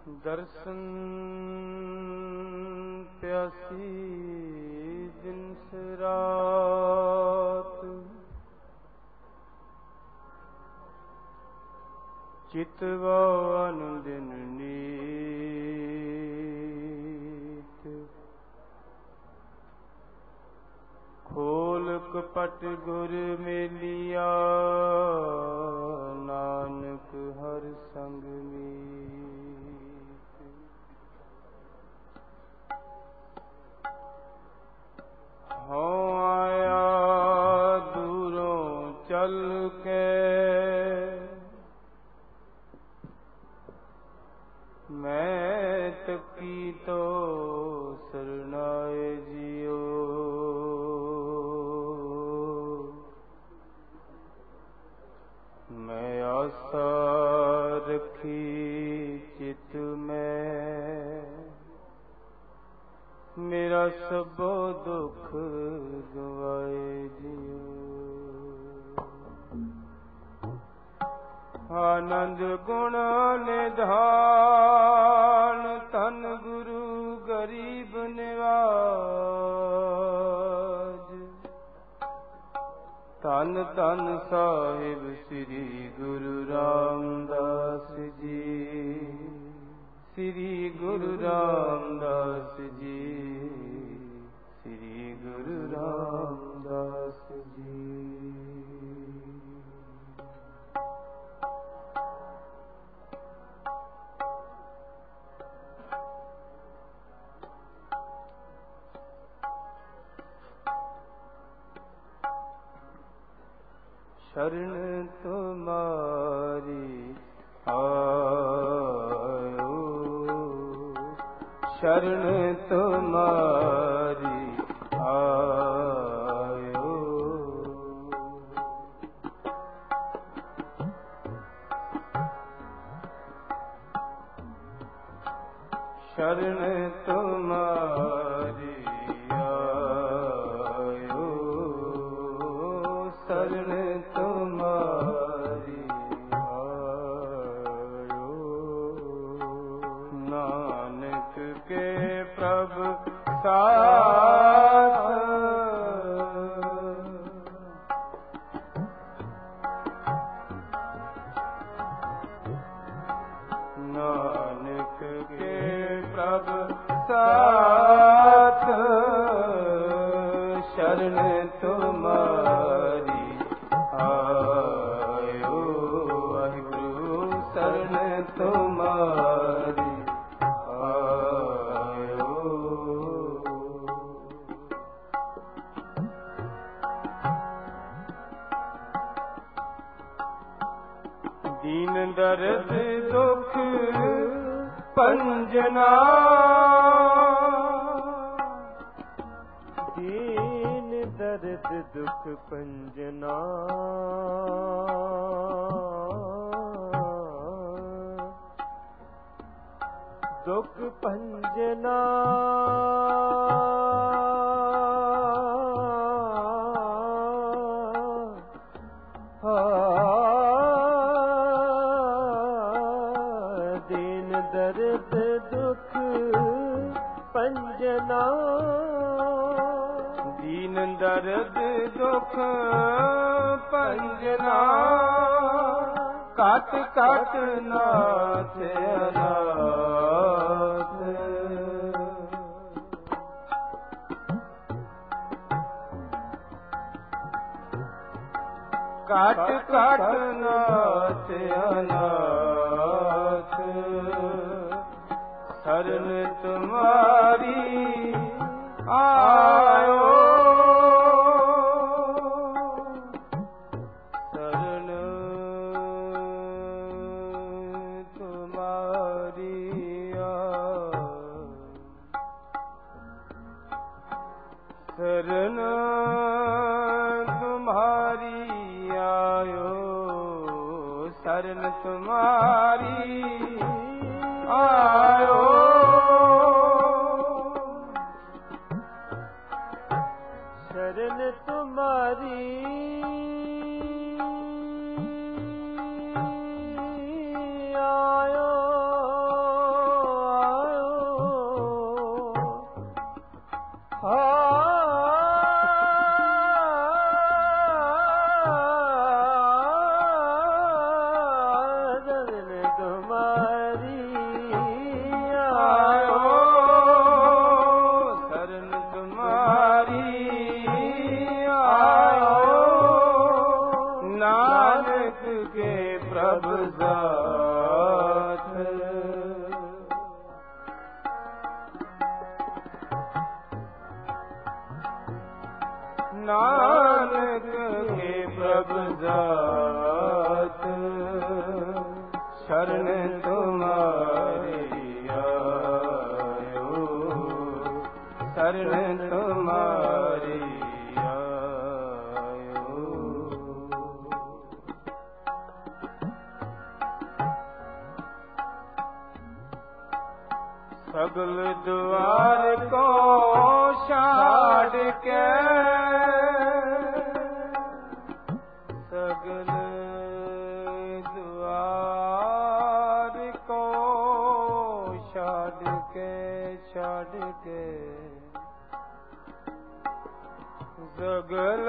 ਦਰਸ਼ਨ ਪਿਆਸੀ ਦਿਨਸ ਰਾਤ, ਚਿਤਵਾਨ ਦਿਨ ਨੀਤ, ਖੋਲ ਕਪਟ ਗੁਰ ਮੇਲਿਆ, ਨਾਨਕ ਹਰ ਸੰਗ ਮੀਤ। ਹਉ ਆਇਆ ਦੂਰੋਂ ਚਲ ਕੇ, ਮੈਂ ਤਕੀ ਤੋ ਸਰਨਾਏ ਜਿਉ। ਮੈਂ ਆਸਾ ਰਖੀ ਚਿਤ ਮੈਂ, ਮੇਰਾ ਸਭੋ ਦੁਖ ਗਵਾਏ ਜਿਉ। ਆਨੰਦ ਗੁਣ ਨਿਧਾਨ, ਧੰਨ ਗੁਰੂ ਗਰੀਬ ਨਿਵਾਜ। ਧੰਨ ਧੰਨ ਸਾਹਿਬ ਸ੍ਰੀ ਗੁਰੂ ਰਾਮਦਾਸ ਜੀ, ਸ੍ਰੀ ਗੁਰੂ ਰਾਮਦਾਸ ਜੀ, ਸ੍ਰੀ ਗੁਰੂ ਰਾਮਦਾਸ ਜੀ। शरण तुम्हारी आयो, शरण तुम्हारी आयो। शरण तुम्हारी आयो, शरण तुम्हारी आयो। नानक के प्रभु साथ, नानक के प्रभु साथ, शरण तुम्हारी आयो। वाहिगुरु शरण तुम्हारी आयो। दीन दर्द दुख पंजना, दीन दर्द दुख पंजना। दुख पंजना दीन दर्द दुख पंजना। दीन दर्द दुख पंजना, काट काट नाथ अनाथ। काट काट नाथ अनाथ। शरण तुम्हारी आयो, शरण तुम्हारी आयो, शरण तुम्हारी आयो, शरण तुम्हारी आयो। शरण तुम्हारी आयो, शरण तुम्हारी सगल द्वार को छाड़ के सगल द्वार को छाड़ के सगल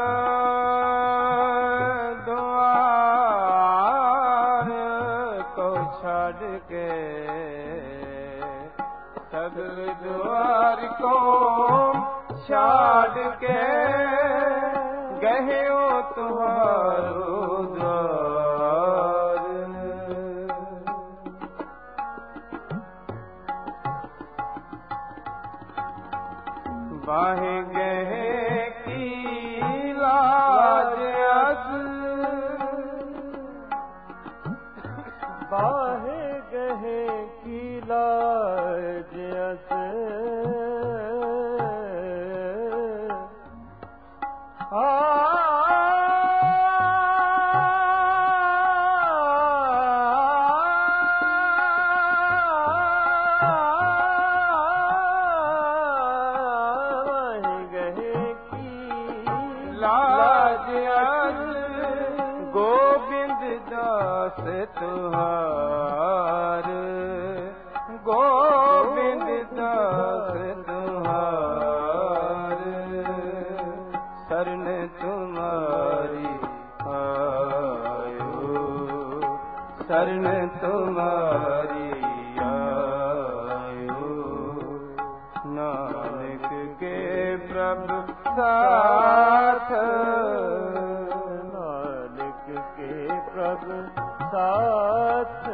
द्वार को छाड़ के सगल द्वार को छाड़ के गए हो तुम्हारो द्वार बाहे गए की लाज बाहे गए की लाज गोविंद दास तुहार गोविंद दास तुहार शरण तुम्हारी आयो शरण तुम्हारी आयो नानक के प्रभु साथ प्रभु साथ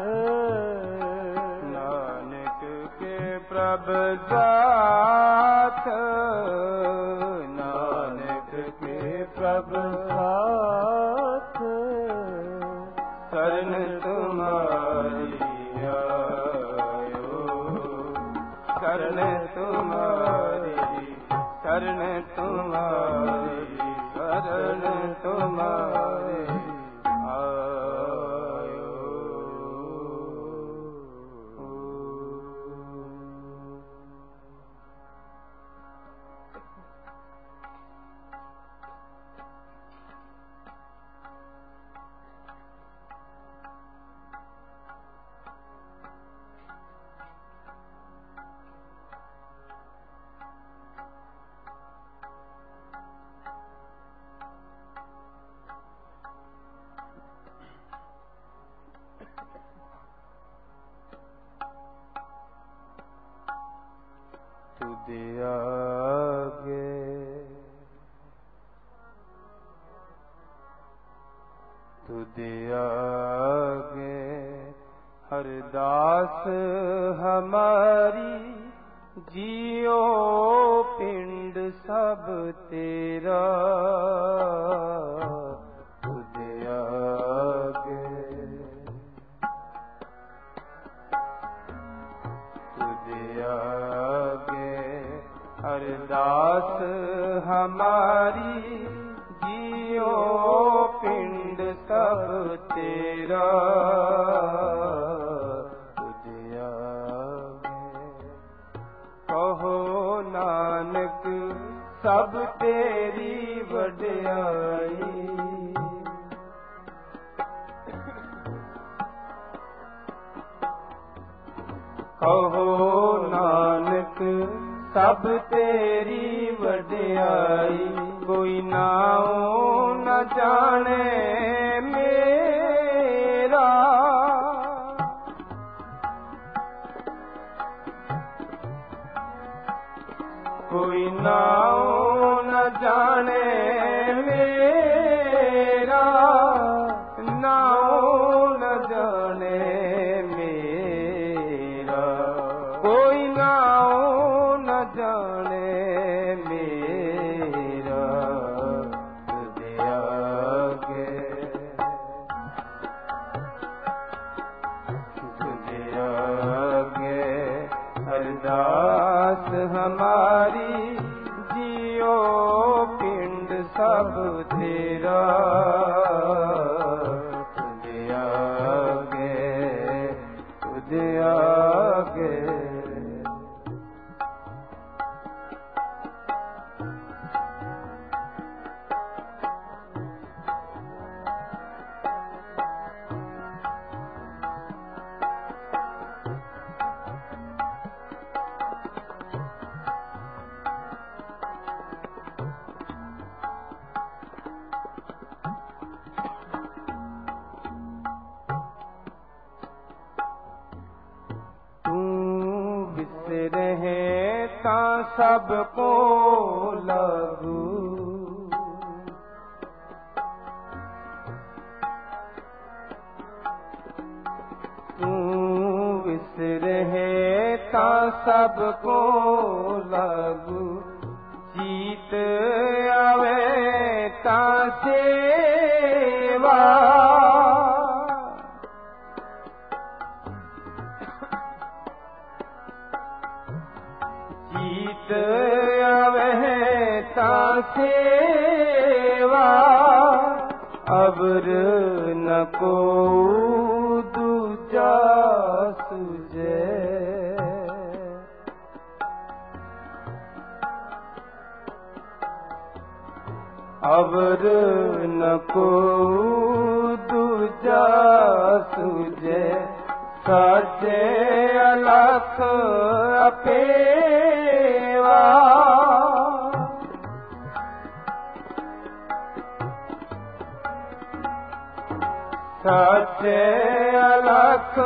नानक के प्रभु साथ नानक के प्रभु साथ शरण तुम्हारी आयो शरण तुम्हारी शरण तुम्हारी शरण तुम्हारी तुझे आगे तुझे आगे हरदास हमारी जियो पिंड सब तेरा तुझे आगे तुझे आगे हरदास हमारी जियो पिंड सब तेरा तुझे आगे कहो नानक सब तेरी वड्याई कहो नानक सब तेरी वड्याई कोई नाओ न जाने मेरा कोई नाओ न जाने मेरा नाओ न जाने मेरा कोई नाओ न जाने मेरा तुझे आगे हरदास हमारी ਵਿਸਰਹਿ ਤਾਂ ਸਭ ਕੋ ਲਾਗੂ। ਤੂੰ ਵਿਸਰਹਿ ਤਾਂ ਸਭ ਕੋ ਲਾਗੂ। ਚੀਤ ਆਵੇ ਤਾਂ ਸੇਵਾ। ਚੀਤ ਆਵੇ ਤਾਂ ਸੇਵਾ। ਅਵਰ ਨ ਕੋ ਦੂਜਾ ਸੁਝੇ। ਅਵਰ ਨ ਕੋ ਦੂਜਾ ਸੁਝੇ। ਸਾਚੇ ਅਲਖ ਅਪੇਵਾ। ਸਾਚੇ ਅਲਖ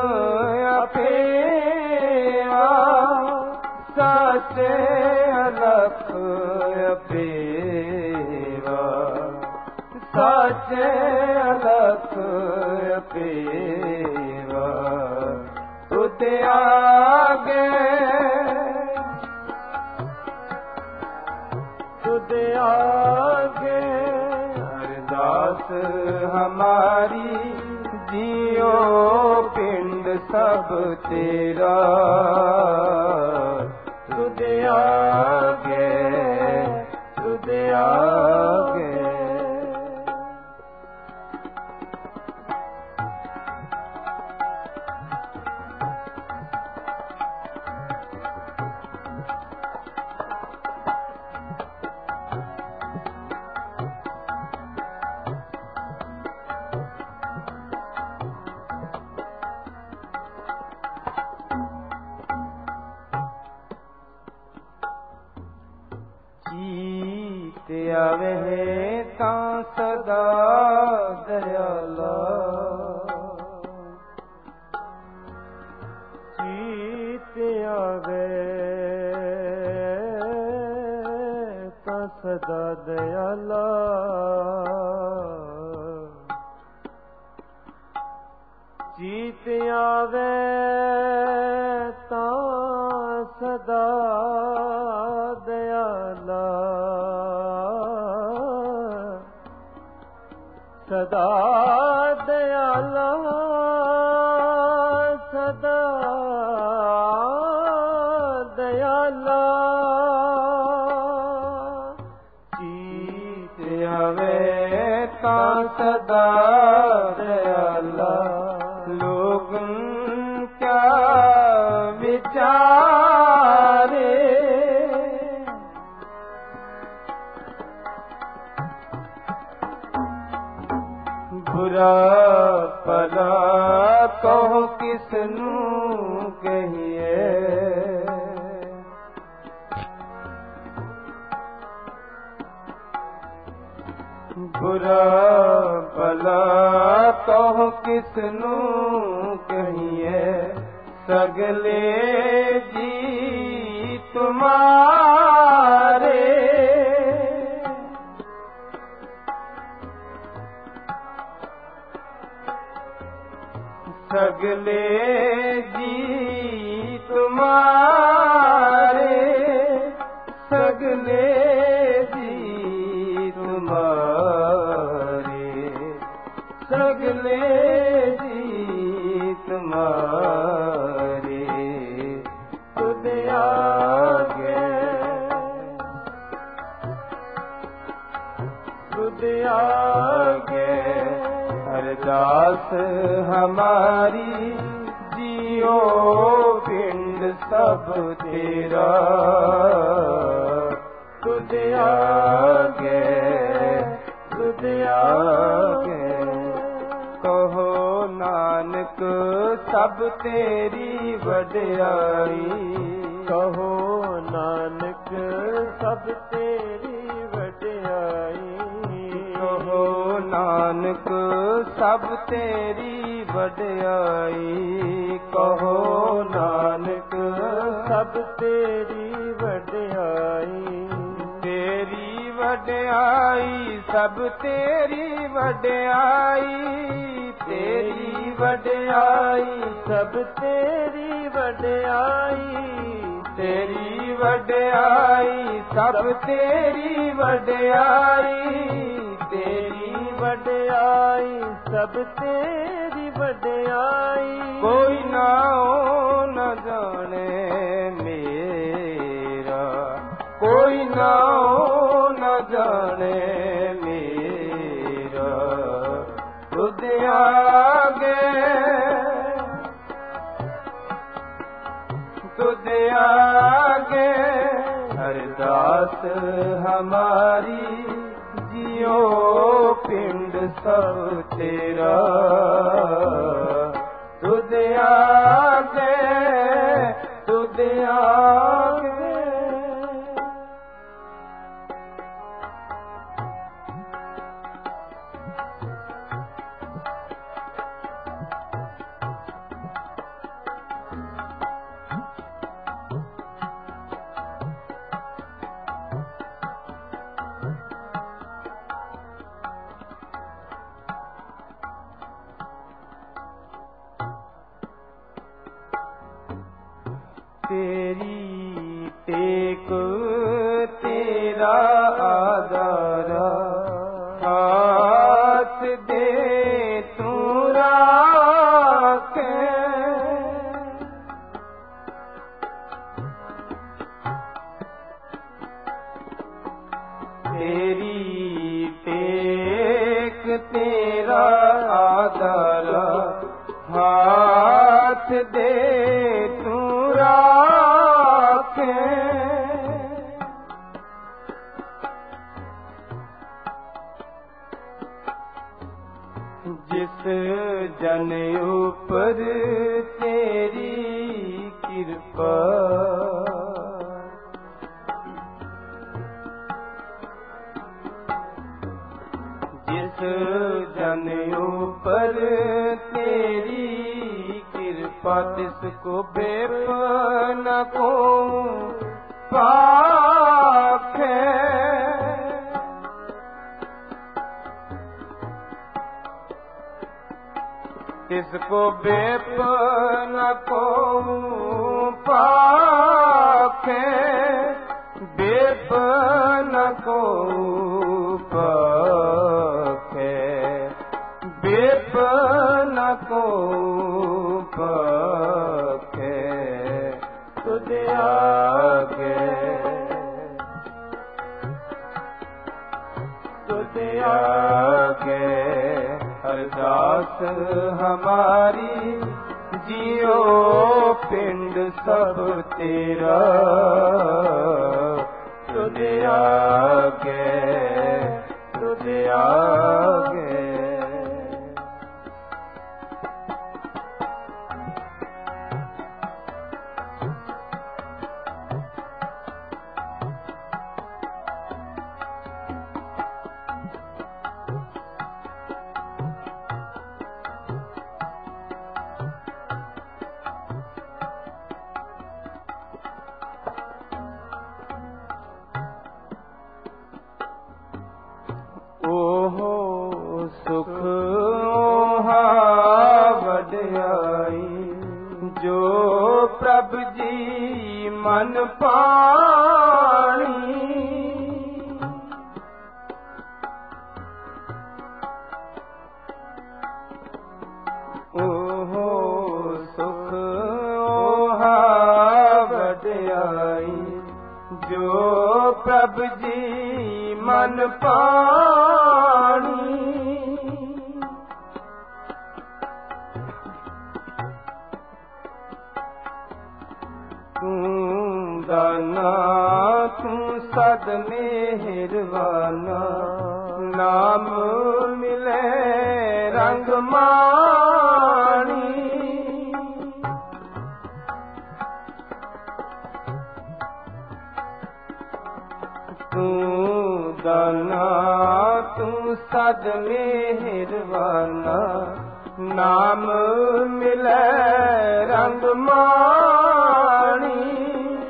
ਅਪੇਵਾ। ਸਾਚੇ ਅਲਖ ਅਪੇਵਾ। ਸਾਚੇ ਅਲਖ ਅਪੇਵਾ। ਤੁਧ ਆਗੇ ਤੁਧ ਆਗੇ ਅਰਦਾਸ ਹਮਾਰੀ। ਜਿਉ ਪਿੰਡ ਸਭ ਤੇਰਾ। ਤੁਧ ਆਗੇ ਤੁਧ ਆਗੇ। ਚੀਤ ਆਵੇ ਤਾਂ ਸਦਾ ਦਇਆਲਾ। ਚੀਤ ਆਵੇ ਤਾਂ ਸਦਾ ਦਇਆਲਾ। ਚੀਤ ਆਵੇ ਤਾਂ ਸਦਾ ਦਇਆਲਾ। ਸਦਾ ਦਇਆਲਾ। ਸਦਾ ਦਇਆਲਾ। ਚੀਤ ਆਵੇ ਤਾਂ ਸਦਾ ਦਇਆਲਾ। ਲੋਗਨ ਕਿਆ ਵਿਚਾਰੇ। ਬੁਰਾ ਭਲਾ ਕਹੋ ਕਿਸ ਨੂੰ ਕਹੀਏ। ਬੁਰਾ ਭਲਾ ਕਹੋ ਕਿਸ ਨੂੰ ਕਹੀਏ। ਸਗਲੇ ਜੀ ਤੁਮਾਰੇ। ਸਗਲੇ ਜੀ ਤੁਮਾਰੇ। ਸਗਲੇ ਜੀ ਤੁਮਾਰੇ। ਸਗਲੇ ਜੀ ਤੁਮਾਰੇ। ਤੁਧ ਆਗੇ ਤੁਧ ਆਗੇ। ਅਰਦਾਸ ਹਮਾਰੀ। ਜਿਉ ਪਿੰਡ ਸਭ ਤੇਰਾ। ਤੁਧ ਆਗੇ ਤੁਧ ਆਗੇ। ਕਹੋ ਨਾਨਕ ਸਭ ਤੇਰੀ ਵਡਿਆਈ। ਕਹੋ ਨਾਨਕ ਸਭ ਤੇਰੀ ਵਡਿਆਈ। ਕਹੋ ਨਾਨਕ ਸਭ ਤੇਰੀ ਵਡਿਆਈ। ਕਹੋ ਨਾਨਕ ਸਭ ਸਭ ਤੇਰੀ ਵਡਿਆਈ, ਤੇਰੀ ਵਡਿਆਈ ਸਭ ਤੇਰੀ ਵਡਿਆਈ, ਤੇਰੀ ਵਡਿਆਈ ਸਭ ਤੇਰੀ ਵਡਿਆਈ, ਤੇਰੀ ਵਡਿਆਈ ਸਭ ਤੇਰੀ ਵਡਿਆਈ, ਤੇਰੀ ਵਡਿਆਈ ਸਭ ਤੇਰੀ ਵਡਿਆਈ। ਕੋਈ ਨਾਉ ਨ ਜਾਣੇ ਮੇਰਾ, ਕੋਈ ਨਾਉ ਨ ਜਾਣੇ ਮੇਰਾ, ਤੁਧ ਆਗੇ ਤੁਧ ਆਗੇ ਅਰਦਾਸ ਹਮਾਰੀ, ਜਿਉ ਪਿੰਡ ਸਭ ਤੇਰਾ, ਤੁਧ ਆਗੇ ਤੁਧ ਆਗੇ। ਤੇਰੀ ਟੇਕ ਤੇਰਾ ਆਦਰਾ, ਹਾਥ ਦੇ ਤੂੰ ਰਾਖੇ, ਤੇਰੀ ਟੇਕ ਤੇਰਾ ਆਦਰਾ, ਹਾਥ ਦੇ ਤੂੰ ਰਾਖੇ, ਜਿਸ ਜਨ ਉਪਰ ਤੇਰੀ ਕਿਰਪਾ, ਜਿਸ ਜਨ ਉਪਰ ਤੇਰੀ ਕਿਰਪਾ, ਤਿਸ ਕੋ ਬੇਪ ਨ ਕੋ ਪਾਖੇ, ਤਿਸ ਕੋ ਬੇਪ ਨ ਕੋ ਪਾਖੇ, ਬੇਪ ਨ ਕੋ ਪਾਖੇ, ਬੇਪ ਨ ਕੋ ਪਾਖੇ, ਤੁਧ ਆਗੇ ਤੁਧ ਆਗੇ ਅਰਦਾਸ ਹਮਾਰੀ, ਜਿਉ ਪਿੰਡ ਸਭ ਤੇਰਾ, ਤੁਧ ਆਗੇ ਤੁਧ ਆਗੇ। ਓਹੋ ਸੁਖ ਓਹਾ ਵਡਿਆਈ, ਜੋ ਪ੍ਰਭ ਜੀ ਮਨ ਪਾਣੀ, ਓਹੋ ਸੁਖ ਓਹਾ ਵਡਿਆਈ, ਜੋ ਪ੍ਰਭ ਜੀ ਮਨ ਪਾਣੀ, ਤੂੰ ਦਾਨਾ ਤੂੰ ਸਦ ਮਿਹਰਬਾਨਾ, ਨਾਮ ਮਿਲੇ ਰੰਗ ਮਾਣੀ, ਤੂੰ ਦਾਨਾ ਤੂੰ ਸਦ ਮਿਹਰਬਾਨਾ, ਨਾਮ ਮਿਲੇ ਰੰਗ ਮਾਣੀ,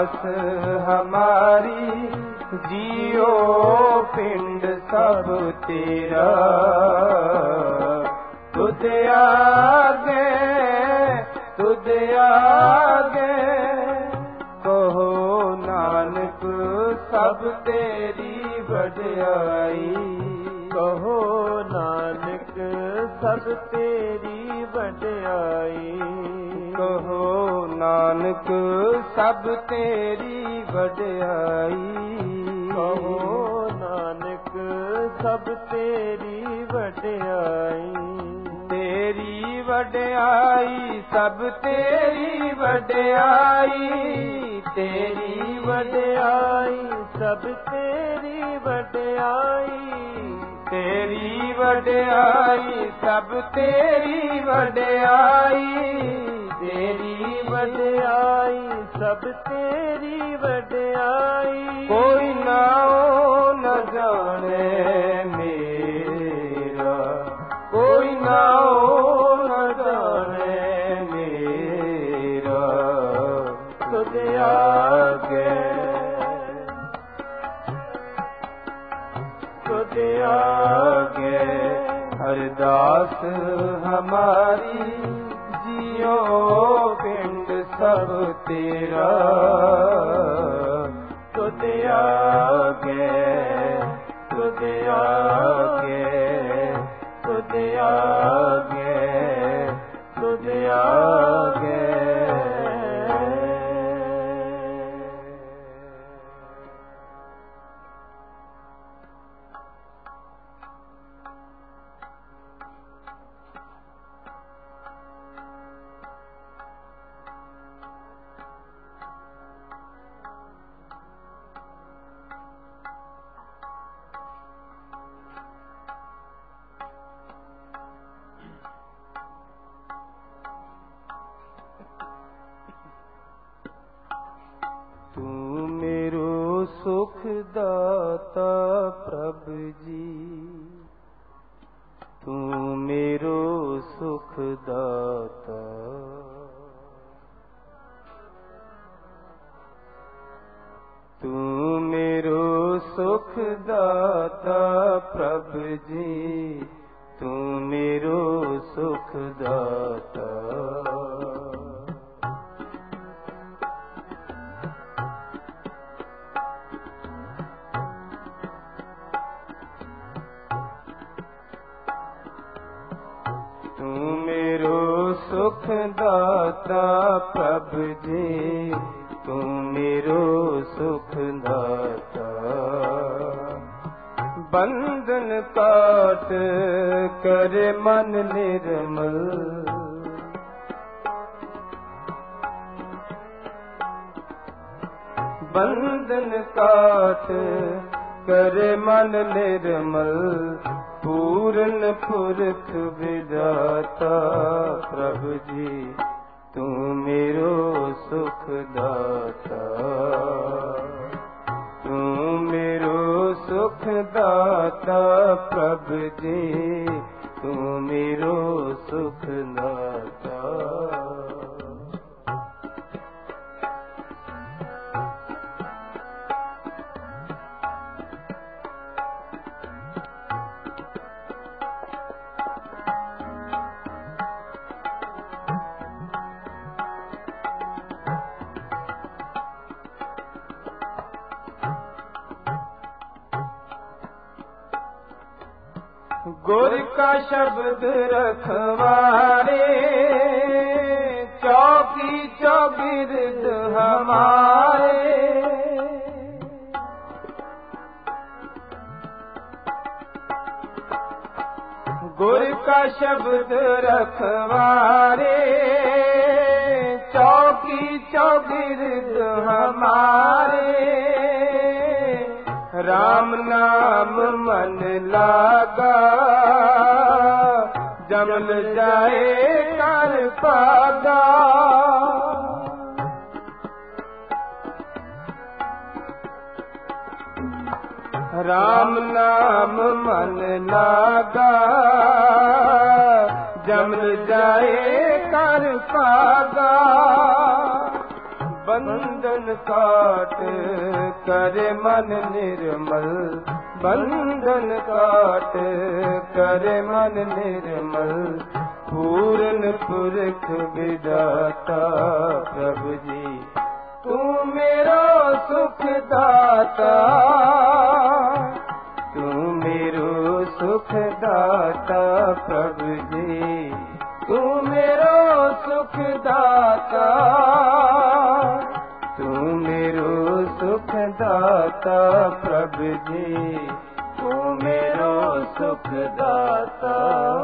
दास हमारी जियो पिंड सब तेरा तुझ आगे कहो नानक सब तेरी वड्याई कहो नानक सब तेरी वड्याई कहो नानक सब तेरी वड्याई कहो नानक सब तेरी वड्याई तेरी वड्याई सब तेरी वड्याई तेरी वड्याई सब तेरी वड्याई तेरी वड्याई सब तेरी वड्याई तेरी वड्याई सब तेरी वड्याई कोई नाओ न जाने मेरा कोई नाओ न जाने मेरा तुझ आगे तुझ आगे हरदास हमारी जियो पिंड सब तेरा तुझ आगे तुझ आगे तुझ आगे तुझ आगे सुख दाता प्रभु जी तू मेरो सुख दाता तू मेरो सुख दाता प्रभु जी तू मेरो सुख दाता सुख दाता प्रभु जी तू मेरो सुख दाता बंधन काट कर मन निर्मल बंधन काट कर मन निर्मल पूर्ण पुरख विधाता प्रभु जी तू मेरो सुख दाता तू मेरो सुख दाता प्रभु जी तू मेरो सुख दाता गुर का शब्द रखवारे चौकी चौगिर्द हमारे गुर का शब्द रखवारे चौकी चौगिर्द हमारे राम नाम मन लागा जमल जाए कर पागा राम नाम मन लागा जमल जाए कर पागा बंधन काट करे मन निर्मल, बंधन काट करे मन निर्मल, पूर्ण पुरख विदाता प्रभु जी तू मेरो सुख दाता, तू मेरो सुख दाता प्रभु जी तू मेरो सुख दाता, तू मेरो सुख दाता प्रभु जी तू मेरो सुख दाता।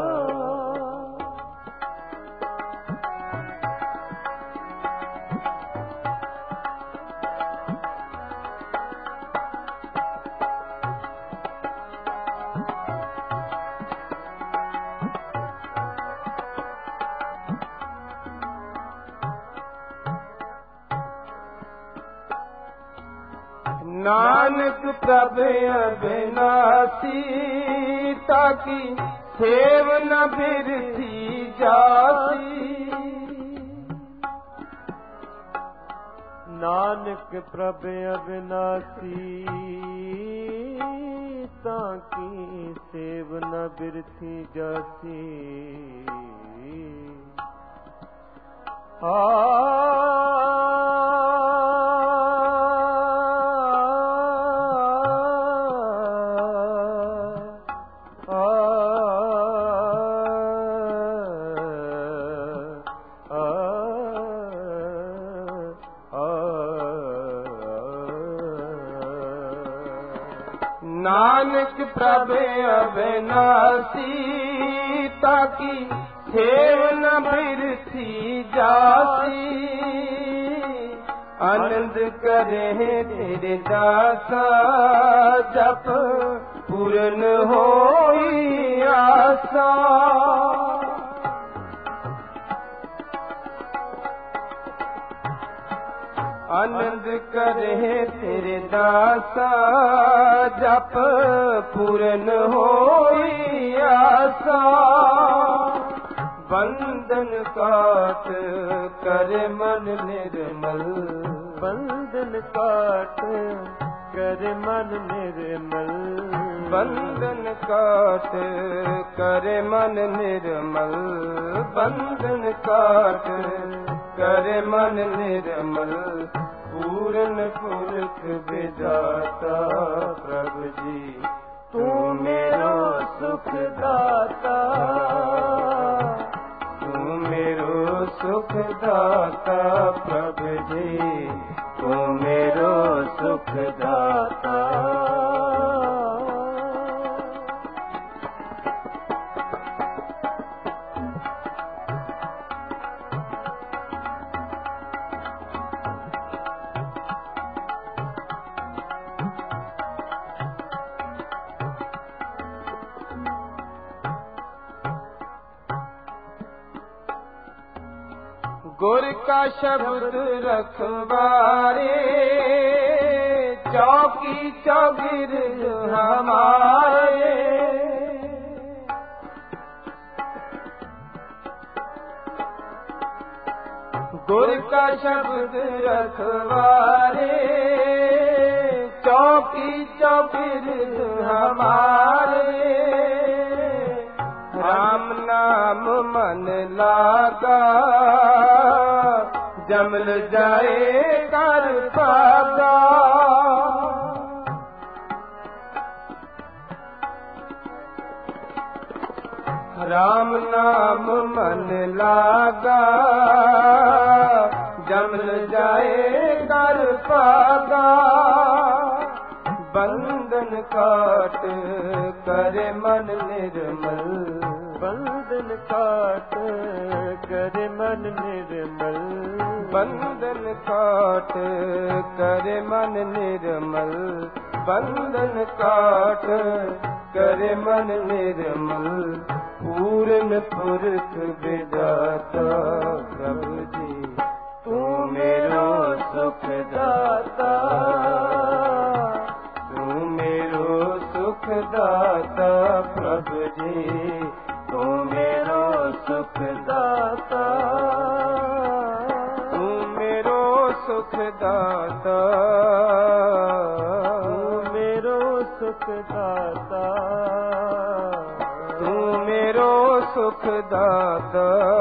नानक प्रभु अविनाशी, ताकि सेव न बिरथी जासी। नानक प्रभु अविनाशी, ताकि सेव न बिरथी जासी। नानक प्रभु अविनाशी, ताकि सेव न बिरथी जासी। आनंद करे तेरे दासा, जप पूर्ण होई आसा। आनंद करे तेरे दासा, जप पूर्ण होई आसा। बंधन काट करे मन निर्मल, बंधन काट करे मन निर्मल, बंधन काट करे मन निर्मल, बंधन काट करे मन निर्मल, पूर्ण पुरख विदाता प्रभु जी तू मेरो सुख दाता, तू मेरो सुख दाता प्रभु जी तू मेरो सुख दाता। गुर का शब्द रखवारे, चौकी चौगिर हमारे। गुर का शब्द रखवारे, चौकी चौगिर हमारे। राम नाम मन लागा, जमल जाए कर पागा। राम नाम मन लागा, जमल जाए कर पागा। बंधन काट करे मन निर्मल, बंधन काट करे मन निर्मल, बंधन काट करे मन निर्मल, बंधन काट करे मन निर्मल। पूर्ण पुरख विदाता प्रभु जी तू मेरो सुख दाता, तू मेरो सुख दाता प्रभु जी तू मेरो सुख दाता, तू मेरो सुख सुख दाता,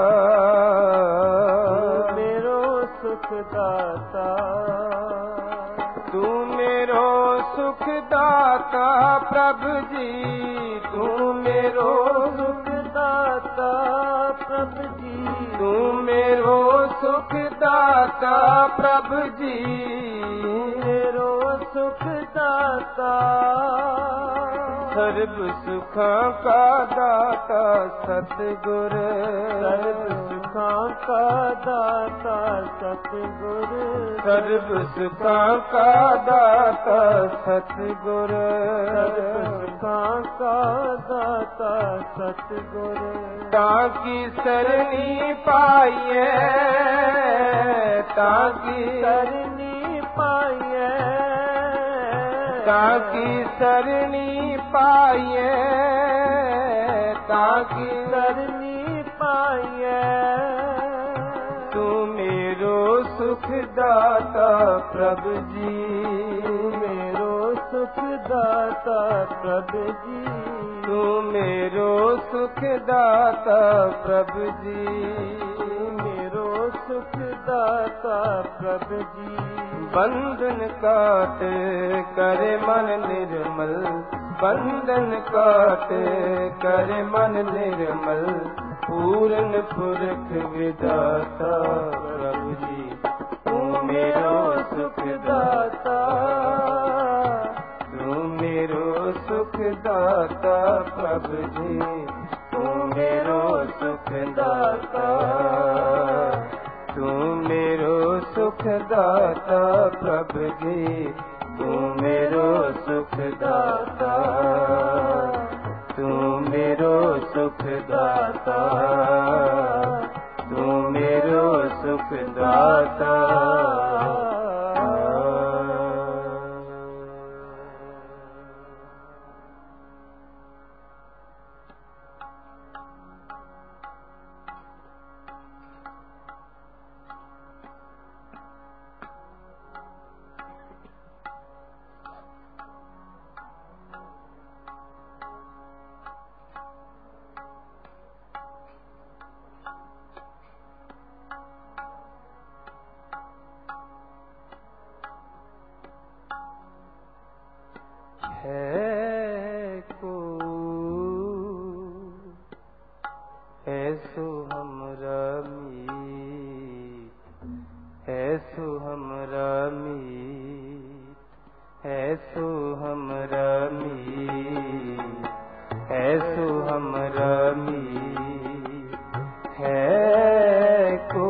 मेरो सुख दाता, तू मेरो सुख दाता प्रभु जी, तू मेरो सुख दाता प्रभु जी, तू मेरो सुख दाता प्रभु जी, मेरो सुख दाता, सर्व सुखां का दाता सतगुर, सर्व सुखां का दाता सतगुर, सर्व सुखां का दाता सतगुर, सर्व सुखां का दाता सतगुर, ताकि सरनी पाइए, ताकि सरनी पाइए, ताकि सरनी पाइए, ताकि सरनी पाइए, तू मेरो सुख दाता प्रभु जी, मेरो सुख दाता प्रभु जी, तू मेरो सुख दाता प्रभु जी, मेरो सुख दाता प्रभु जी, बंधन काट करे मन निर्मल, बंधन काट करे मन निर्मल, पूर्ण पुरख विदाता प्रभु जी, तू मेरो सुख दाता, तू मेरो सुख दाता प्रभु जी, तू मेरो सुख दाता, तू मेरो सुख दाता प्रभु जी, तू मेरो सुख दाता, तू मेरो सुख दाता, तू मेरो सुख दाता। है को ऐसो हमरा मीत, ऐसो हमरा मीत, ऐसो हमरा मीत, ऐसो हमरा मीत, है को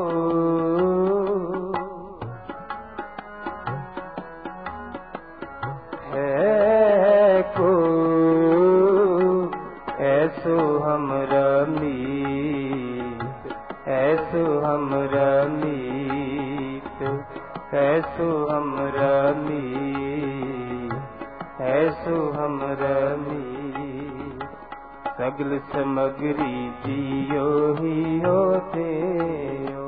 ऐसो हमरा मीत, ऐसो हमरा मीत, ऐसो हमरा मीत, ऐसो हमरा मीत, सगल समग्री जियो ही होते हो,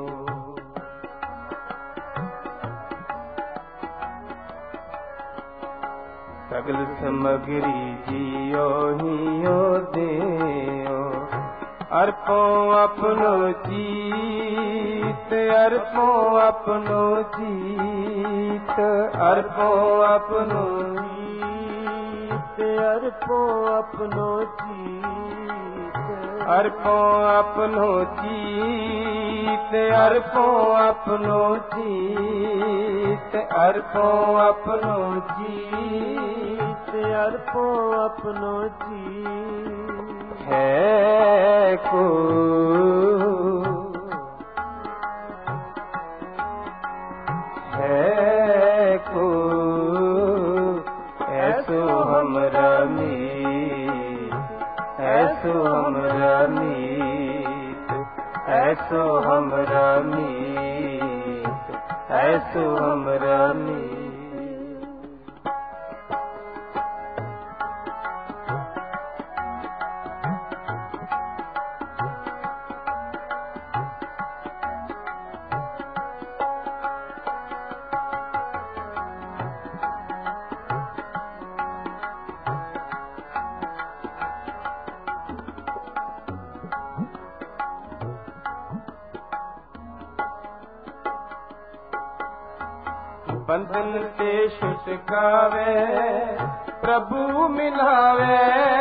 सगल समग्री जियो हियो देओ, अर्पो अपनो जीत, अर्पो अपनो जीत, अर्पो अपनो जीत, अर्पो अपनो जीत, अर्पो अपनो जीत, अर्पो अपनो जीत, अर्पो अपनो जीत, अर्पो अपनो जीत, है को है को ऐसो हमरा मीत, ऐसो हमरा मीत, ऐसो हमरा मीत, ऐसो हमरा मीत। बंधन ते छुटकावे प्रभु मिलावे,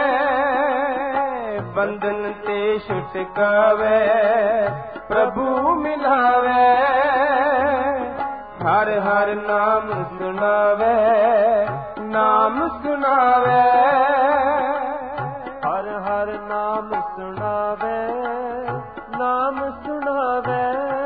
बंधन ते छुटकावे प्रभु मिलावे, हर हर नाम सुनावे, नाम सुनावे, हर हर नाम सुनावे, नाम सुनावे।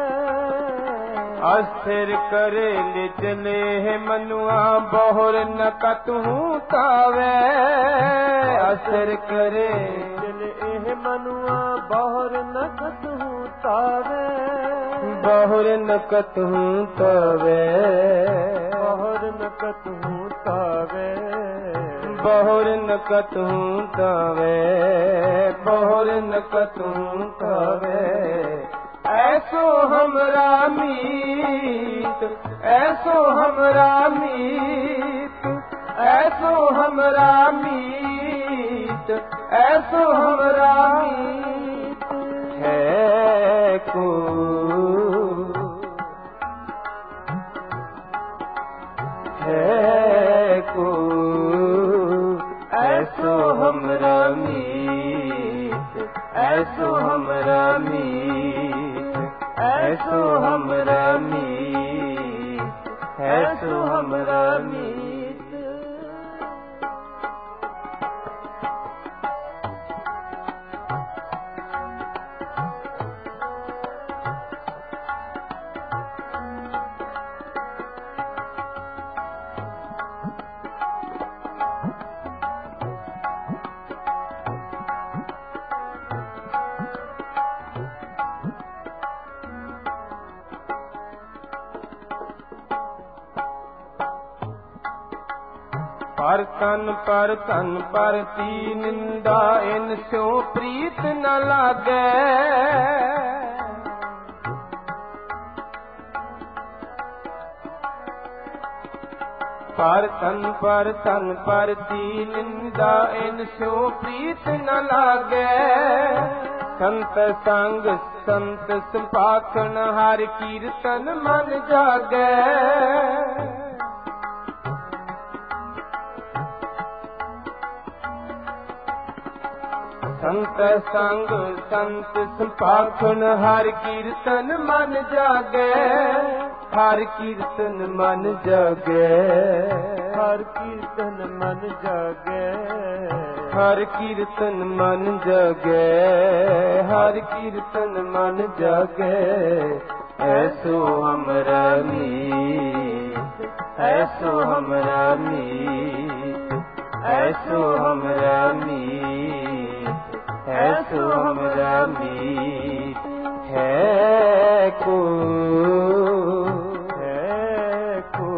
अस्थिर करे ले चले है मनुआ बहुर न कतहूँ तावे, अस्थिर करे चले मनुआ बहुर न कतहूँ तावे, बहुर न कतहूँ तावे, बहुर न कतहूँ तावे, बहुर न कतहूँ तावे, बहुर न कतहूँ तावे। ऐसो हमरा मीत, ऐसो हमरा मीत, ऐसो हमरा मीत, ऐसो हमरा मीत है को, है को, ऐसो हमरा मीत, ऐसो हमरा मीत, ऐसो हमरा मीत, ऐसो हमरा मीत। पर तन पर ती निंदा इन स्यो प्रीत न लागे, पर तन पर ती निंदा इन स्यो प्रीत न लागे, संत संग संत संपाखन हर कीर्तन मन जागे, संत संग संत संपाखन हर कीर्तन मन जागे, हर कीर्तन मन जागे, हर कीर्तन मन जागे, हर कीर्तन मन जागे, हर कीर्तन मन जागे। ऐसो हमरा मीत, ऐसो हमरा मीत, ऐसो हमरा मीत, ऐसो हमरा मीत है को, है को,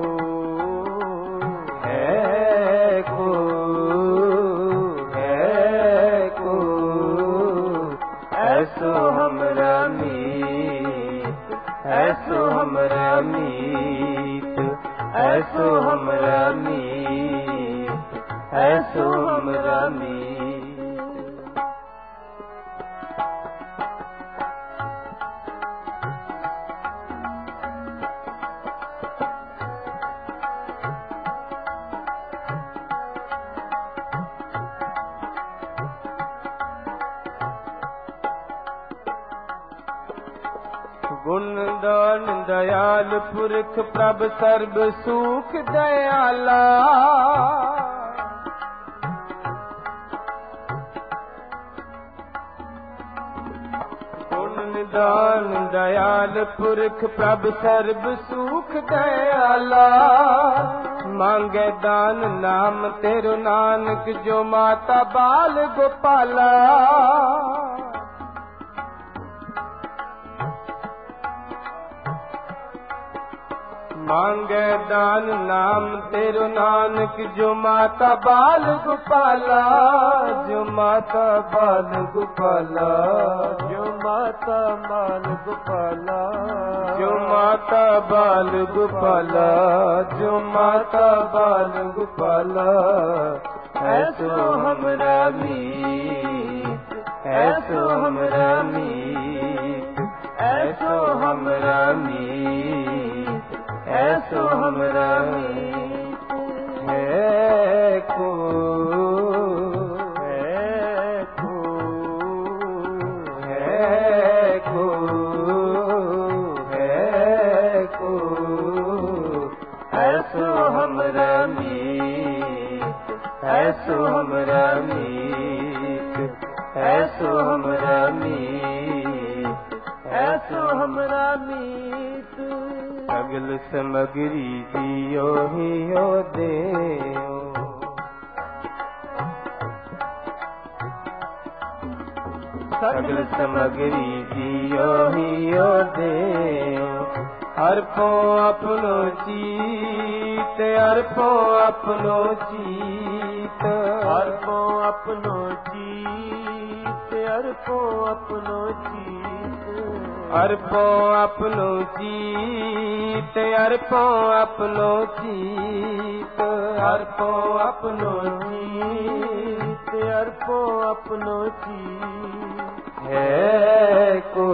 है को, है को, ऐसो हमरा मीत, ऐसो हमरा मीत, ऐसो हमरा मीत, ऐसो हमरा मीत। गुणदान दयाल पुरख प्रभ सर्ब सुख दयाला, गुणदान दयाल पुरख प्रभ सर्ब सुख दयाला, मांगे दान नाम तेरो नानक जो माता बाल गोपाला, मांगे दान नाम तेरो नानक जो माता बाल गोपाला, जो माता बाल गोपाला, जो माता बाल गोपाला, जो माता बाल गोपाला, जो माता बाल गोपाला। ऐसो हमरा मीत, ऐसो हमरा मीत, ऐसो हमरा मीत, ऐसो ऐसो हमरा मीत है को ऐसो हमरा मीत ऐसो हमरा मीत ऐसो हमरा मीत सगल समगरी दियो हियो देओ सगल समगरी दियो हियो देओ अर्पो अपनो चीत अर्पो अपनो चीत अर्पो अपनो चीत अर्पो अपनो चीत अर्पो अपनो चीत अर्पो अपनो चीत अर्पो अपनो चीत अर्पो अपनो चीत है को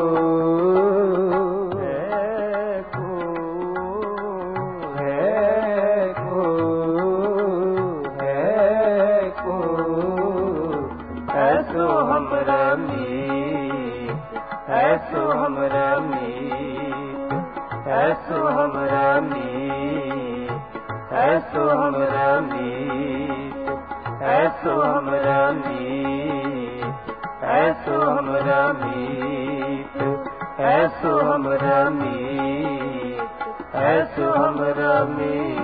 ऐसो हमरा मीत ऐसो हमरा मीत ऐसो हमरा मीत ऐसो हमरा मीत ऐसो हमरा मीत ऐसो हमरा मीत ऐसो हमरा मीत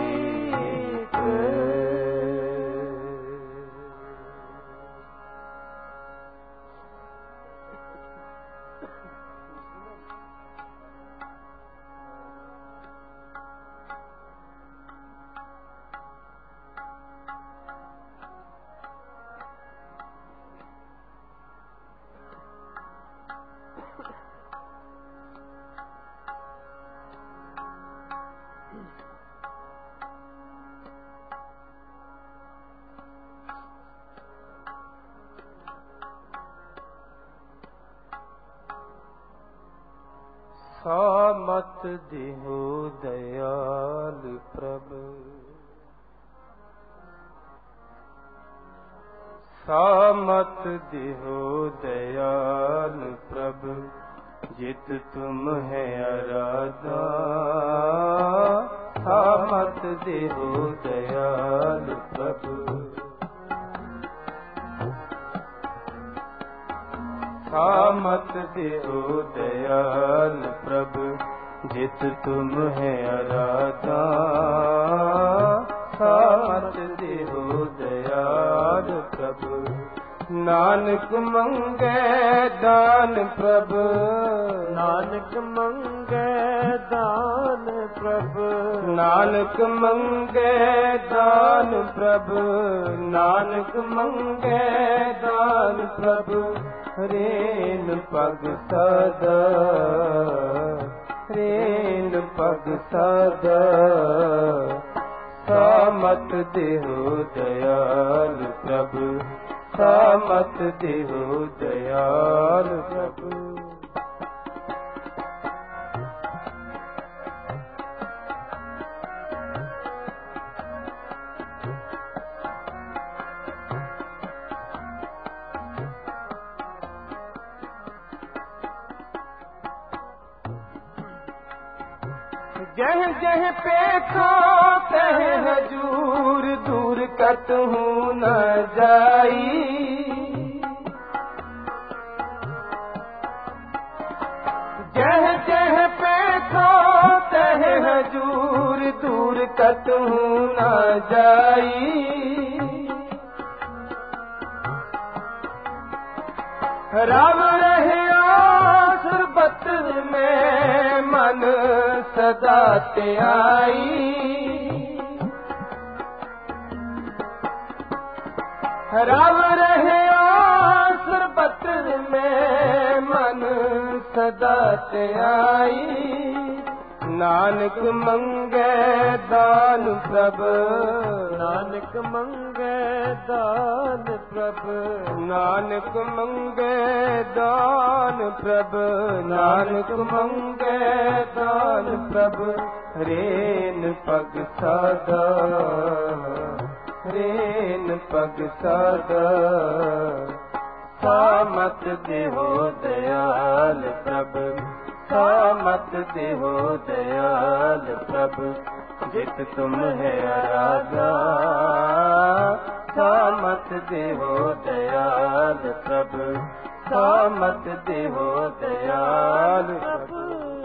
मत दिहो दयाल प्रभु मत दिहो दयाल प्रभु जित तुम है आराधा मत दिहो दयाल प्रभु मत दिहो दयाल प्रभु जित तुम है आराधा मत दिहो दयाल प्रभु नानक मंगे दान प्रभु नानक मंगे दान प्रभु नानक मंगे दान प्रभु नानक मंगे दान प्रभु रेन पग सदा रेन पग सदा मत देहो दयाल प्रभु मत देहो दयाल प्रभु जह जह पेखो तह हजूर दूर कतहूँ न जाई जह जह पेखो तह हजूर दूर कतहूँ न जाई राम रहे सुरबत में मन सदा त्याई राम रहे सुरबत में मन सदा त्याई नानक मंगे दान प्रभु नानक मंगे दान प्रभु नानक मंगे दान प्रभ नानक मंगे दान प्रभ रेन पग सादा रेन पग सादा सामत देहो दयाल प्रभ सामत देहो दयाल प्रभ जित तुम है आराधा सामत देहो दयाल प्रभ सामत देहो दयाल प्रभ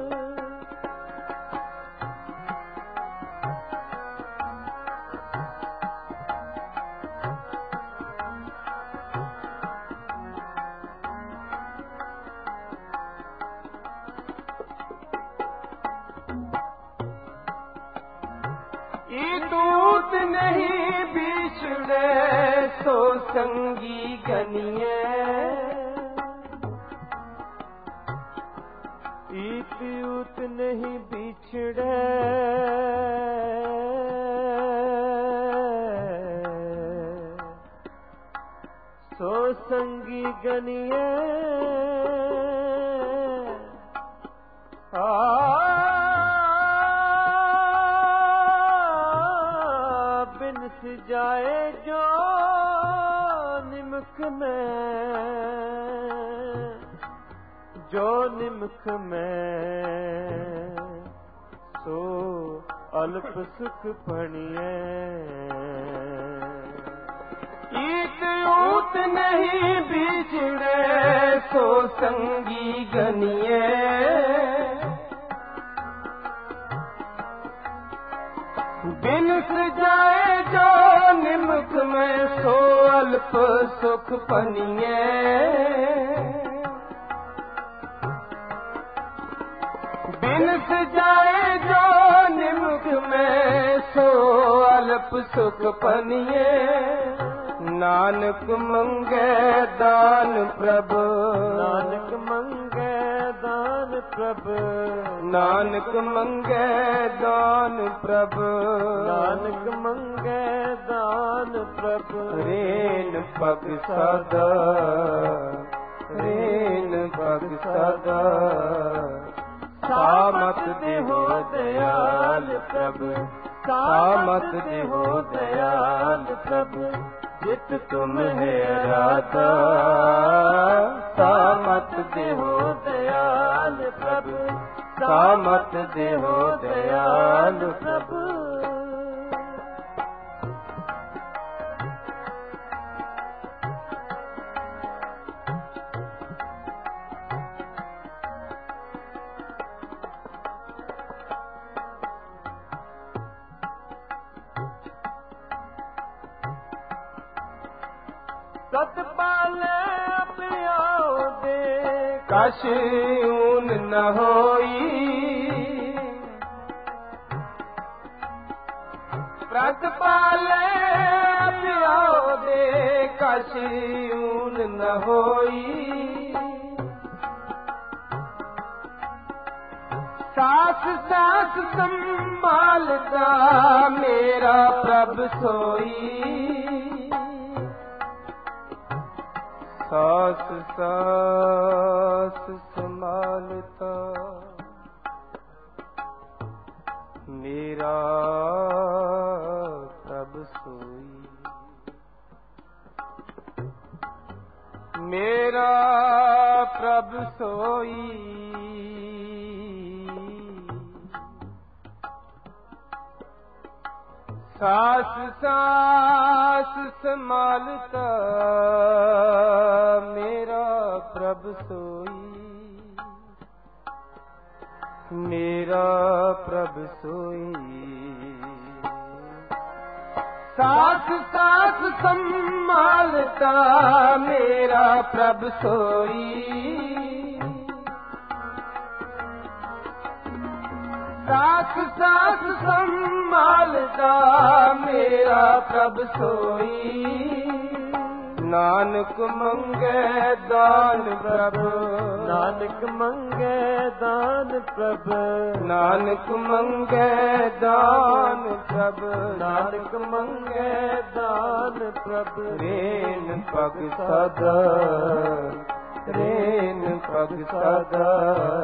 दूत नहीं बिछड़े सो संगी गनिए ईत नहीं बिछड़े सो संगी गनिए जाए जो निमख में सो अल्प सुख पणिए ईत ऊत नहीं बिछड़े सो संगी गनिए बिन जाए जो निमख में सो अल्प सुख पनिए बिन जाए जो निमख में सो अल्प सुख पनिए नानक मंगे दान प्रभ नानक मंगे दान प्रभ नानक मंगे दान प्रभ नानक मंगे दान प्रभ रेन पग सदा रेन पग सदा सामत देहो दयाल प्रभ सामत देहो दयाल प्रभ जित तुम है राधा सामत देहो दयाल प्रभ सामत देहो दयाल प्रभ सतपाले प्रियो दे कश ऊन न होई प्रतिपाले प्रियो दे कश ऊन न होई सास सास संभालता मेरा प्रभ सोई सास सास संभालता मेरा प्रभ सोई मेरा प्रभ सोई सास सास संभालता मेरा प्रभ सोई मेरा प्रभ सोई सास सास संभालता मेरा प्रभ सोई सास सास संभालता मेरा प्रभ सोई नानक मंगे दान प्रभ नानक मंगे दान प्रभ नानक मंगे दान प्रभ नानक मंगे दान प्रभ रेन पग सदा ਰੇਨ ਪਗ ਸਦਾ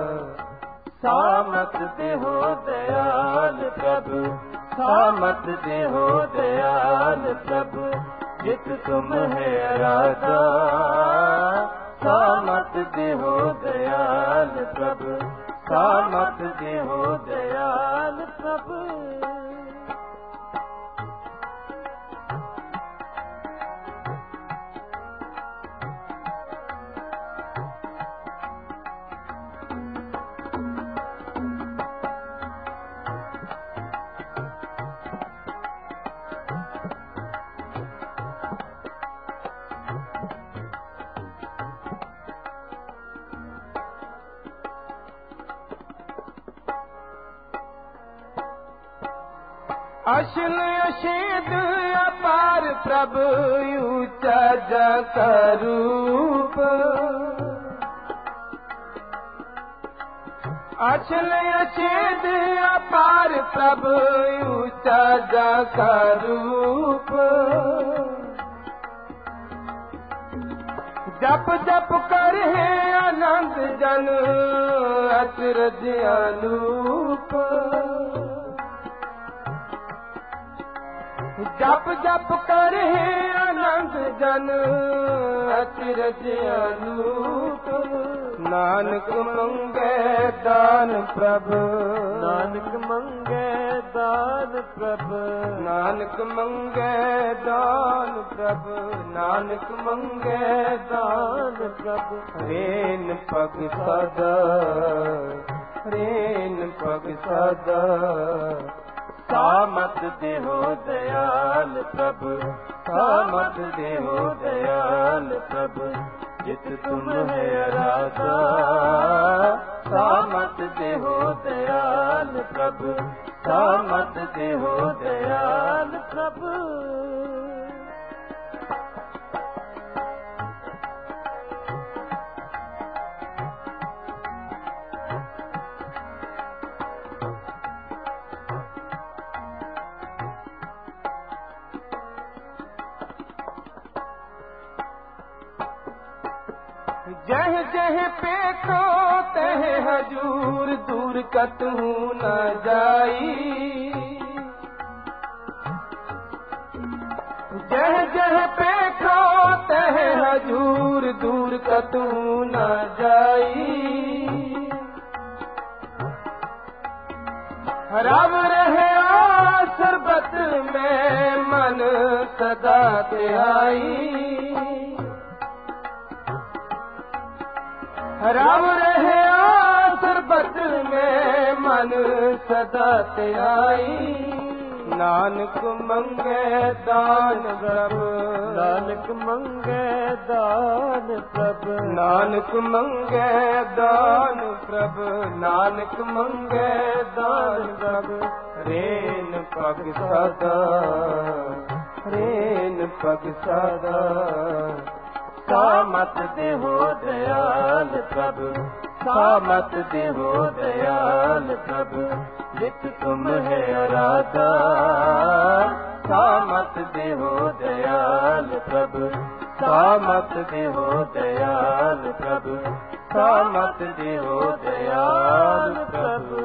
ਸਾਮਤ ਦੇਹੋ ਦਇਆਲ ਪ੍ਰਭੂ ਸਾਮਤ ਦੇਹੋ ਦਇਆਲ ਪ੍ਰਭੂ ਜਿਤ ਤੁਮ ਹੈ ਅਰਾਧਾ ਸਾਮਤ ਦੇਹੋ ਦਇਆਲ ਪ੍ਰਭੂ ਸਾਮਤ ਦੇਹੋ ਦਇਆਲ ਪ੍ਰਭੂ ਅਸ਼ਲ ਅਸ਼ੇਦ ਅਪਾਰ ਪ੍ਰਭ ਉੱਚਾ ਜਗ ਰੂਪ ਅਸ਼ਲ ਅਸ਼ੇਦ ਅਪਾਰ ਪ੍ਰਭ ਉੱਚਾ ਜਗ ਰੂਪ ਜਪ ਜਪ ਕਰ ਹੈ ਆਨੰਦ ਜਨ ਅਚਰਜ ਅਨੂਪ ਜਪ ਜਪ ਕਰ ਹੈ ਆਨੰਦ ਜਨ ਅਚਰਜ ਅਨੂਪ ਨਾਨਕ ਮੰਗੈ ਦਾਨ ਪ੍ਰਭ ਨਾਨਕ ਮੰਗੈ ਦਾਨ ਪ੍ਰਭ ਨਾਨਕ ਮੰਗੈ ਦਾਨ ਪ੍ਰਭ ਨਾਨਕ ਮੰਗੈ ਦਾਨ ਪ੍ਰਭ ਰੇਨ ਪਗ ਸਦਾ ਰੇਨ ਪਗ ਸਦਾ ਸਾਮਤ ਦੇਹੋ ਦਇਆਲ ਪ੍ਰਭੂ ਸਾਮਤ ਦੇਹੋ ਦਇਆਲ ਪ੍ਰਭੂ ਜਿਤ ਤੁਮ ਹੈ ਅਰਾਧਾ ਸਾਮਤ ਦੇਹੋ ਦਇਆਲ ਪ੍ਰਭੂ ਸਾਮਤ ਦੇਹੋ ਦਇਆਲ ਪ੍ਰਭੂ जह जह पेखो तह हजूर दूर कतहु न जाई जह जह पेखो तह हजूर दूर कतहु न जाई रब रहे सरबत में मन सदा त्याई रब रहे सरबत में मन सदा त्याई नानक मंगे दान प्रभ नानक मंगे दान प्रभ नानक मंगे दान प्रभ नानक मंगे दान प्रभ रेन पग सदा रेन पग सदा सामत देहो दयाल प्रभु सामत देहो दयाल प्रभु जित तुम है आराधा सामत देहो दयाल प्रभु सामत देहो दयाल प्रभु सामत देहो दयाल प्रभु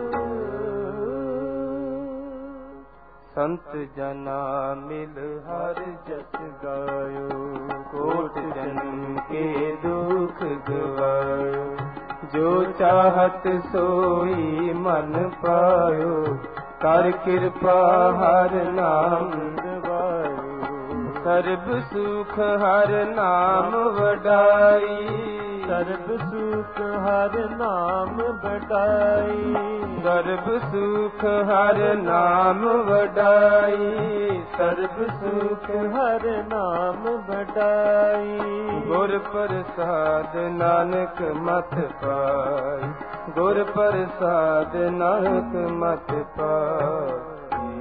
संत जना मिल हर जस गायो कोट जन्म के दुख गवायो जो चाहत सोई मन पायो कर कृपा हर नाम गवायो सर्ब सुख हर नाम वडाई सर्ब सुख हर नाम बड़ाई सर्ब सुख हर नाम वडाई सर्ब सुख हर नाम बड़ाई गुर प्रसाद नानक मत पाई गुर प्रसाद नानक मत पाई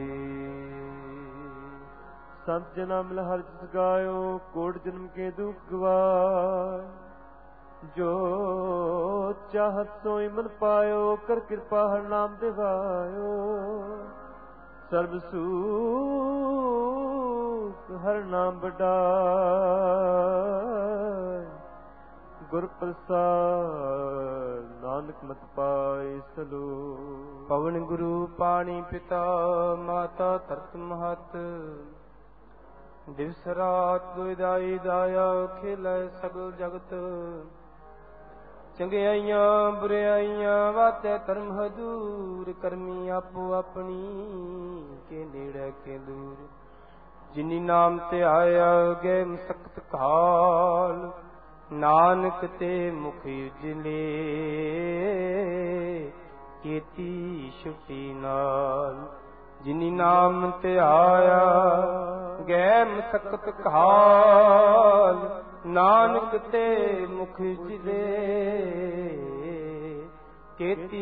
संत जना मिल हर जस गायो कोट जन्म के दुख गवाय जो चाहत सोई मन पायो कर कृपा हर नाम दिवायो सर्ब सुख हर नाम बड़ाय ਗੁਰ ਪ੍ਰਸਾਦ ਨਾਨਕ ਮਤ ਪਾਏ ਸਲੋ। ਪਵਨ ਗੁਰੂ ਪਾਣੀ ਪਿਤਾ ਮਾਤਾ ਧਰਤ ਮਹਤ ਦਿਵਸ ਰਾਤ ਦੁਇਦਾਈ ਦਾਇਆ ਖੇਲੇ ਸਗਲ ਜਗਤ। ਚੰਗਿਆਈਆਂ ਬੁਰਿਆਈਆਂ ਵਾਤੇ ਧਰਮ ਹਦੂਰ ਕਰਮੀ ਆਪੋ ਆਪਣੀ ਕੇ ਨੇੜੇ ਕੇ ਦੂਰ। ਜਿਨੀ ਨਾਮ ਤੇ ਆਇਆ ਗਏ ਮਸਕਤ ਕਾਲ ਨਾਨਕ ਤੇ ਮੁਖ ਉਜਲੇ ਕੀਤੀ ਛੁਟੀ ਨਾਲ। ਜਿਨੀ ਨਾਮ ਤੇ ਆਇਆ ਗਏ ਮਸਕਤ ਕਾਲ ਨਾਨਕ ਤੇ ਮੁਖ ਉਜਲੇ ਕੀਤੀ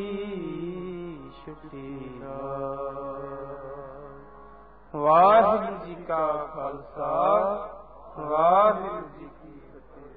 ਛੁਟੀ ਨਾਲ। ਵਾਹਿਗੁਰੂ ਜੀ ਕਾ ਖਾਲਸਾ ਵਾਹਿਗੁਰੂ ਜੀ ਕੀ ਫਤਿਹ।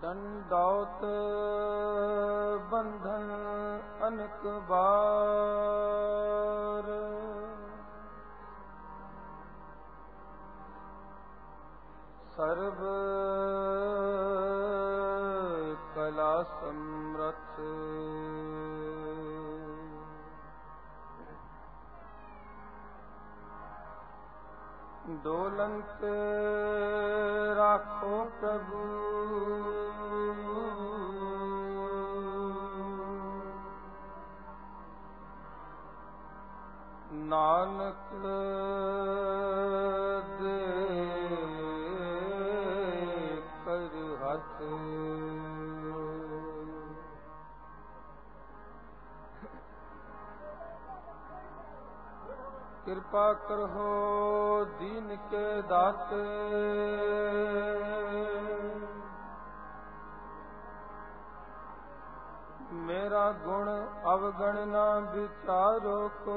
ਦੰਡੌਤ ਬੰਧਨ ਅਨਕ ਬਾਰ, ਸਰਬ ਕਲਾ ਸਮਰਥ, ਡੋਲੰਤ ਰਾਖੋ ਪ੍ਰਭੂ, ਨਾਨਕ ਦੇ ਕਰ ਹੱਥ, ਕਿਰਪਾ ਕਰੋ ਦੀਨ ਕੇ ਦਾਤੇ, ਮੇਰਾ ਗੁਣ ਅਵਗਣ ਨਾ ਵਿਚਾਰੋ ਕੋ,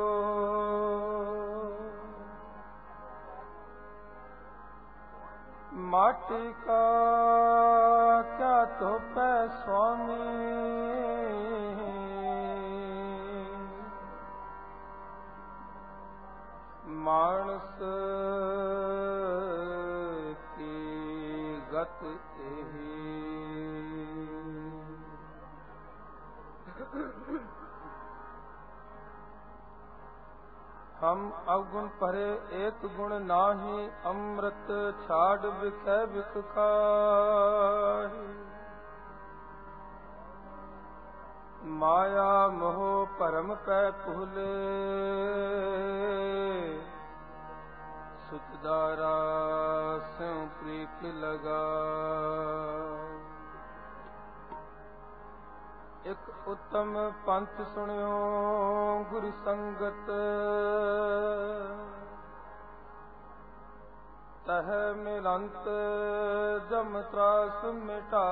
ਮਾਟੀ ਕਾ ਕਿਆ ਧੋਪੈ ਸੁਆਮੀ, ਮਾਨਸ ਕੀ ਗਤ ਇਹੀ, ਹਮ ਅਵਗੁਣ ਭਰੇ ਏਕ ਗੁਣ ਨਾਹੀ, ਅੰਮ੍ਰਿਤ ਛਾੜ ਵਿਖੈ ਵਿਖ ਖਾਹੀ, ਮਾਇਆ ਮੋਹ ਭਰਮ ਪੈ ਭੁਲੇ, ਸੁਚਦਾਰਾ ਸਿਉ ਪ੍ਰੀਤ ਲਗਾ, ਇਕ ਉਤਮ ਪੰਥ ਸੁਣਿਓ ਗੁਰ ਸੰਗਤ, ਤਹ ਮਿਲੰਤ ਜਮ ਤਰਾਸ ਮਿਟਾ,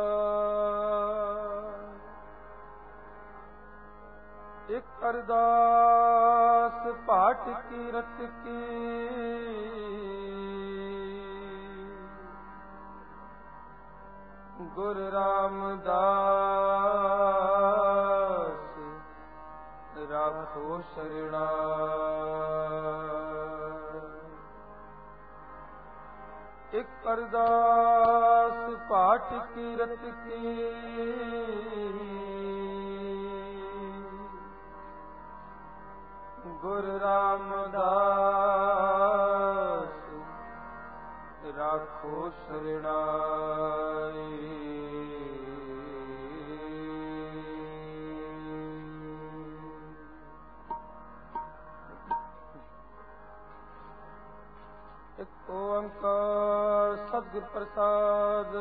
ਇਕ ਅਰਦਾਸ ਪਾਠ ਕੀਰਤ ਕੀ, ਗੁਰ ਰਾਮਦਾਸ ਰਾਖੋ ਸ਼ਰਣਾ, ਇਕ ਅਰਦਾਸ ਪਾਠ ਕੀਰਤ ਕੀ, ਗੁਰ ਰਾਮਦਾਸ ਰਾਖੋ ਸ਼ਰਣਾਈ, ਇਕ ਓੰਕਾਰ ਸਤਿਗੁਰ ਪ੍ਰਸਾਦ,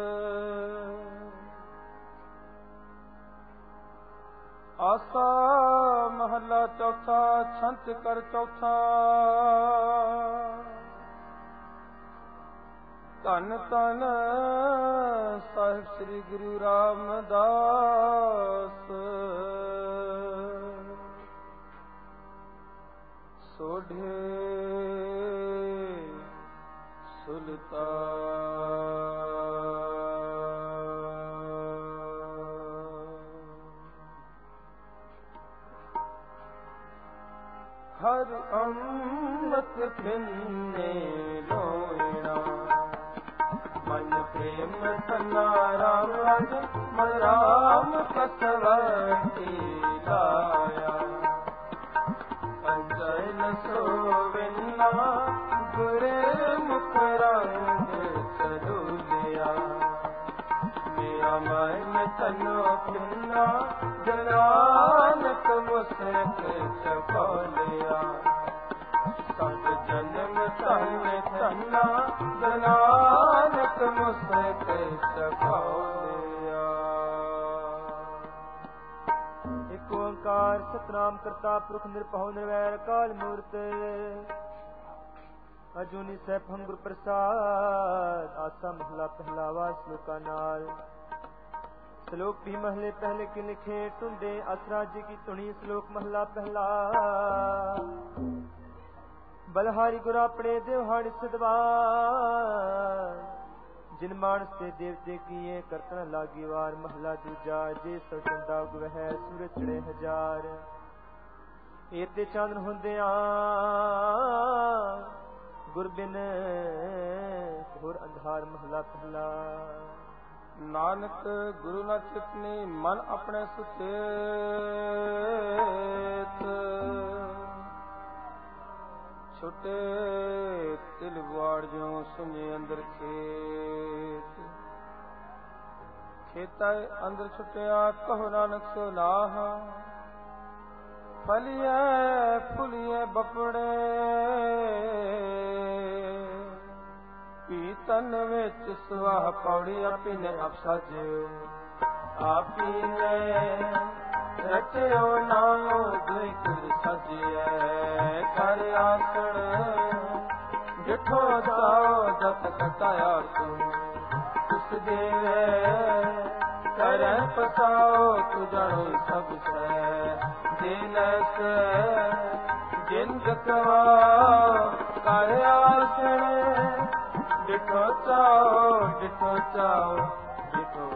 ਆਸਾ ਮਹੱਲਾ ਚੌਥਾ, ਛੰਤ ਕਰ ਚੌਥਾ, ਧੰਨ ਧੰਨ ਸਾਹਿਬ ਸ੍ਰੀ ਗੁਰੂ ਰਾਮਦਾਸ, ਸੋਢੇ ਸੁਲਤਾਨ, ਹਰ ਅੰਮ੍ਰਿਤ ਪਿੰਨੇ ਲੋਇਣਾ, ਮਨ ਪ੍ਰੇਮ ਤਨਾ ਰਾਮ ਰਜ, ਮਨ ਰਾਮ ਕਸਵਤੀ ਲਾਇਆ, ਪੰਜਨ ਸੋਵਿਨਾ ਗੁਰੇ ਮੁਖ ਰੰਗ ਚਲੂਲਿਆ, ਮੇਰਾ ਮਨ ਤਨੋ ਪਿੰਨਾ ਜਨਾਨਕ ਮੁਸਕ ਚਪੋਲਿਆ, ਸਭ ਜਨਮ ਧਨ ਧਨਾ ਜਨਾਨਕ ਮੁਸਕ ਚਪੋਲਿਆ। ਇਕ ਓੰਕਾਰ ਸਤਿਨਾਮ ਕਰਤਾ ਪੁਰਖ ਨਿਰਭਉ ਨਿਰਵੈਰ ਅਕਾਲ ਮੂਰਤ, ਅਜੂਨੀ ਸੈਭੰ ਗੁਰ ਪ੍ਰਸਾਦ। ਆਸਾ ਮਹਲਾ ਪਹਿਲਾਵਾ ਸ਼ਲੋਕਾਂ ਨਾਲ। श्लोक भी महले पहले के लिखे टुंडे असरा जी की तुणी। श्लोक महला पहला। बलहारी गुरा अपने देवहाड़ सिद्धवार, जिन मानस ते देवते किए करतन लागी वार। महला दूजा जे सो चंदा उगवह सूरज चढ़े हजार। एते चांदन हुंदिया गुर बिन घोर अंधार। महला पहला। नानक गुरु न चितनी मन अपने सुचेत। छुटे तिल बुआड़ जो सुने अंदर खेत। खेता अंदर छुटिया कहो नानक सो लाहा। फलिए फुलिए बपड़े पीतन विच सुवाह पौड़ी। आपी ने आप साजियो आपी ने रचियो नामो दुई कुल सजिए। कर आसण डिठो जाओ जत कटाया तू। कुछ देवे करे पसाओ तू जानो सब से। दिन से जिंद कवा कर आसण डिठो चाओ डिठो चाओ डिठो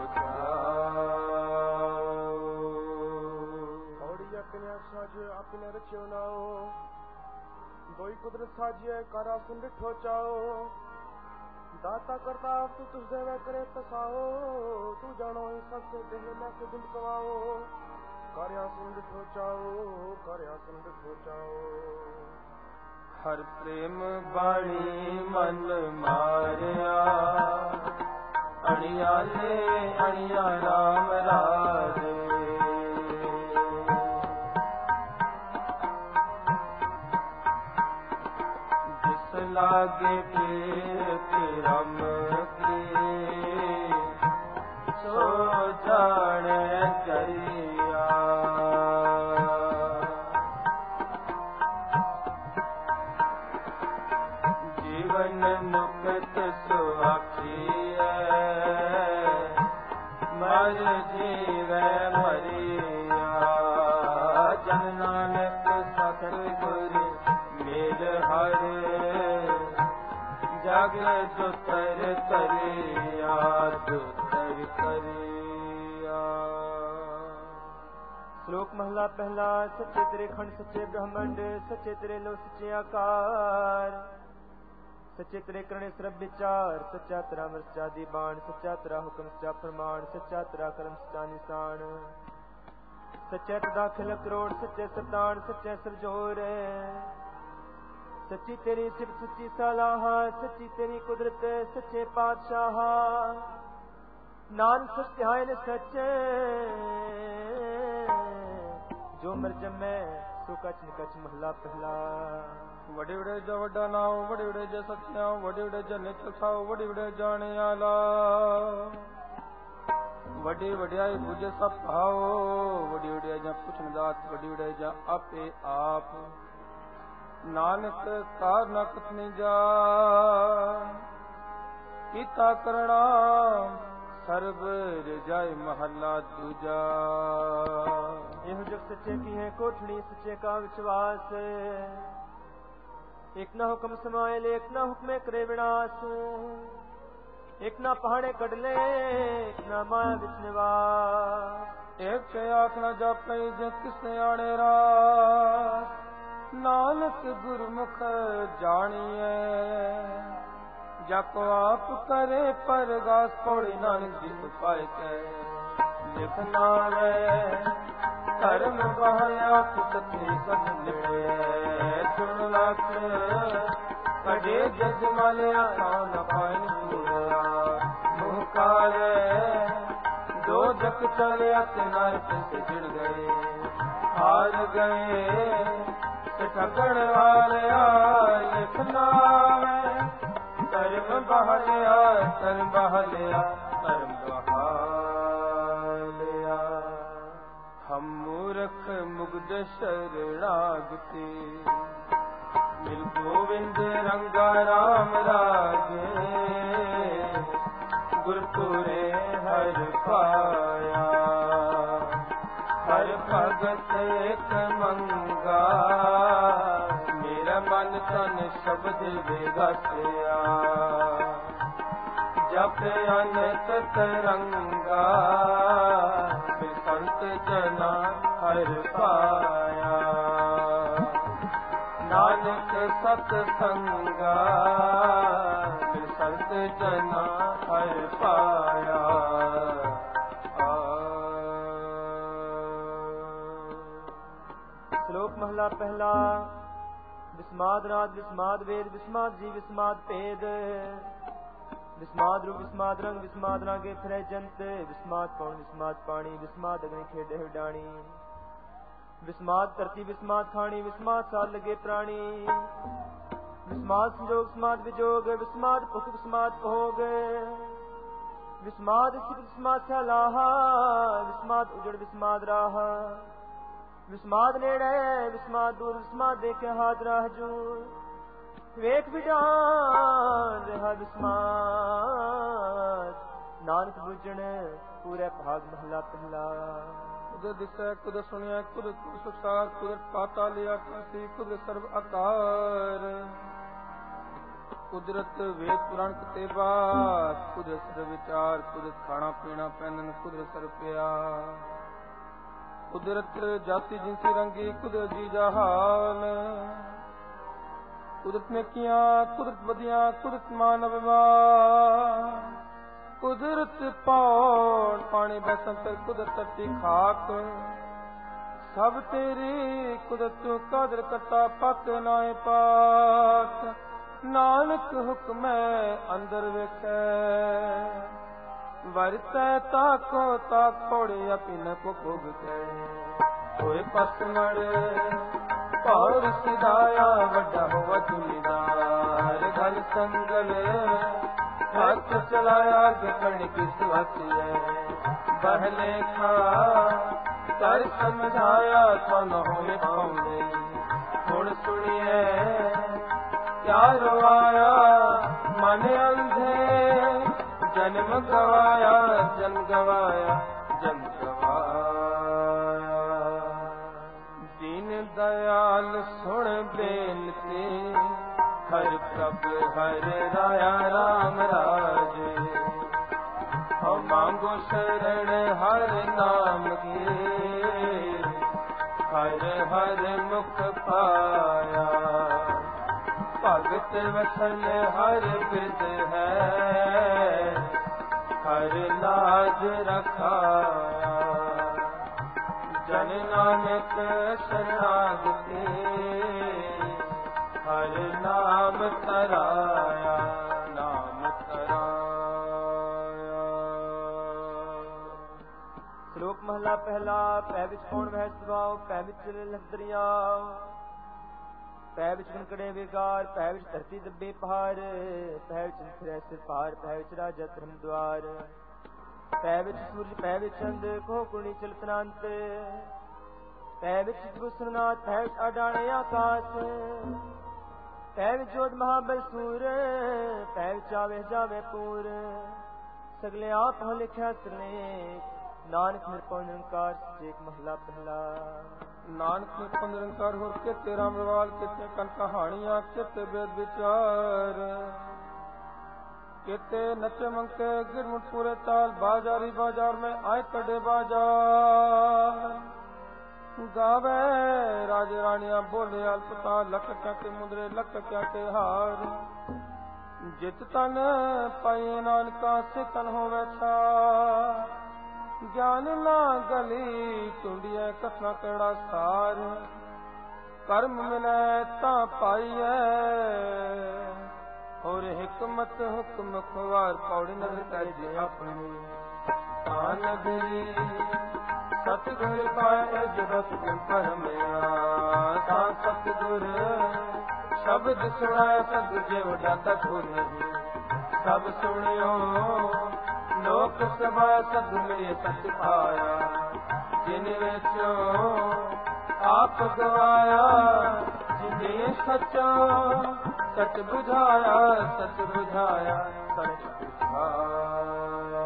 साजिए आपने रचियो नाओ दोई कुदरत साजिए कारा सुन डिठो चाओ। दाता करता तू तुझ देवे करे तसाओ। तू जानो सबसे दिल में से दिल कवाओ। कार्या सुन डिठो चाओ कार्या सुन डिठो चाओ। हर प्रेम बाणी मन मारिया। अणिया ले अणिया राम राजे। लागे के रम के सो जाने जरिया। जीवन नुकत सुआखिए मर जीवे मरिया। जन नानक सतगुर मेल हर जग जो तर करिया जो तर करिया। श्लोक महला पहला। सच्चे तेरे खंड सच्चे ब्रह्मंड सच्चे तेरे लो सच्चे आकार। सच्चे तेरे करने सर्व विचार। सच्चा तेरा अमर सच्चा दीवान। सच्चा तेरा हुक्म सच्चा फरमान। सच्चा तेरा कर्म सच्चा निशान। सच्चे दाखिल करोड़ सच्चे सरदार सच्चे सरजोर। सच्ची तेरी सिफत सच्ची सलाह। सच्ची तेरी कुदरत सच्चे पातशाह। नानक सच ध्यान सच्चे जो मर जमै सो कच निकच। महला पहला। वडे वडे जा वड्डा नाओ वडे वडे जा सत्याओ। वडे वडे जा नित खाओ वडे वडे जाने आला। वडे वड्याई बुझे सब भाओ। वडे वडे जा पुछन दात वडे वडे जा आपे आप। नानक कार न कथनी जा कीता करना सर्ब रजाई। महला दूजा। यह जग सच्चे की है कोठड़ी सच्चे का विश्वास। एक ना हुक्म समाये एक ना हुक्मे करे विनाश। एक ना पहाड़े कड़ ले एक ना माया विच निवास। एक के आख न जापे जे किसने आने रास। नानक गुरमुख जानिए जाको आप करे परगास। पौड़ी नानक जी उपाय के लिखना है धर्म बहाया सत्य सद निड़े। सुन लख कड़े जज मालिया न पाइन पूरा। मुहकार दो जग चले नरक से जुड़ गए। हार गए ठगण वाले लिखना कर्म बहलिया कर्म बहलिया कर्म बहालिया। हम मूर्ख मुग्ध शरणागति मिल गोविंद रंगा राम रागे। गुरपुरे हर पाया हर भगत एक मंगा। मेरा मन तन शब्द विगसिया ਜਪ ਅਨੰਤ ਤਰੰਗਾ ਬਿਸੰਤ ਜਨਾ ਹਰ ਪਾਇਆ ਨਾਨਕ ਸਤ ਸੰਗਾ ਬਿਸੰਤ ਜਨਾ ਹਰ ਪਾਇਆ ਸ਼ਲੋਕ ਮਹਲਾ ਪਹਿਲਾ ਵਿਸਮਾਦ ਰਾਜ ਵਿਸਮਾਦ ਵੇਦ ਵਿਸਮਾਦ ਜੀ ਵਿਸਮਾਦ ਭੇਦ ਵਿਸਮਾਦ ਰੂਪ ਵਿਸਮਾਦ ਰੰਗ ਵਿਸਮਾਦ ਰਾਗੇ ਫਿਰੈ ਜੰਤ ਵਿਸਮਾਦ ਕੌਣ ਵਿਸਮਾਦ ਪਾਣੀ ਵਿਸਮਾਦ ਅਗਨੀ ਖੇਡੇ ਵਿਡਾਣੀ ਵਿਸਮਾਦ ਧਰਤੀ ਵਿਸਮਾਦ ਖਾਣੀ ਵਿਸਮਾਦ ਸਾਲ ਲਗੇ ਪ੍ਰਾਣੀ ਵਿਸਮਾਦ ਸੰਜੋਗ ਵਿਸਮਾਦ ਵਿਜੋਗ ਵਿਸਮਾਦ ਭੁਖ ਵਿਸਮਾਦ ਭੋਗ ਵਿਸਮਾਦ ਸਿਧ ਵਿਸਮਾਦ ਸਲਾਹਾ ਵਿਸਮਾਦ ਉਜੜ ਵਿਸਮਾਦ ਰਾਹ ਵਿਸਮਾਦ ਨੇੜੇ ਵਿਸਮਾਦ ਦੂਰ ਵਿਸਮਾਦ ਦੇਖੇ ਹਾਜ਼ਰਾ ਹਜੂਰ ਵੇਖ ਵਿਡਾਨ ਰਹਾ ਵਿਸਮਾਦ ਨਾਨਕ ਬੁਝਣ ਪੂਰੇ ਭਾਗ ਮਹਲਾ ਪਹਿਲਾ ਕੁਦਰਤ ਦਿਸੈ ਕੁਦਰਤ ਸੁਣਿਆ ਕੁਦਰਤ ਸੁਸਾਰ ਕੁਦਰਤ ਪਾਤਾਲ ਆਕਾਸੀ ਕੁਦਰਤ ਸਰਬ ਆਕਾਰ ਕੁਦਰਤ ਵੇਦ ਪੁਰਾਣ ਕਿਤਾਬਾ ਕੁਦਰਤ ਸਰਬ ਵਿਚਾਰ ਕੁਦਰਤ ਖਾਣਾ ਪੀਣਾ ਪਹਿਨਣ ਕੁਦਰਤ ਸਰਬ ਪਿਆਰ ਕੁਦਰਤ ਜਾਤੀ ਜਿਨਸੀ ਰੰਗੀ ਕੁਦਰਤ ਜੀ ਜਹਾਨ ਕੁਦਰਤ ਨੇਕੀਆਂ ਕੁਦਰਤ ਵਧੀਆਂ ਕੁਦਰਤ ਮਾਨ ਅਭਿਮਾਨ ਕੁਦਰਤ ਪੌਣ ਪਾਣੀ ਬਸੰਤਰ ਕੁਦਰਤ ਧਰਤੀ ਖਾਕ ਸਭ ਤੇਰੀ ਕੁਦਰਤ ਕਾਦਰ ਕਰਤਾ ਪੱਕ ਨਾਏ ਪਾਕ ਨਾਨਕ ਹੁਕਮੈ ਅੰਦਰ ਵੇਖੈ ਵਰਤੈ ਤਾਕੋ ਤਾਕ ਪੌੜੇ ਅਪਿਨ ਕੋ ਭੋਗਤੈ ਹੋਏ ਪਸਮੜ ਪੌਰ ਸਿਧਾਇਆ ਵੱਡਾ ਹੋਵਾ ਦੁਨੀਦਾਰ ਗਲ ਸੰਗਲ ਹੱਥ ਚਲਾਇਆ ਗਖਣ ਕਿਸ ਵਸਿਐ ਬਹਲੇ ਖਾ ਕਰ ਸਮਝਾਇਆ ਤਨ ਹੋਏ ਪਾਉਂਦੇ ਹੁਣ ਸੁਣੀਐ ਕਿਆ ਰਵਾਇਆ ਮਨ ਅੰਧੇ ਜਨਮ ਗਵਾਇਆ ਜਨਮ ਗਵਾਇਆ ਜਨਮ ਗਵਾਇਆ ਦੀਨ ਦਇਆਲ ਸੁਣ ਬੇਨਤੀ ਹਰ ਪ੍ਰਭ ਹਰ ਰਾਇਆ ਰਾਮ ਰਾਜੇ ਹਮ ਮੰਗੋ ਸ਼ਰਨ ਹਰ ਨਾਮ ਕੇ ਹਰ ਹਰ ਮੁਖ ਪਾਇਆ ਭਗਤ ਵਸਨ ਹਰ ਬਿਰਦ ਹੈ ਹਰ ਲਾਜ ਰਖਾਇਆ ਜਨ ਨਾਨਕ ਸ਼ਰਨਾਗਤੇ ਹਰ ਨਾਮ ਤਰਾਇਆ ਨਾਮ ਤਰਾਇਆ ਸ਼ਲੋਕ ਮਹਲਾ ਪਹਿਲਾ ਪੈ ਵਿੱਚ ਕੌਣ ਵਹਿ ਸੁਭਾਉ ਪੈ ਵਿੱਚ ਲਖਦਰੀਆ ਪੈ ਵਿੱਚ ਕੰਕੜੇ ਵਿਗਾਰ ਪੈ ਵਿੱਚ ਧਰਤੀ ਦੱਬੇ ਪਹਾੜ ਪੈ ਵਿੱਚ ਫਿਰੈ ਸਿਰ ਪਾਰ ਪੈ ਵਿੱਚ ਰਾਜਾ ਧਰਮ ਦੁਆਰ ਪੈ ਵਿੱਚ ਸੂਰਜ ਪੈ ਵਿੱਚ ਚੰਦ ਕੋ ਕੁਣੀ ਚਲਤਨਾੰਤ ਪੈ ਵਿੱਚ ਗੁਸਰਨਾਥ ਪੈ ਵਿੱਚ ਅਡਾਣੇ ਆਕਾਸ਼ ਪੈ ਵਿੱਚ ਜੋਤ ਮਹਾਬਲ ਸੂਰ ਪੈ ਵਿੱਚ ਆਵੇ ਜਾਵੇ ਪੂਰ ਸਗਲੇ ਆਪ ਹੋ ਲਿਖਿਆ ਸਰਲੇਖ ਨਾਨਕ ਨਿਰਭਉ ਨਿਰੰਕਾਰ ਸੇਕ ਮਹਲਾ ਪਹਿਲਾ ਨਾਨਕ ਨਿਰਭਉ ਨਿਰੰਕਾਰ ਹੋਰ ਕਿਤੇ ਰਾਮ ਰਵਾਲ ਕਿਤੇ ਕਨ ਕਹਾਣੀਆਂ ਕਿਤੇ ਵੇਦ ਵਿਚਾਰ ਕਿਤੇ ਨਚੇ ਮੰਕੇ ਗਿਰਮੁਟ ਪੂਰੇ ਤਾਲ बाजारी बाजार में आए कड़े बाजार गावे राजे रानिया बोले अल्पता लख क्या के मुद्रे लख क्या के हार जित तन पाए नानका से तन हो वैसा ज्ञान ना गली टूंडिए कसना कड़ा सार कर्म मिले ता पाइए और हिकमत हुक्म खुवार पौड़ी नजर कर जे अपनी तान नगरी सतगुर पाए जगत के परमया ता सतगुर शब्द सुनाए सतगुर जे वडाता ठोर नहीं सब सुनियो लोक सभा सतगुर में सच पाया जिन विचो आप गवाया जिने सचा सच बुझाया सच बुझाया सच बुझाया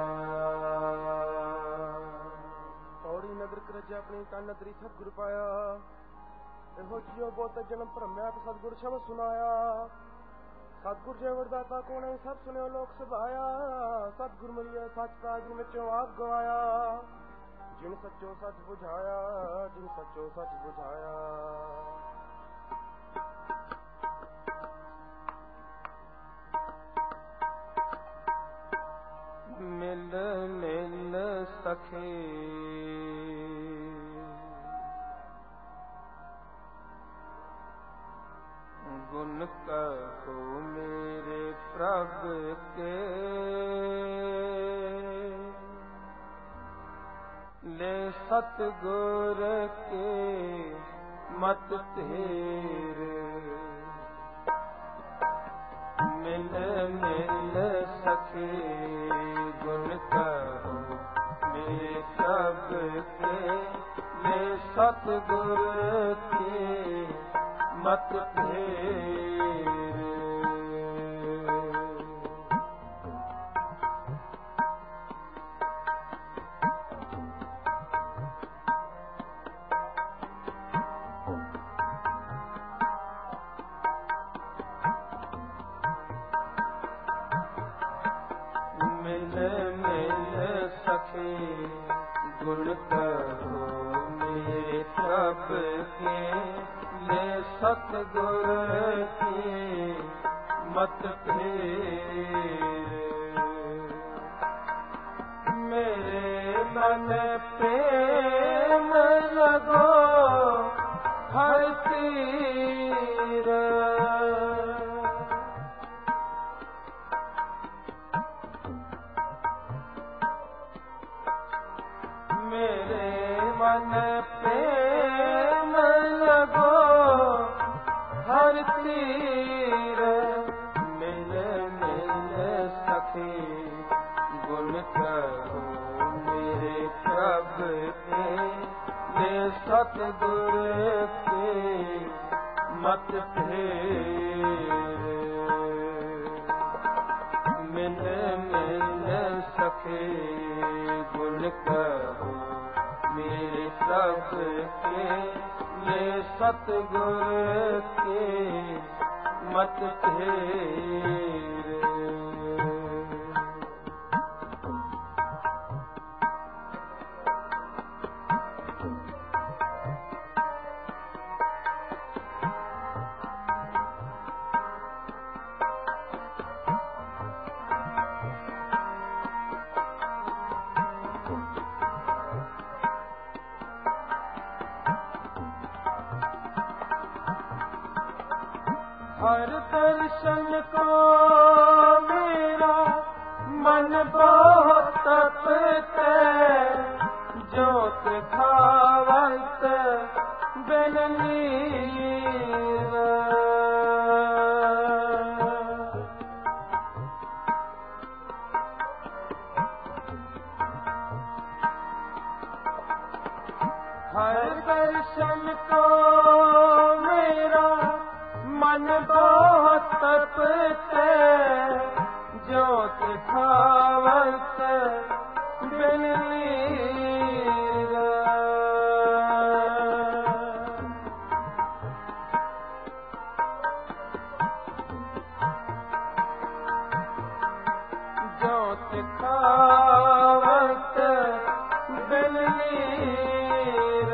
ਪੌੜੀ ਨਗਰ ਕਰਜਾ ਆਪਣੀ ਕੰਨ ਤਰੀ ਸਤਿਗੁਰ ਪਾਇਆ ਇਹੋ ਜਿਉ ਬਹੁਤ ਜਨਮ ਭਰਮਿਆ ਤੇ ਸਤਿਗੁਰ ਸ਼ਬਦ ਸੁਨਾਇਆ सतगुर जय वरदाता को नहीं सब सुने लोक सभाया सतगुर मिलिए सच का जिन बच्चों आप गवाया जिन सच्चो सच बुझाया जिन सच्चो सच बुझाया मिल मिल सखे गुण कहो मेरे प्रभु के ले सतगुर के मत तेरे मिल मिल सखे गुण कहो मेरे प्रभु के ले सतगुर के मत फेर मिल मिल सखे गुण कहो मेरे प्रभु के ले सतगुर की मत फेर मेरे मन प्रेम लगो हर तीर मेरे मन प्रेम लगो हर तीर मिल मिल सखे गुण कहो मेरे प्रभु के ले सतगुर के मत फेर मिल मिल सखे गुण कहो मेरे प्रभु के ले सतगुर के मत फेर हर दर्शन को मेरा मन बहुत तपते ज्योत खावत बिन नीर हर दर्शन को मेरा मन बहुत तपते ज्योत खावत बिन नीर ज्योत खावत बिन नीर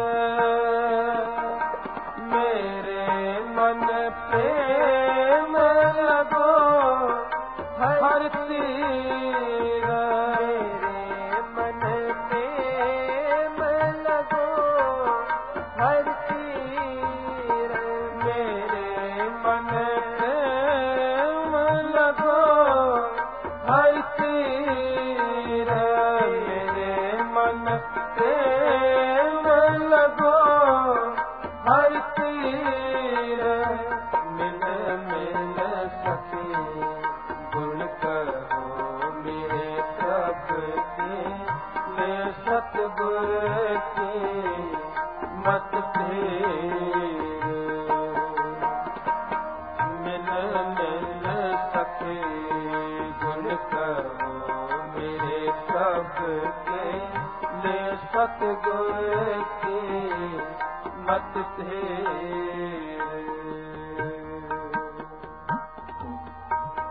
मेरे मन प्रेम लगो हर तीर मेरे मन प्रेम लगो हर तीर मेरे मन प्रेम लगो हर तीर मेरे मन प्रेम लगो हर तीर मिल मिल सखे गुण कहो मेरे प्रभु के ले सतगुर के मत फेर मिल मिल सखे गुण कहो मेरे प्रभु के ले सतगुर के मत फेर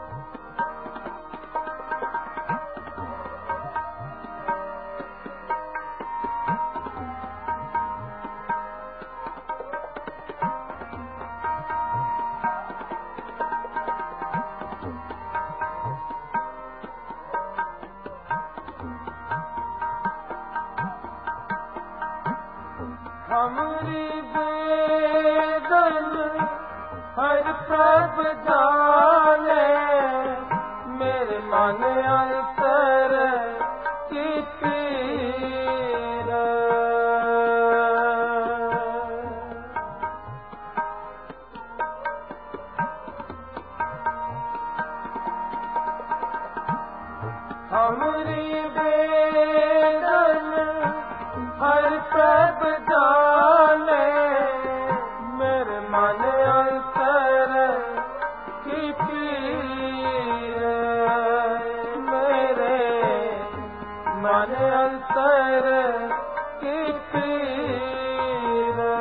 हमरी बेदन हर प्रभ जाने, मेरे मन अंतर की पीर, मेरे मन अंतर की पीर,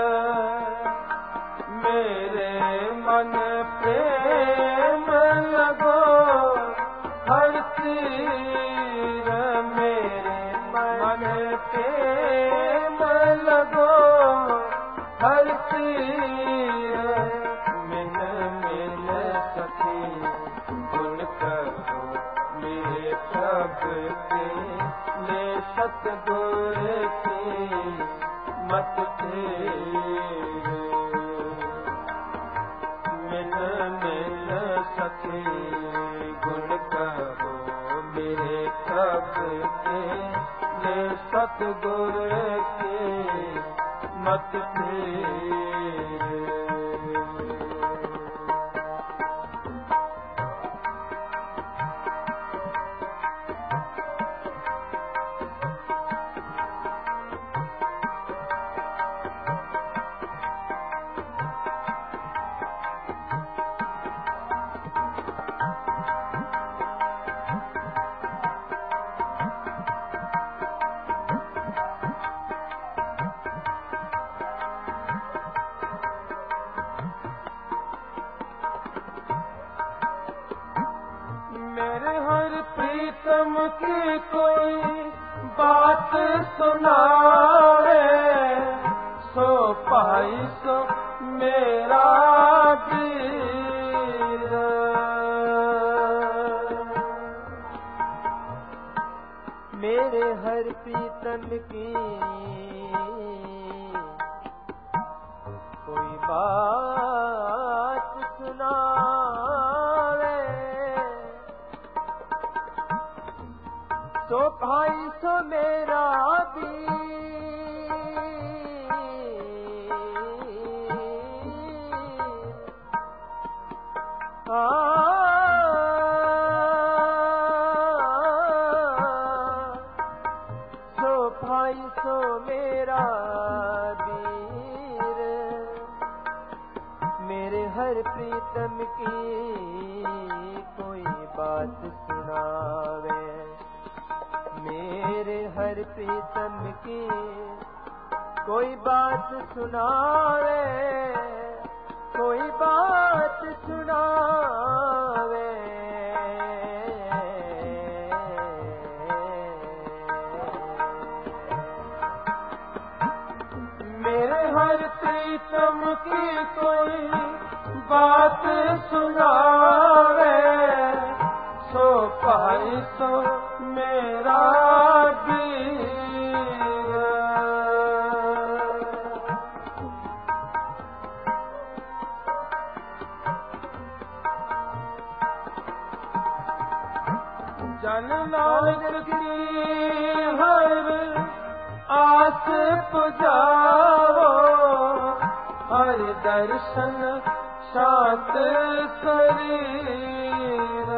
मेरे मन प्रेम लगो हर तीर, मेरे मन प्रेम लगो हर तीर, मिल मिल सखी गुण करो मेरे प्रभु के, ले सतगुर की मत तेरे, मिल मिल सखी गुण करो मेरे प्रभु के, ले सतगुर के मत तेरे। मेरे हर प्रीतम की कोई बात सुनावे, सो पाई सो मेरा दीर, मेरे हर प्रीतम की कोई बात सुनावे, सो भाई सो मेरा दीर, सो भाई सो मेरा दीर, मेरे हर प्रीतम की कोई बात सुनावे, मेरे हर प्रीतम की कोई बात सुनावे, कोई बात सुनावे, मेरे हर प्रीतम की कोई बात सुनावे, सो पाई सो मेरा दीर, जन नानक की हर आस पुजाओ, हर दर्शन शांत शरीर,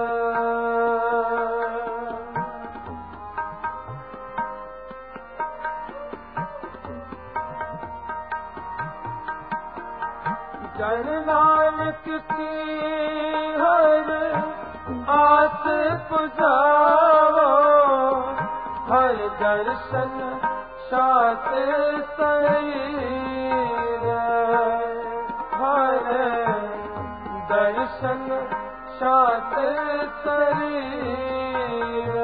जन नानक की हर आस पुजाओ, हर दर्शन शांत शरीर, हर दर्शन शांत शरीर,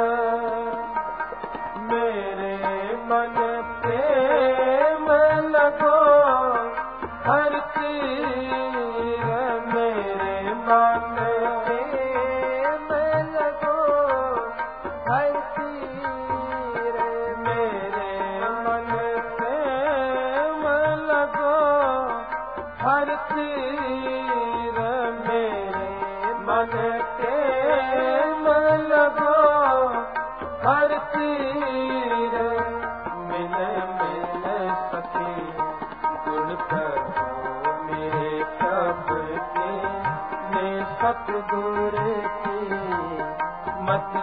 मेरे मन प्रेम लगो हर तीर, मेरे मन प्रेम लगो हर तीर, मेरे मन प्रेम लगो हर तीर, मेरे मन प्रेम लगो हर तीर, मिल मिल सखी गुण करो मेरे प्रभु के, ले सत सतगुर की मत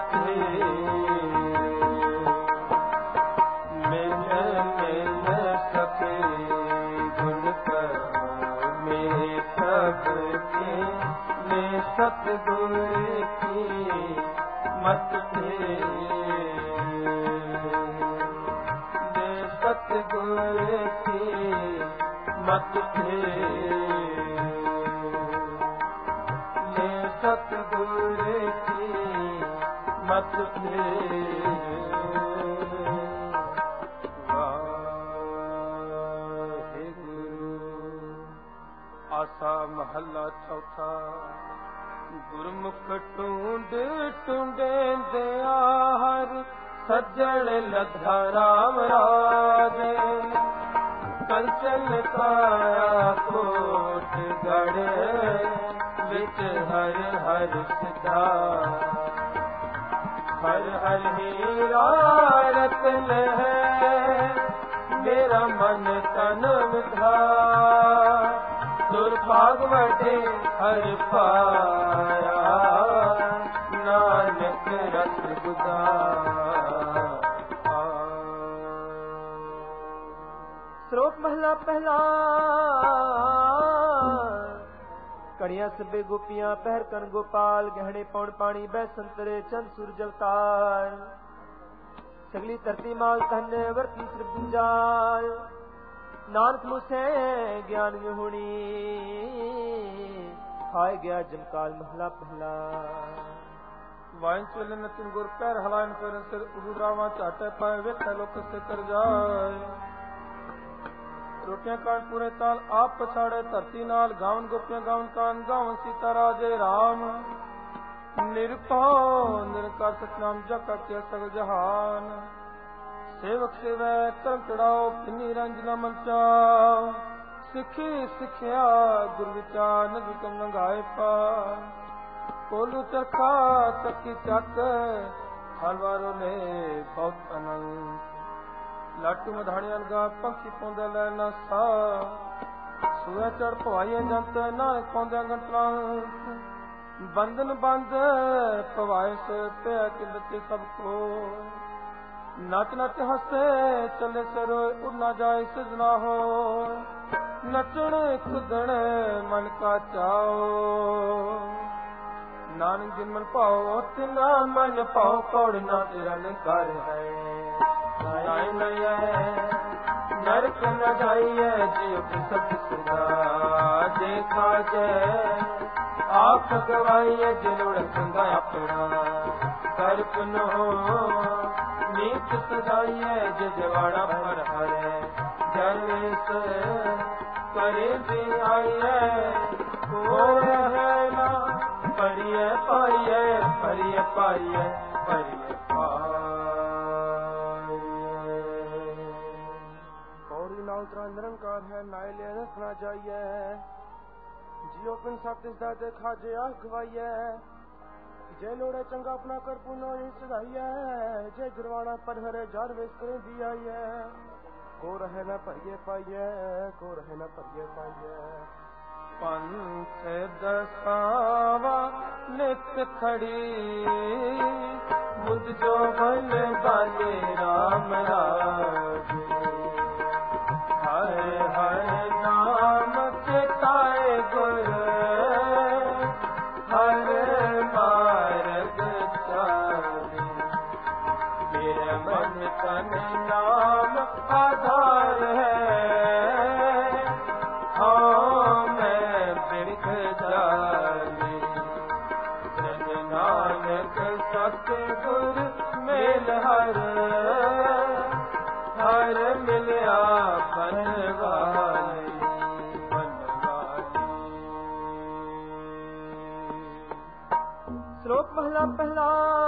मिल मिल सके गुण करो मेरे सबके ले सतगुर की मत सतगुर की मत ले सतगुर की मत आसा महला चौथा गुरमुख टूंड टूंडे दया हर सज्जन लद्धा राम राजे कंचन काया कोट गढ़ विच हर हर सिद्धा हर हर हीरा रतन है मेरा मन तन विधा दुर्भाग वटे हर पाया नानक रत गुदा श्लोक महला पहला। कड़िया सबे गोपियां पहर कन गोपाल गहने पौन पानी बह संतरे चंद सूरज अवतार सगली धरती माल धन वर्ती त्रिभुजाल नानक मुसे ज्ञान विहुणी खाए गया जमकाल महला पहला। वाइन चले नतिन गुर पैर हलाइन पर सिर उड़ावा चाटे पाए वेखे लोक से कर जाए रोटियां कान पूरे ताल आप पछाड़े धरती नाल गावन गोपियां गावन कान गावन सीता राजे राम निरपौ निरंकार सतनाम जप के सगल जहान सेवक सेवै करम चढ़ाओ पिन्नी रंजना मंचाओ सिखी सिखिया गुर विचार नदी कम लंघाए पा कोलू चरखा चक्की चक हलवारों ने बहुत अनंत लाटू मधाणियां गा पंखी पौंदे लै न सा सूए चढ़ पवाइए जंत नानक पौंदे गंटलांत बंधन बंद पवाए से पे किलते सबको नच नच हंसे चले सरो उड़ना जाए सजना हो नचण खुदण मन का चाओ नानक जिन मन पाओ तिना मन पाओ कौड़ ना तिरन कर है नरक न जाइए जीव सब सुधा देखा जय आप गवाइए जिलोड़ संगा अपना कर पुनो नीत सजाइए जजवाड़ा भर हरे जरवेश करे भी आइए और है ना परिय पाइए परिय पाइए परिय पाइए निरंकार है नाय ले रखना चाहिए जियो पिन सब दिसदा देखा जे आख गवाइए जे लोड़े चंगा अपना कर पुनो ही सदाइए जे गिरवाना पर हरे जार वेस करे दी आइए को रहे न परिये पाइए को रहे न परिये पाइए पंथ दसावा नित खड़ी बुद्ध जो बन बाले राम राज हरे हरे नाम चिताए गुर हर मार्ग चाले मेरे मन तन नाम आधार है हाँ मैं बिरख जाने जन नानक सतगुर मेल हर हर मिलया बनवाली श्लोक महला पहला।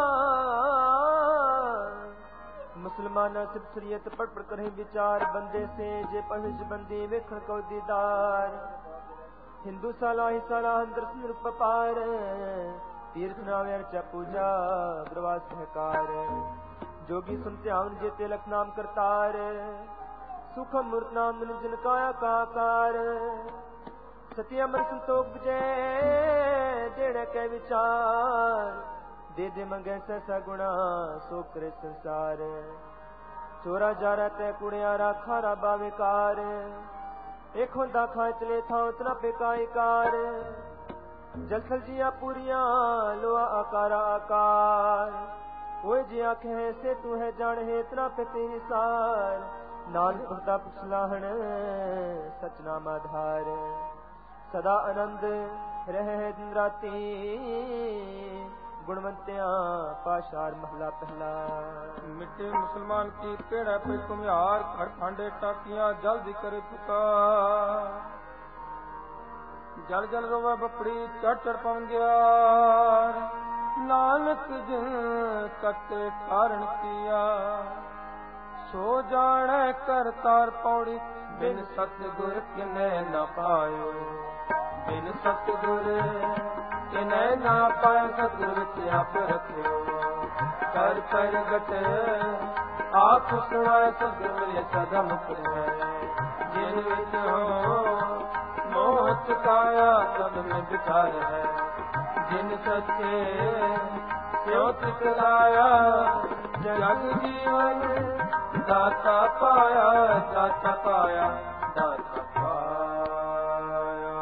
मुसलमाना सिर्फ शरीयत पढ़ पढ़ करें विचार बंदे से जे पढ़ बंदी वेखण को दीदार हिंदू साला ही साला दर्शन रूप पार तीर्थ नाम अर्चा पूजा प्रवास सहकार जोगी सुनते आवन जे तिलक नाम करतार सुखम मूर्त नाम निरंजन काया काकार सत्य अमर संतोष विजय ਜਿਹੜੇ ਕੇ ਵਿਚਾਰ ਦੇ ਦੇ ਮੰਗੇ ਸੈਸਾ ਗੁਣਾ ਸੋ ਕਰੇ ਸੰਸਾਰ ਚੋਰਾ ਜਾਰਾ ਤੇ ਕੁੜਿਆ ਰਾਖਾ ਰਾਬਾ ਵਿਕਾਰ ਇੱਕ ਹੁੰਦਾ ਖਾਂ ਚਲੇ ਥਾਂ ਉਤਨਾ ਬੇਕਾਇਕਾਰ ਜਲਥਲ ਜੀਆਂ ਪੂਰੀਆਂ ਲੋਆ ਆਕਾਰਾ ਆਕਾਰ ਉਹ ਜੀ ਆਖੇ ਸੇ ਤੂੰ ਹੈ ਜਾਣ ਹੈ ਇਤਨਾ ਪਤੇ ਨਿਸਾਰ ਨਾਨਕ ਦਾ ਪੁਛਲਾਹਣ ਸਚਨਾਮ ਆਧਾਰ ਸਦਾ ਆਨੰਦ ਰਹੇ ਦਿਨ ਰਾਤੀ ਗੁਣਵੰਤਿਆਂ ਪਾਸ਼ਾਰ ਮਹਲਾ ਪਹਿਲਾ ਮਿੱਟੇ ਮੁਸਲਮਾਨ ਕੀ ਕਿਹੜਾ ਪੇ ਕੁਮਿਆਰ ਘੜ ਫਾਂਡੇ ਟਾਕੀਆਂ ਜਲਦੀ ਕਰੇ ਪੁਕਾਰ ਜਲ ਜਲ ਰੋਵੇ ਬਪੜੀ ਚੜ ਚੜ ਪਵਨ ਗਿਆ ਨਾਨਕ ਜਿਨ ਕਤੇ ਕਾਰਨ ਕੀਆ ਸੋ ਜਾਣੈ ਕਰਤਾਰ ਪੌੜੀ ਬਿਨ ਸਤਿਗੁਰ ਕਿਨੇ ਨਾ ਪਾਇਓ ਬਿਨ ਸਤਿਗੁਰ ਕਿਨੇ ਨਾ ਪਾਇ ਸਤਿਗੁਰ ਵਿੱਚ ਆਪ ਰੱਖਿਓ ਕਰ ਪ੍ਰਗਟ ਆਪ ਸੁਣਾਏ ਸਤਿਗੁਰ ਮਿਲੇ ਸਦਾ ਮੁਕਤ ਹੈ ਜਿਨ ਵਿੱਚ ਹੋ ਮੋਹ ਚੁਕਾਇਆ ਤਦ ਮੈਂ ਵਿਚਾਰ ਹੈ ਜਿਨ ਸੱਚੇ ਸਿਉ ਤਿਕਲਾਇਆ ਜਗ ਜੀਵਨ ਦਾਤਾ ਪਾਇਆ ਦਾਤਾ ਪਾਇਆ ਦਾਤਾ ਪਾਇਆ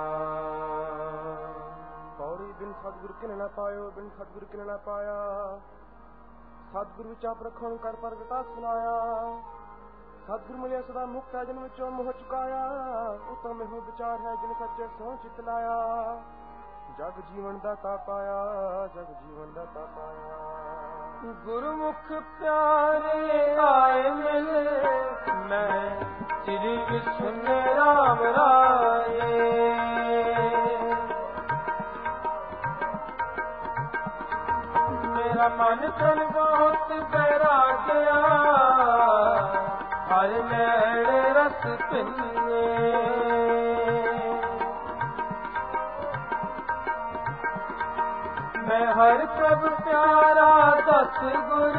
ਪੌੜੀ ਬਿਨ ਸਤਿਗੁਰ ਕਿਨੇ ਨਾ ਪਾਇਓ ਬਿਨ ਸਤਿਗੁਰ ਕਿਨੇ ਨਾ ਪਾਇਆ ਸਤਿਗੁਰ ਵਿੱਚ ਆਪ ਰੱਖਣ ਕਰ ਪ੍ਰਗਟਾ ਸੁਨਾਇਆ ਸਤਿਗੁਰ ਮਿਲਿਆ ਸਦਾ ਮੁਕਤ ਹੈ ਜਿਨ ਵਿੱਚੋਂ ਮੋਹ ਚੁਕਾਇਆ ਉਤਮ ਇਹੋ ਵਿਚਾਰ ਹੈ ਜਿਨ ਸੱਚੇ ਸੋਹ ਚਿਤ ਲਾਇਆ ਜਗ ਜੀਵਨ ਦਾਤਾ ਪਾਇਆ ਜਗ ਜੀਵਨ ਦਾਤਾ ਪਾਇਆ ਗੁਰਮੁਖ ਪਿਆਰੇ ਆਏ ਮਿਲੇ ਮੈਂ ਸ੍ਰੀ ਵਿਸ਼ਨੂੰ ਰਾਮ ਰਾਏ ਮੇਰਾ ਮਨ ਤਨ ਬਹੁਤ ਬੈਰਾਗਿਆ ਹਰ ਲੈੜੇ ਰਸ ਪਿੰਨੇ ਮੈਂ ਹਰ ਪ੍ਰਭ ਪਿਆਰਾ ਦਸ ਗੁਰ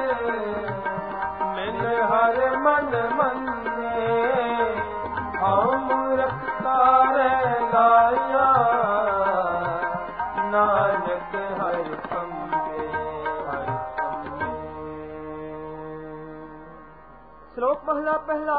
ਮੈਨੇ ਹਰ ਮਨ ਮੰਨੇ ਹਉ ਮੂਰਖ ਤਾਰੇ ਲਾਇਆ ਨਾਨਕ ਹਰ ਸੰਗੇ ਹਰ ਸੰਗੇ ਸ਼ਲੋਕ ਮਹਲਾ ਪਹਿਲਾ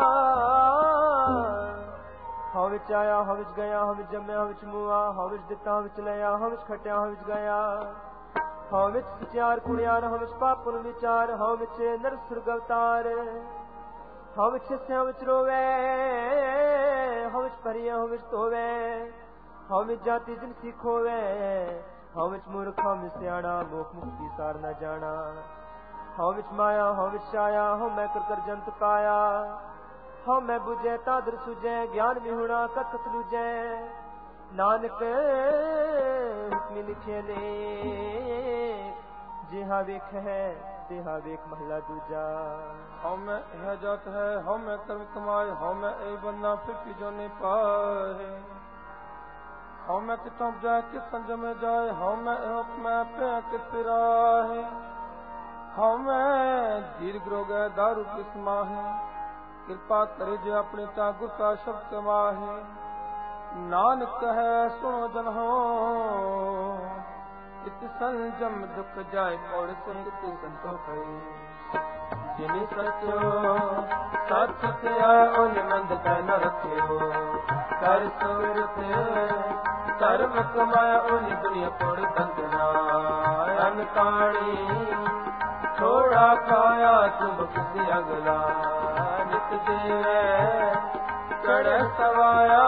ਹਉ ਵਿੱਚ ਆਇਆ ਹਉ ਵਿੱਚ ਗਿਆ ਹਉ ਵਿੱਚ ਜੰਮਿਆ ਹਉ ਵਿੱਚ ਮੂਆ ਹਉ ਵਿੱਚ ਦਿੱਤਾ ਹਉ ਵਿੱਚ ਲਿਆ ਹਉ ਵਿੱਚ ਖਟਿਆ ਹਉ ਵਿੱਚ ਗਿਆ ਹਉ ਵਿੱਚ ਸਚਿਆਰ ਕੁੜਿਆਰ ਹਉ ਵਿੱਚ ਪਾਪ ਪੁੰਨ ਵਿਚਾਰ ਹਉ ਵਿੱਚ ਨਰ ਸੁਰਗ ਅਵਤਾਰ ਹਉ ਵਿੱਚ ਸਿਆਂ ਵਿੱਚ ਰੋਵੇ ਹਉ ਵਿੱਚ ਭਰੀਆਂ ਹਉ ਵਿੱਚ ਧੋਵੇ ਹਉ ਵਿੱਚ ਜਾਤੀ ਜਿਨ ਸਿਖੋਵੇ ਹਉ ਵਿੱਚ ਮੂਰਖ ਹਉ ਵਿੱਚ ਸਿਆਣਾ ਮੋਖ ਮੁਕਤੀ ਸਾਰ ਨਾ ਜਾਣਾ ਹਉ ਵਿੱਚ ਮਾਇਆ ਹਉ ਵਿੱਚ ਛਾਇਆ ਹਉ ਮੈਂ ਕਰ ਜੰਤ ਪਾਇਆ ਹਉ ਮੈਂ ਬੁਝੈ ਤਾਦਰ ਸੁਝੈ ਗਿਆਨ ਵਿਹੁਣਾ ਕਥ ਲੁਝੈ ਨਾਨਕ ਹੁਕਮੀ ਲਿਖੇ ਨੇ ਜਿਹਾ ਵੇਖ ਹੈ ਤਿਹਾ ਵੇਖ ਮਹਲਾ ਦੂਜਾ ਹਉ ਮੈਂ ਇਹ ਜਾਤ ਹੈ ਹਉ ਮੈਂ ਕਰਮ ਕਮਾਏ ਹਉ ਮੈਂ ਇਹ ਬੰਨਾ ਫਿਰ ਕੀ ਜੋ ਨੇ ਪਾਏ ਹਉ ਮੈਂ ਕਿਤੋਂ ਜਾਏ ਕਿ ਸੰਜਮ ਜਾਏ ਹਉ ਮੈਂ ਹੁਕਮ ਪਿਆ ਕਿ ਫਿਰਾਏ ਹਉ ਮੈਂ ਦੀਰਘ ਰੋਗੈ ਦਾਰੂ ਕਿਸ ਮਾਹੇ ਕਿਰਪਾ ਕਰੇ ਜੇ ਆਪਣੀ ਤਾਂ ਗੁਰ ਕਾ ਸ਼ਬਦ ਕਮਾਹੇ ਨਾਨਕ ਹੈ ਸੁਣੋ ਜਨ ਹੋ ਇਤ ਸੰਜਮ ਦੁਖ ਜਾਏ ਪੌੜ ਸੰਤ ਸੰਤੋਖ ਜਿਨ ਸਚੋ ਸਚ ਕਿਆ ਉਹਨ ਮੰਦ ਕੈ ਨ ਰੱਖਿਓ ਕਰ ਸੁਰਤ ਧਰਮ ਕਮਾਇਆ ਉਹਨ ਦੁਨੀਆ ਪੌੜ ਬੰਦਨਾ ਅਨਕਾਣੀ ਥੋੜਾ ਖਾਇਆ ਚੁੰਬਕ ਸੇ ਅਗਲਾ ਨਿਤ ਦੇਵੈ ਚੜ੍ਹ ਸਵਾਇਆ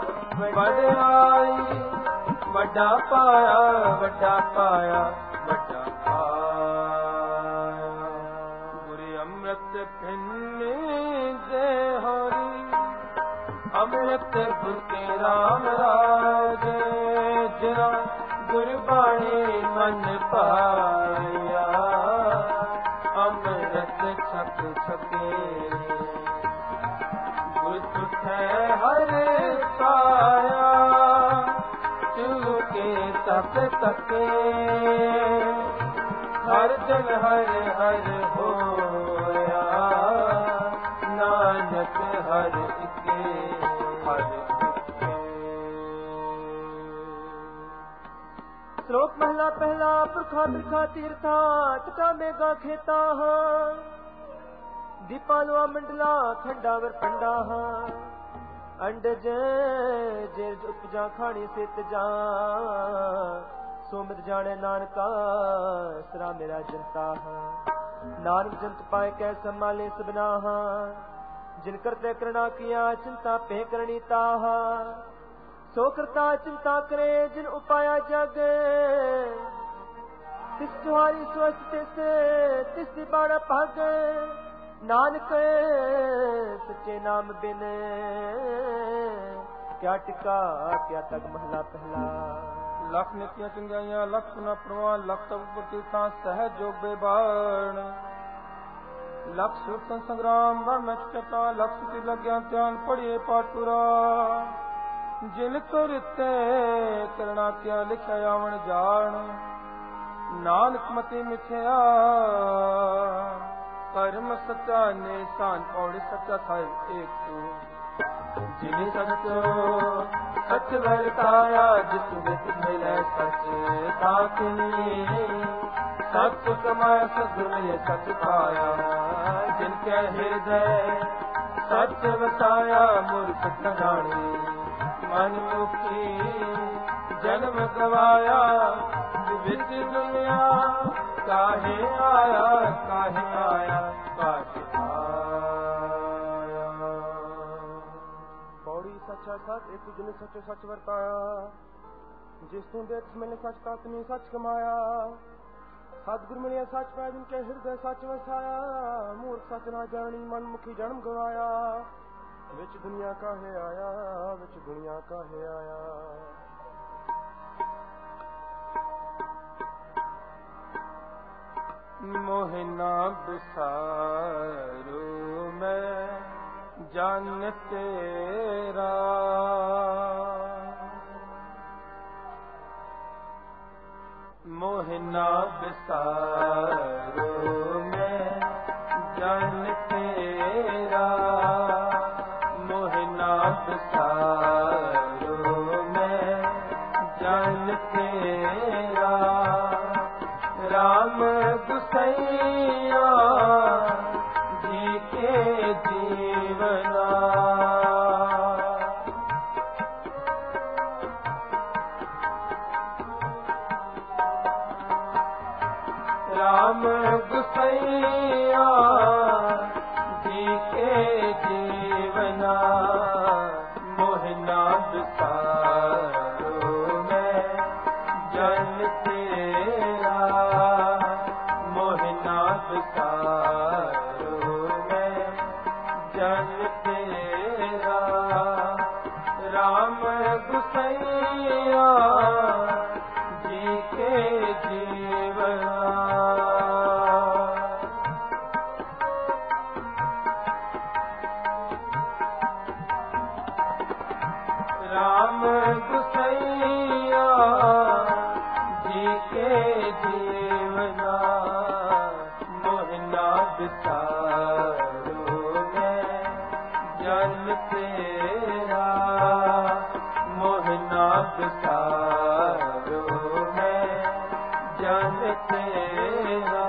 ਵਡਿਆਈ ਵੱਡਾ ਪਾਇਆ ਵੱਡਾ ਪਾਇਆ ਵੱਡਾ ਪਾਇਆ ਗੁਰ ਅੰਮ੍ਰਿਤ ਪਿੰਨੇ ਦੇ ਹੋਰੀ ਅੰਮ੍ਰਿਤ ਗੁਰ ਕੇ ਰਾਮ ਰਾਜੇ ਜਿਨਾ ਗੁਰਬਾਣੀ ਮਨ ਪਾਇਆ ਅੰਮ੍ਰਿਤ ਛਕ ਛਕੇ ਗੁਰ ਤੁਠੈ ਹਰ ਪਾਇਆ ਚੁਕੇ ਤਕ ਤਕੇ ਹਰ ਦਿਨ ਹਰ ਹਰ ਹੋਇਆ ਨਾਨਕ ਹਰ ਇਕੇ ਹਰ ਇਕੇ श्लोक महला पहला पुरखा बिरखा तीर्था तटा मेगा खेता दीपालवा मंडला खंडावर पंडा अंडज जे उपजा खानी से तजा सोमत जाने नानका सरा मेरा जनता नानक जंत पाए कै संभाले सबना जिन करते करना किया चिंता पे करनी ताहा सो करता चिंता करे जिन उपाया जग तिस तुम्हारी स्वस्थ तिस बाड़ा भाग नानक सच्चे नाम बिन क्या टिका क्या तक महला पहला लख नित्य चंगाइया लख सुना प्रवान लख तब प्रतिथा सहज जोग बेबाण लख सुख संग्राम रण में चता लख सुति लग्या ध्यान पढ़िए पाटुरा जिन करते करना क्या लिखा आवण जान नानक मति मिथ्या कर्म सच्चा निशान पौड़ी सच्चा साहिब एक तू जिन सचो सच वर्ताया जिस वित मिले सच ताकनी सच कमाया सदगुर मिले सच पाया जिनके हृदय सच वसाया मूर्ख न जाने मन मुक्ति जन्म गवाया विच दुनिया काहे आया काहे आया काहे आया पौड़ी सच्चा सच एक जिन सचो सच वर्ताया जिस तू देख मैंने सच तातनी सच कमाया सतगुर मिले सच पाया जिनके हृदय सच वसाया मूर्ख सच ना जानी मन मुखी जन्म गवाया विच दुनिया काहे आया विच दुनिया काहे आया मोहना बिसारू मैं जान तेरा मोहना बिसारू मैं जान तेरा मोहना बिसारू मैं जान तेरा राम गुसैया जी के जीवना राम गुसैया जी के जीवना मोहना बिसारो मैं जन तेरा मोहना बिसारो मैं जन तेरा राम गुसैया जी के जीवना राम गुसैया जी के जीवना मोहना बिसारो मैं जन तेरा मोहना बिसारो मैं जन तेरा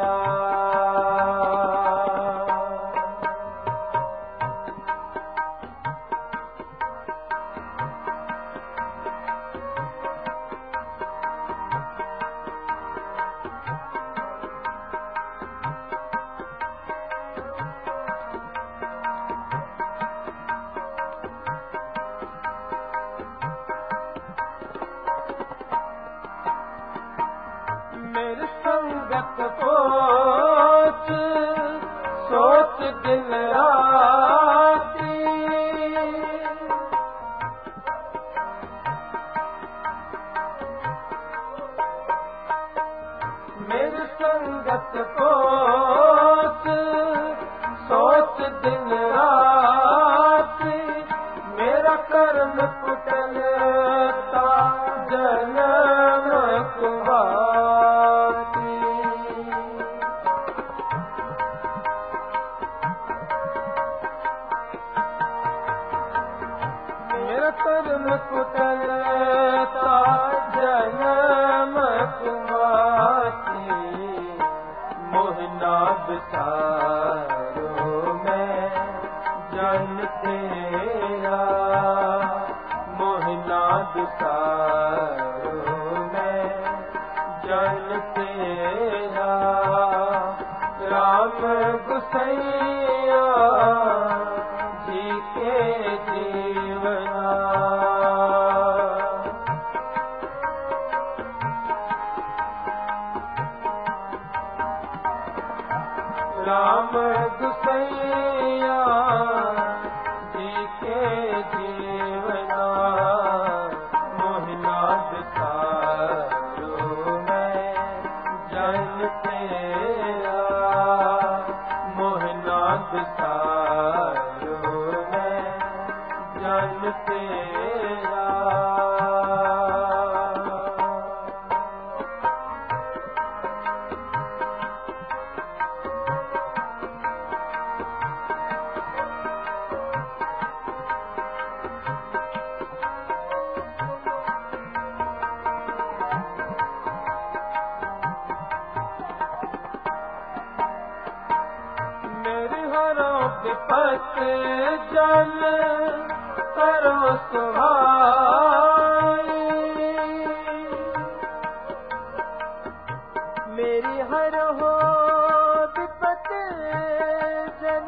मेरी संगत पोच सोच दिन राती मेरी संगत पोच सोच दिन राती मेरा कर्म कुटलता जन्म कुवाती मेरा कर्म कुटलता जन्म जन तेरा राम गुसैया जी के जीवना राम गुसैया जी के जीवना मोहना बिसारो मैं जन तेरा मोहना बिसारो मैं जन तेरा विपत जन करो सुहाई मेरी हर हो विपत जन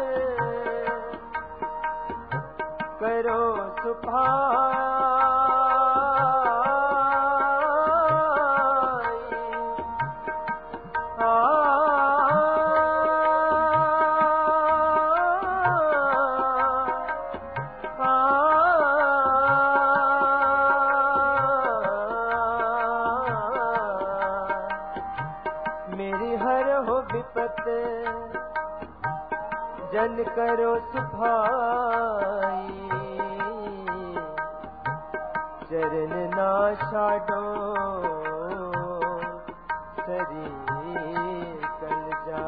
करो सुभाई जन करो सुभाई चरण ना छाड़ो शरीर कल जा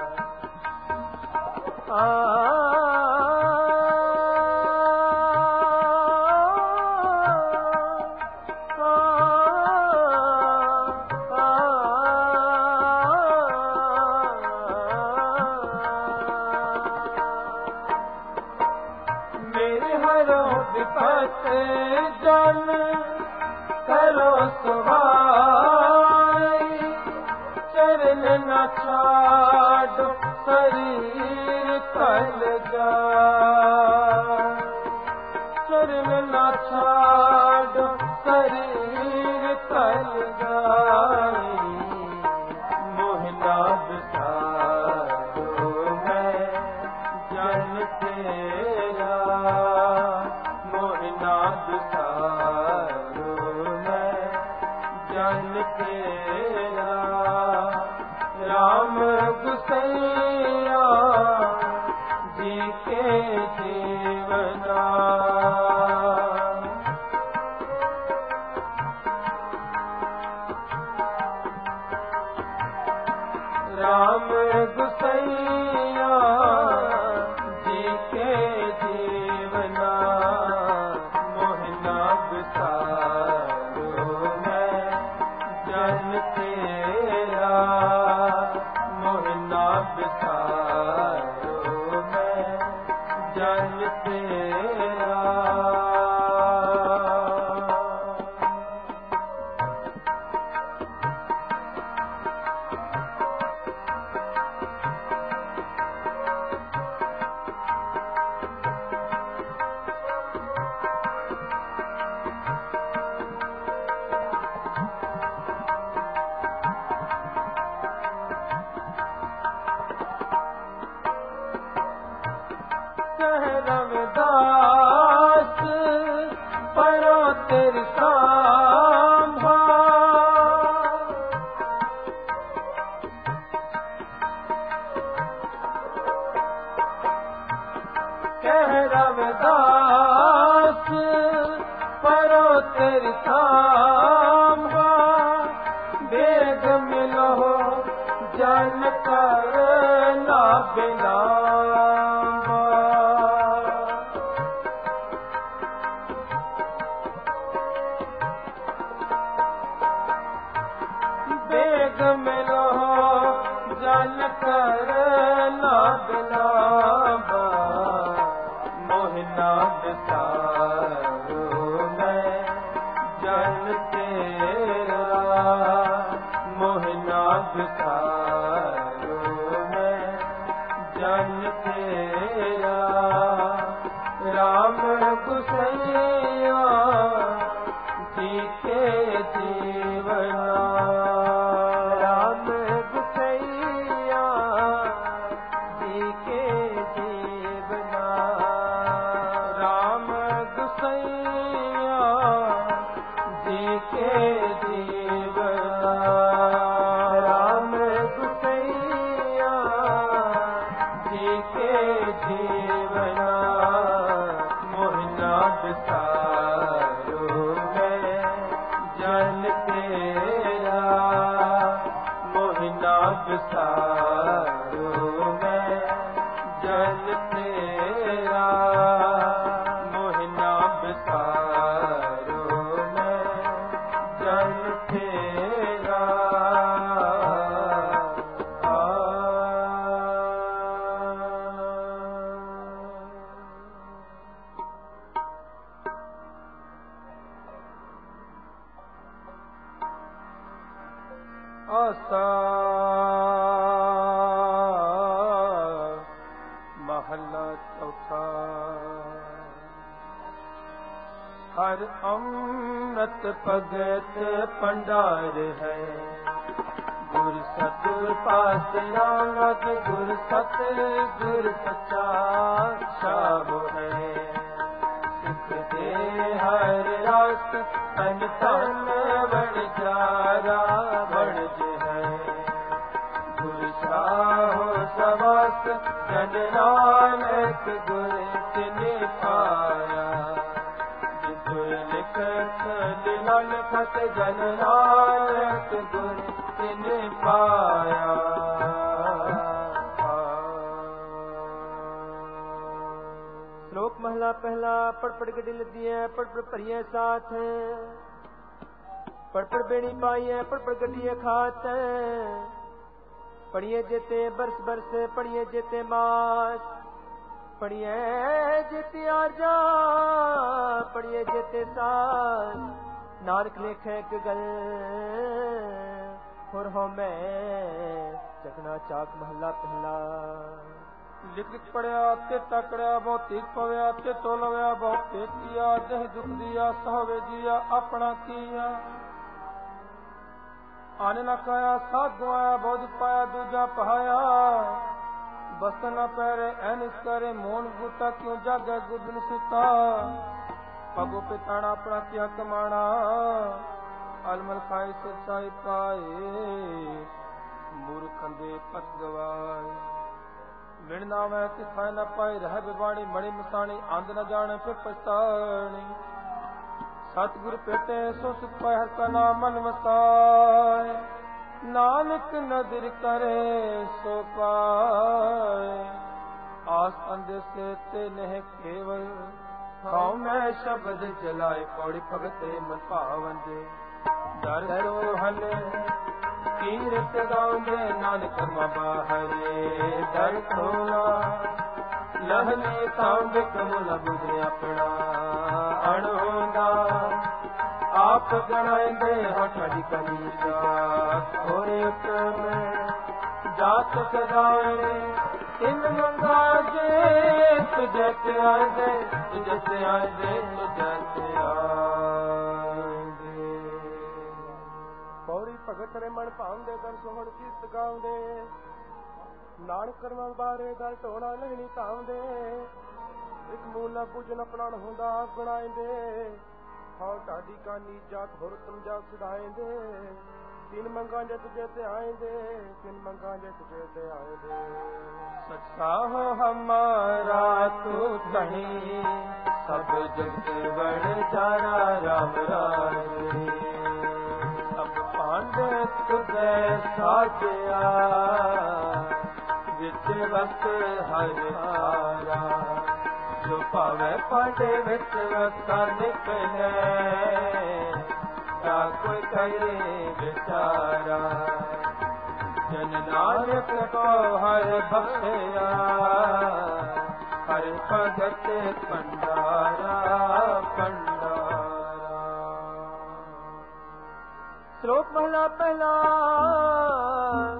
विपत जन करो सुभाई चरण न छाड़ो शरीर कल जा चरण न छाड़ो शरीर कल जाई मोहना बिसारो मैं जन तेरा मोहना बिसारो मैं जन तेरा राम गुसैया जी के जीवना राम गुसैया जी के जीवना मोहना बिसारो मैं जन तेरा मोहना बिसारो मैं जन तेरा रविदास परो तेरी सांभा कह रविदास परो तेरी सांभा वेद मिलो जन कर ना बिना मिलो जन कर ना बिलावा मोहना बिसारो मैं जन तेरा ਬਿਸਾਰੋ ਮੈਂ ਜਨ ਤੇਰਾ ਰਾਮ ਗੁਸਈਆ ਜੀ ਕੇ ਜੀਵਨਾ ਰਾਮ ਗੁਸਈਆ ਜੀ ਕੇ ਜੀਵਨਾ ਰਾਮ ਗੁਸਈਆ ਜੀ ਕੇ ਜੀਵਨਾ ਰਾਮ ਗੁਸਈਆ ਜੀ ਕੇ ਜੀਵਨਾ ਮੋਹਿਨਾ ਬਿਸਾਰੋ ਮੈਂ ਜਨ ਤੇਰਾ ਮੋਹਿਨਾ ਬਿਸਾਰੋ ਮੈਂ ਜਨ ਤੇਰਾ ਮੋਹਿਨਾ ਬਿਸਾਰੋ ਮੈਂ ਜਨ ਤੇਰਾ ਆਸਾ ਮਹਲਾ ਚੌਥਾ ਹਰ ਅੰਮ੍ਰਿਤ ਭਗਤ ਭੰਡਾਰ ਹੈ ਗੁਰ ਸਤਿਗੁਰ ਪਾਸ ਨਾਮਕ ਗੁਰ ਸਤ ਗੁਰ ਸੱਚਾ ਸ਼ਾਬ ਹੈ ਸਿੱਖ ਦੇ ਹਰ ਰਾਸ ਤਨ ਤਨ ਬਣ ਜਾਰਾ ਬਣਜ ਹੈ ਗੁਰ ਸਾਹੋ ਸਵਾਸ ਜਨ ਨਾਨਕ ਗੁਰ ਤਿਨੇ ਪਾਇਆ ਜਿਤੁ ਲਿਖਤ ਲੀਲਾ ਲਿਖਤ ਜਨ ਨਾਨਕ ਗੁਰ ਤਿਨੇ ਪਾਇਆ ਸ਼ਲੋਕ ਮਹਲਾ ਪਹਿਲਾ ਪੜ ਪੜ ਗੱਡੀ ਲੱਦੀਐ ਪੜ ਪੜ ਭਰੀਐ ਸਾਥ ਪੜ ਪੜ ਬੇਣੀ ਪਾਈਐ ਪੜ ਪੜ ਗੱਡੀਐ ਖਾਤ ਪੜੀਏ ਜੇਤੇ ਬਰਸ ਬਰਸ ਪੜੀਏ ਜੇਤੇ ਮਾਸ ਪੜੀਏ ਜੇਤੇ ਆਰਜਾ ਪੜੀਏ ਜੇਤੇ ਸਾਸ ਨਾਨਕ ਲੇਖੇ ਇੱਕ ਗੱਲ ਹੋਰ ਹੋ ਮੈਂ ਜਗਨਾ ਚਾਕ ਮਹਲਾ ਪਹਿਲਾ ਲਿਖ ਪੜਿਆ ਤੇ ਤਕੜਿਆ ਬਹੁ ਤੀਕ ਪਵਿਆ ਤੇ ਤੋਲਵਿਆ ਬਹੁ ਪੇਤੀਆ ਜਹ ਦੁਖ ਦੀਆ ਸਹਵੇ ਜੀਆ ਆਪਣਾ ਕੀਆ ਆਨ ਨ ਕਾਇਆ ਸਾਧੂ ਆਇਆ ਬਹੁਤ ਪਾਇਆ ਦੂਜਾ ਪਹਾਇਆ ਬਸ ਨ ਪੈਰੇ ਐਨਿਸ ਕਰੇ ਮੋਨ ਬੂਟਾ ਕਿਉਂ ਜਾਗੇ ਗੁਦਨ ਸੁਤਾ ਪਗੋ ਪਿਤਾਣਾ ਆਪਣਾ ਕਿਆ ਕਮਾਣਾ ਅਲਮਲ ਖਾਏ ਸਚਾਈ ਪਾਏ ਮੂਰਖੰਦੇ ਪਤ ਗਵਾਏ ਮਿਣ ਨਾਵੇਂ ਤੇ ਖਾਇ ਨ ਪਾਏ ਰਹਿ ਬਿਬਾਣੀ ਮਣੀ ਮਸਾਣੀ ਅੰਧ ਨ ਜਾਣੇ ਫਿਰ ਪਛਤਾਣੀ ਸਤਿਗੁਰ ਭੇਟੇ ਸੋ ਸੁਖ ਪਾਇ ਹਰ ਕਾ ਨਾਮ ਮਨ ਵਸਾਏ ਨਾਨਕ ਨਦਰ ਕਰੇ ਸੋ ਪਾਏ ਆਸ ਅੰਦੇਸੇ ਤੇ ਨਹਿ ਕੇਵਲ ਖਾਉ ਮੈਂ ਸ਼ਬਦ ਚਲਾਏ ਪੌੜੀ ਭਗਤੇ ਮਨ ਭਾਵੰਦੇ ਦਰ ਸੋਹਨ ਕੀਰਤ ਗਾਉਂਦੇ ਨਾਨਕ ਮਾ ਬਾਹਰੇ ਦਰ ਤੋਲਾ ਲਹਨੇ ਕਾਂਗ ਕਮਲ ਬੁਝੇ ਆਪਣਾ ਅਣੋਂਦਾ ਆਪ ਗਣਾਇਂਦੇ ਹਟੜੀ ਕਨੀਸ਼ਾ ਹੋਰੇ ਉਤਮ ਜਾਤ ਸਦਾਏ ਤਿੰਨ ਮੰਗਾ ਜੇ ਤੁਝੇ ਤੇ ਆਂਦੇ ਤੁਝੇ ਤੇ ਆਂਦੇ ਤੁਝੇ ਤੇ ਆਂਦੇ ਪੌੜੀ ਭਗਤ ਰੇ ਮਨ ਭਾਉਂਦੇ ਦਰ ਸੋਹਣ ਕੀਰਤ ਗਾਉਂਦੇ ਨਾਨਕ ਕਰਮਾਂ ਬਾਰੇ ਗੱਲ ਢੋਣਾ ਲਹਿਣੀ ਧਾਉਂਦੇ ਇੱਕ ਮੂਲਾ ਪੂਜਨ ਆਪਣਾ ਹੁੰਦਾ ਬਣਾਇਂਦੇ ਹਾਂ ਢਾਡੀ ਕਾਨੀ ਜਾਤ ਹੋਰ ਤੁਮ ਜਾ ਸਿਧਾਇਂਦੇ ਤਿੰਨ ਮੰਗਾਂ ਜੇ ਤੁਝੇ ਤੇ ਆਏਂਦੇ ਤਿੰਨ ਮੰਗਾਂ ਜੇ ਤੁਝੇ ਤੇ ਆਏਂਦੇ ਸੱਚਾ ਹੋ ਹਮਾਰਾ ਤੂੰ ਧਣੀ ਸਭ ਜਗਤ ਵੜ ਜਾਣਾ ਰਾਮ ਰਾਜੇ ਸਭ ਪਾਂਡੇ ਤੁਝੇ ਸਾਜਿਆ ਵਿੱਚ ਵਸ ਹਰ ਹਾਰਾ ਜੋ ਭਾਵੇਂ ਪਾਂਡੇ ਵਿੱਚ ਵਸਾ ਨਿਕਲੇ ਤਾ ਕੋਈ ਕਰੇ ਵਿਚਾਰਾ ਜਨ ਨਾਨਕ ਕੋ ਹਰ ਬਖਸ਼ਿਆ ਹਰ ਭਗਤ ਭੰਡਾਰਾ ਭੰਡਾਰਾ। ਸ਼ਲੋਕ ਮਹਲਾ ਪਹਿਲਾ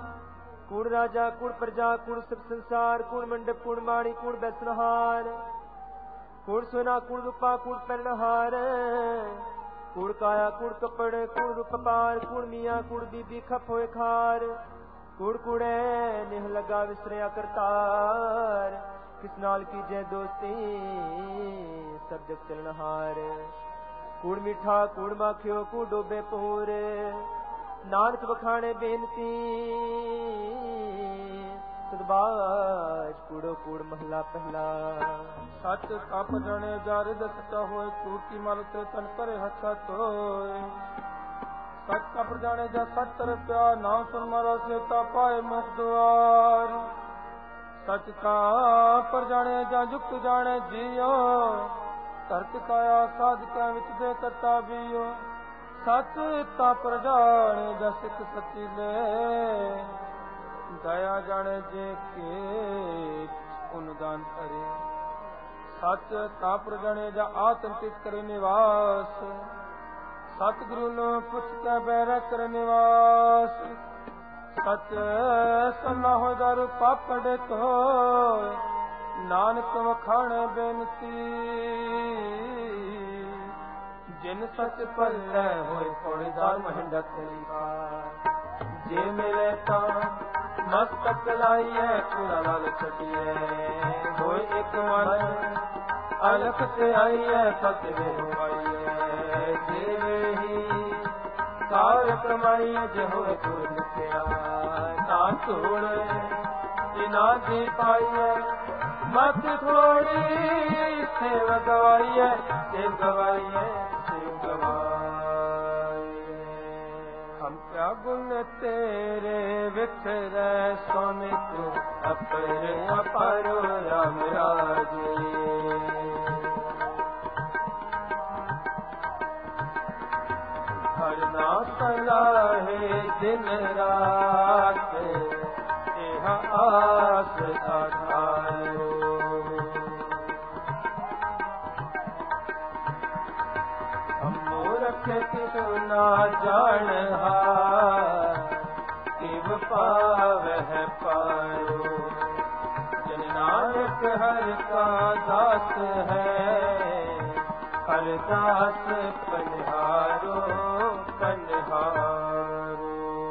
कूड़ राजा कूड़ प्रजा कूड़ सब संसार कूड़ मंडप कूड़ माणी कूड़ बैसनहार कूड़ सोना कूड़ रूपा कूड़ पहनहार कूड़ काया कूड़ कपड़ कूड़ रूप पार कूड़ मियाँ कूड़ बीबी खप होए खार कूड़ कूड़े नेह लगा विसरिया करतार किस नाल की जय दोस्ती सब जग चलनहार कूड़ मीठा कूड़ माखियो कूड़ डोबे पूर नानक बखाने बेनती सदबाज कूड़ो कूड़ महला पहला सच तप जने जार दसता होए कूड़ की मल ते तन करे हथा तोय सच तप जाने जा सच तर प्यार नाम सुन मारा सेवता पाए मुख द्वार सच तप जाने जा जुक्त जाने जियो धरत काया साधक विच दे करता बियो सच तप जाने जा सिख सची ले दया जाने जे के अनुदान करे सच तप जाने जा आतंकित करे निवास सतगुरु नो पुछ के बैर कर निवास सच सला हो दारू पापड़ तो नानक वखाण बेनती जिन सच पल्ले होए थोड़ी धर्म हिंडत जे मिले ता मस्तक लाइए पूरा लाल छटिए होए एक मन अलख से आइए सतवे आइए जेवे ही कार कमाइए जे होए पूर लिखिया ना छोड़े ना जी पाइए मत थोड़ी सेव गवाइए सेव गवाइए सेव गवाइए हम क्या गुण तेरे विखरे स्वामी तू अपरे अपारो राम राजे हर ना सलाहे दिन रात यह आस आधारो हम मूर्ख किसु ना जान शिव पावह पारो जन नानक हर का दास है हर दास पनहारो पनहारो।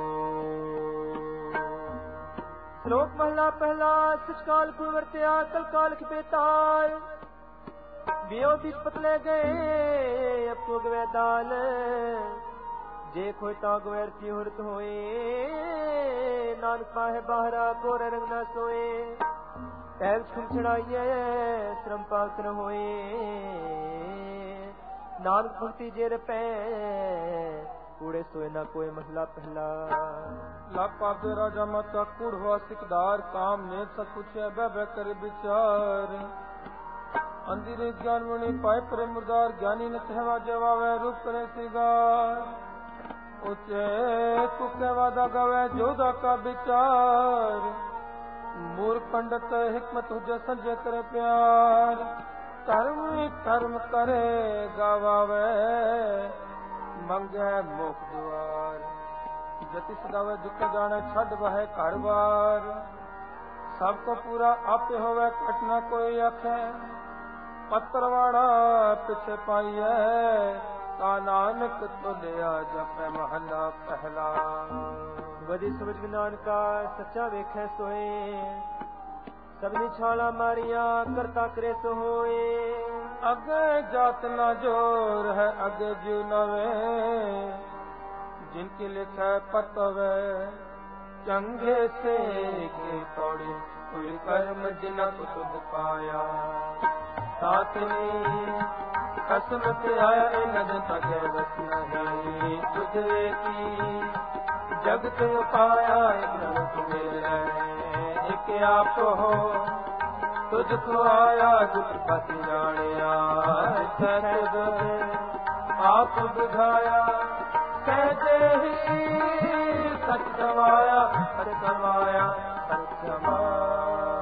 श्लोक महला पहला सचकाल कुल वर्त्या कल काल बेताल बियो बीच पतले गए अब तो गवे दाल जे खोता गवैर की हुरत होए नानक पाहे बाहरा कोरे रंग न सोए पैर छुम छड़ाइए श्रम पात्र होए नानक भक्ति जेर पै कूड़े सोए ना कोई महला पहला लापापे राजा माता कूड़ हुआ सिकदार काम ने सब कुछ बह कर विचार अंधेरे ज्ञान मुनि पाए पर मुर्दार ज्ञानी न सहवा जवावे रूप करे सिगार उचे कुके वादा गवे जोधा का विचार मूर्ख पंडित हिकमत हुजे संजय करे प्यार कर्म कर्म करे गावावे मंगे मुख द्वार जति सदावे दुख जाने छड़ वह घर बार सबको पूरा आपे होवे कटना कोई आखे पत्रवाड़ा पिछे पाइए का नानक तो लिया जप महला पहला बड़ी समझ ज्ञान का सच्चा वेखे सोए सबनी छाला मारिया करता करे सो होए अगे जात न जोर है अगे जीव नवे जिनकी लिखे पतवे चंगे से के पौड़ी कोई कर्म जिनक तुद पाया साथनी कसमत आया नजर तक बस नहीं तुझे की जगत पाया एक आप हो तुझको आया दुख पति जानिया आप बुझाया कहते ही सच समाया सच समाया सच समाया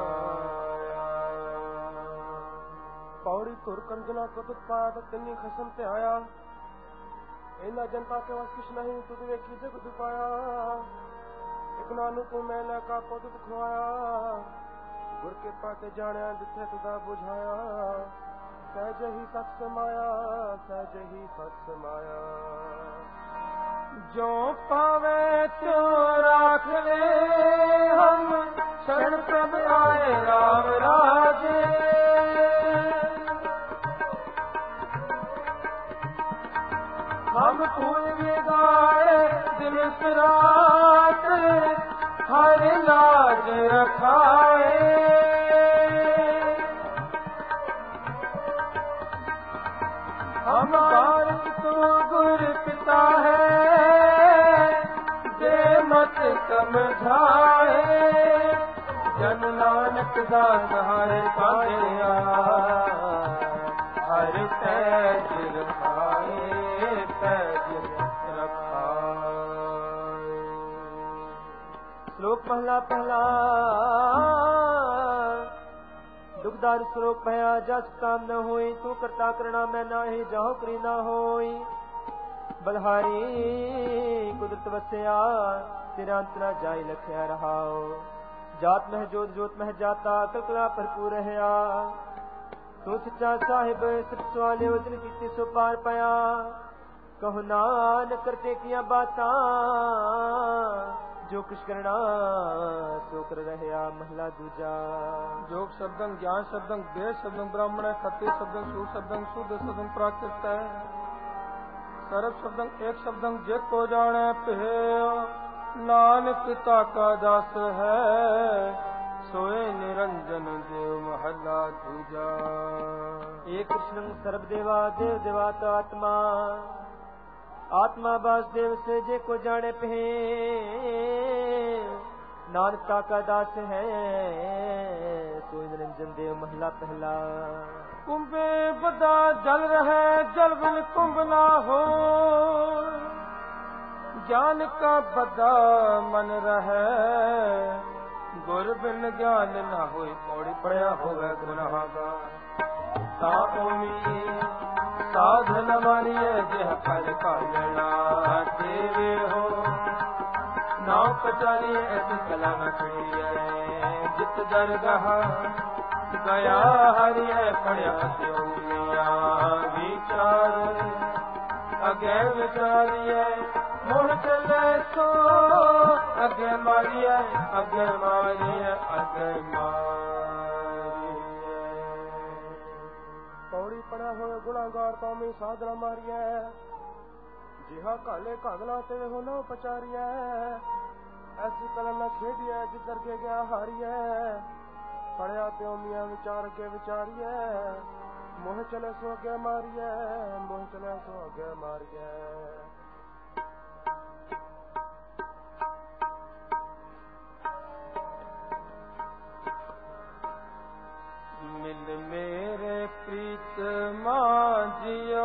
पौड़ी तुर कंजना को तुझ पाया तो तिन्नी खसम से आया इना जनता के वश कुछ नहीं तुझ वे की जग पाया एक ਨਾਨਕ ਕੋ ਮੈਲਾ ਕਾ ਪੁੱਤ ਖਵਾਇਆ ਗੁਰ ਕਿਰਪਾ ਤੇ ਜਾਣਿਆ ਜਿੱਥੇ ਤੁਦਾ ਬੁਝਾਇਆ ਸਹਿਜ ਹੀ ਸਤ ਸਮਾਇਆ ਸਹਿਜ ਹੀ ਸਤ ਸਮਾਇਆ ਜੋ ਪਾਵੇ ਤਿਉ ਰਾਖ ਲੈ ਹਮ ਸ਼ਰਨ ਪ੍ਰਭ ਆਏ ਰਾਮ ਰਾਜੇ ਹਮ ਫੂਲ ਵਿਗਾੜੇ ਦਿਨ ਰਾਤ ਹਰ ਲਾਜ ਰਖਾਏ ਹਮ ਭਾਰਤ ਤੋਂ ਗੁਰ ਪਿਤਾ ਹੈ ਦੇ ਮਤ ਸਮਝਾਏ ਜਨ ਨਾਨਕ ਦਾਸ ਹਰ ਪਾਇਆ ਹਰ ਤੈਜ ਰਖਾਏ ਤੈਜ ਰਖਾਏ। ਸ਼ਲੋਕ ਪਹਿਲਾ ਪਹਿਲਾ ਦੁਖਦਾਰ ਸ਼ਲੋਕ ਭਇਆ ਜਸ ਕਾਮ ਨ ਹੋਈ ਤੂੰ ਕਰਤਾ ਕਰਣਾ ਮੈਂ ਨਾਹੀ ਜਾਹੁ ਕਰੀ ਨਾ ਹੋਈ ਬਲਹਾਰੀ ਕੁਦਰਤ ਵਸਿਆ ਤੇਰਾ ਅੰਤਰਾ ਜਾਇ ਲਖਿਆ ਰਹਾਓ ਜਾਤ ਮਹਿ ਜੋਤ ਜੋਤ ਮਹਿ ਜਾਤਾ ਕਲਕਲਾ ਭਰਪੂਰ ਰਹਾ ਤੂੰ ਸੱਚਾ ਸਾਹਿਬ ਸਿਫਤ ਸਵਾਲਿਓ ਜਿਨ ਕੀਤੀ ਸੋ ਪਾਰ ਪਿਆ ਕਹੋ ਨਾਨਕ ਕਰਤੇ ਕੀਆਂ ਬਾਤਾਂ ਜੋ ਕੁਛ ਕਰਨਾ ਸੋ ਕਰ ਰਹਾ ਮਹਲਾ ਦੂਜਾ ਜੋਗ ਸ਼ਬਦੰ ਗਿਆਨ ਸ਼ਬਦੰ ਵੇਦ ਸ਼ਬਦੰ ਬ੍ਰਾਹਮਣ ਖੱਤੇ ਸ਼ਬਦੰ ਸੂਰ ਸ਼ਬਦੰ ਸ਼ੁੱਧ ਸ਼ਬਦੰ ਪ੍ਰਾਕ੍ਰਿਤ ਹੈ ਸਰਬ ਸ਼ਬਦੰ ਏਕ ਸ਼ਬਦੰ ਜੇ ਕੋ ਜਾਣੈ ਭਇ ਨਾਨਕ ਪਿਤਾ ਕਾ ਦਾਸ ਹੈ ਸੋਏ ਨਿਰੰਜਨ ਦੇਵ ਮਹਲਾ ਦੂਜਾ ਏਕ ਕ੍ਰਿਸ਼ਨੰ ਸਰਬ ਦੇਵਾ ਦੇਵ ਦੇਵਾਤ ਆਤਮਾ आत्मा वासुदेव से जे को जाने पे नानका का दास है सोई निरंजन देव महला पहला कुंभे बदा जल रहे जल बिन कुंभ ना हो ज्ञान का बदा मन रहे गुर बिन ज्ञान ना होई पौड़ी पड़या होवे गुनाहगा ताओमी साधन मारिए जह फल कालना देवे हो नाव पचारिए ऐसी कला न खड़िए जित दरगाह गया हरिए पड़या त्योमिया विचार अगे विचारिए मुड़ चले सो अगे मारिए अगे मारिए अगे पौड़ी पड़ा हो गुनागार कौमी साधना मारिया जिहा काले कागला ते हो न पचारिया ऐसी कलम न खेदिया जिधर के गया हारिया पड़या त्यो मियाँ विचार के विचारिया मोह चले सो अगे मारिया मोह चले सो अगे मारिया मिल मेरे प्रीत मांझियो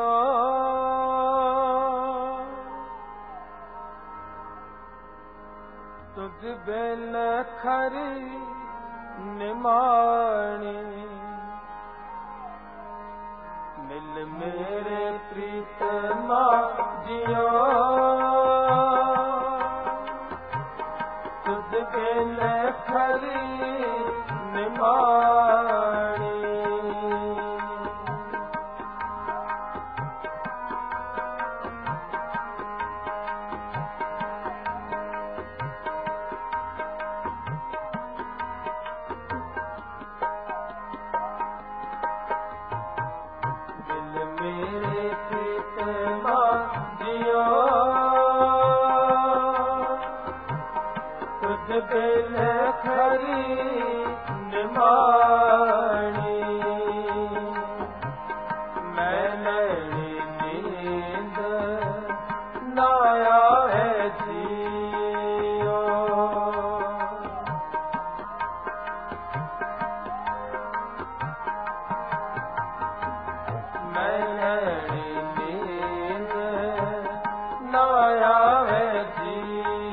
तुझ बिन खरी निमाणी मिल मेरे प्रीत मांझियो तुझ बिन खरी निमाणी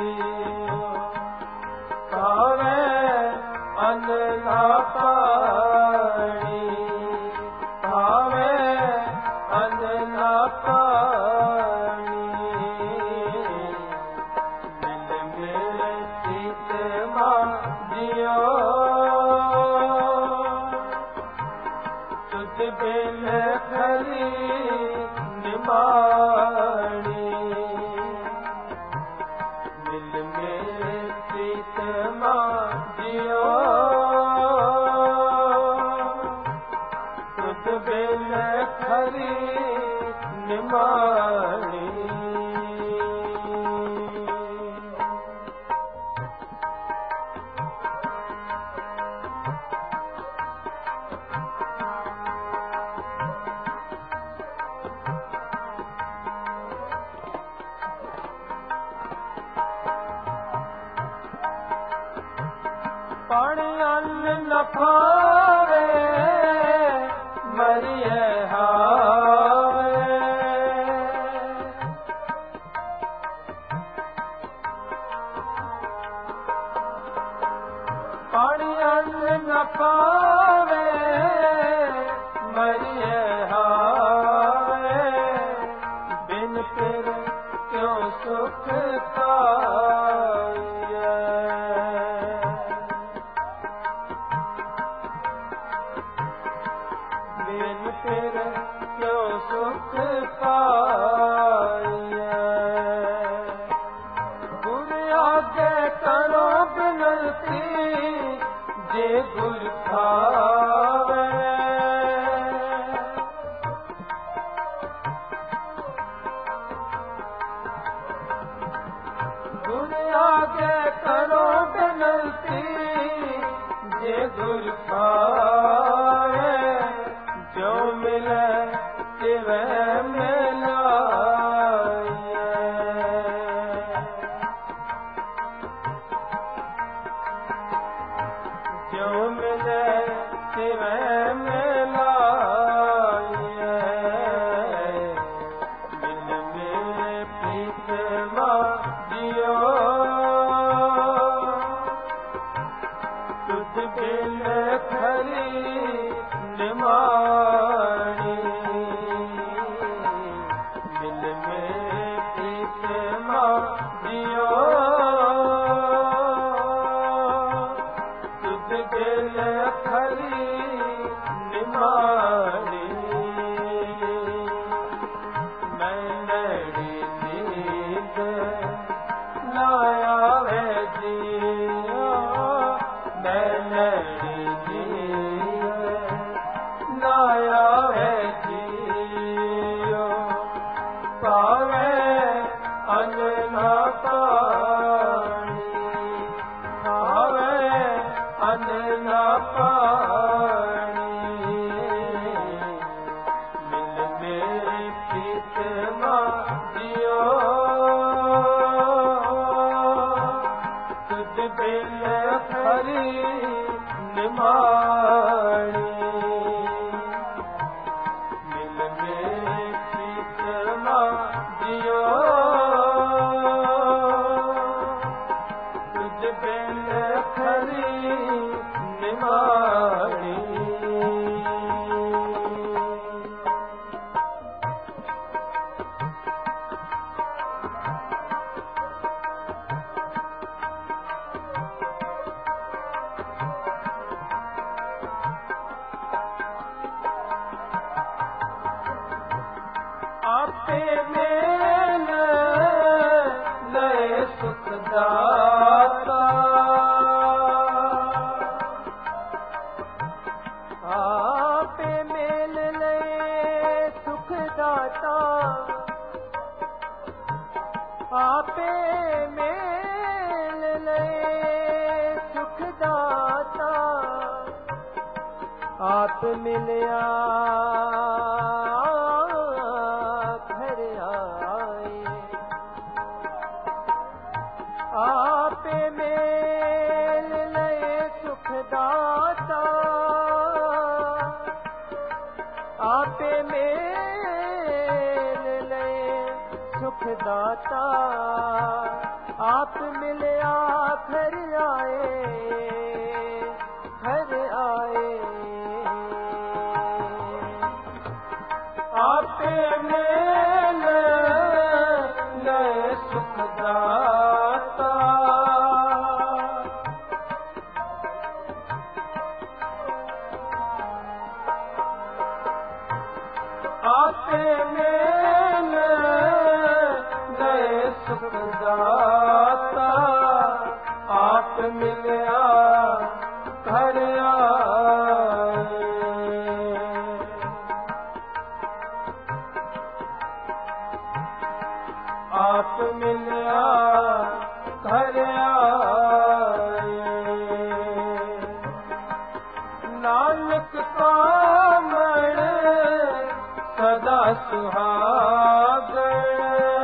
पावे अन ना पावे निमा जियो तुझ बिन खरी निमाणी पानी अन्न न पावे मरिए हावे पानी अन्न न पावे मरिए हावे बिन फिर क्यों सुख पाइए बिन फिर क्यों सुख पाइए गुर आगे करो बिनती जे गुर खावे गुर आगे करो बिनती जे गुर खावे जो मिले तिवह मिलाइए जो मिले तिवह मिलाइए मिल में प्रीतमा जियो तुझ बिन खरी निमाणी मिल में प्रीतमा जियो तुझ बिन खरी निमाणी मैं नड़ी नींद ना आवे जियो मैं नड़ी नींद ना आवे जियो पावे अन्न ना पानी पावे अन्न ना पानी मिल मेरे प्रीतमा जियो तुझ बिन खरी निमाणी मिल मेरे प्रीतमा जियो तुझ बिन खरी निमाणी आपे मेल लय सुख दाता आपे मेल लय सुख दाता आपे मेल लय सुख दाता आप मिलया घर आए आप मेल लय सुख दाता आप मेल लय सुख दाता आप मिलया घर आए घर आए आप मेल लय सुख दाता आप मेल लय सुख दाता नानक कामण सदा सुहागण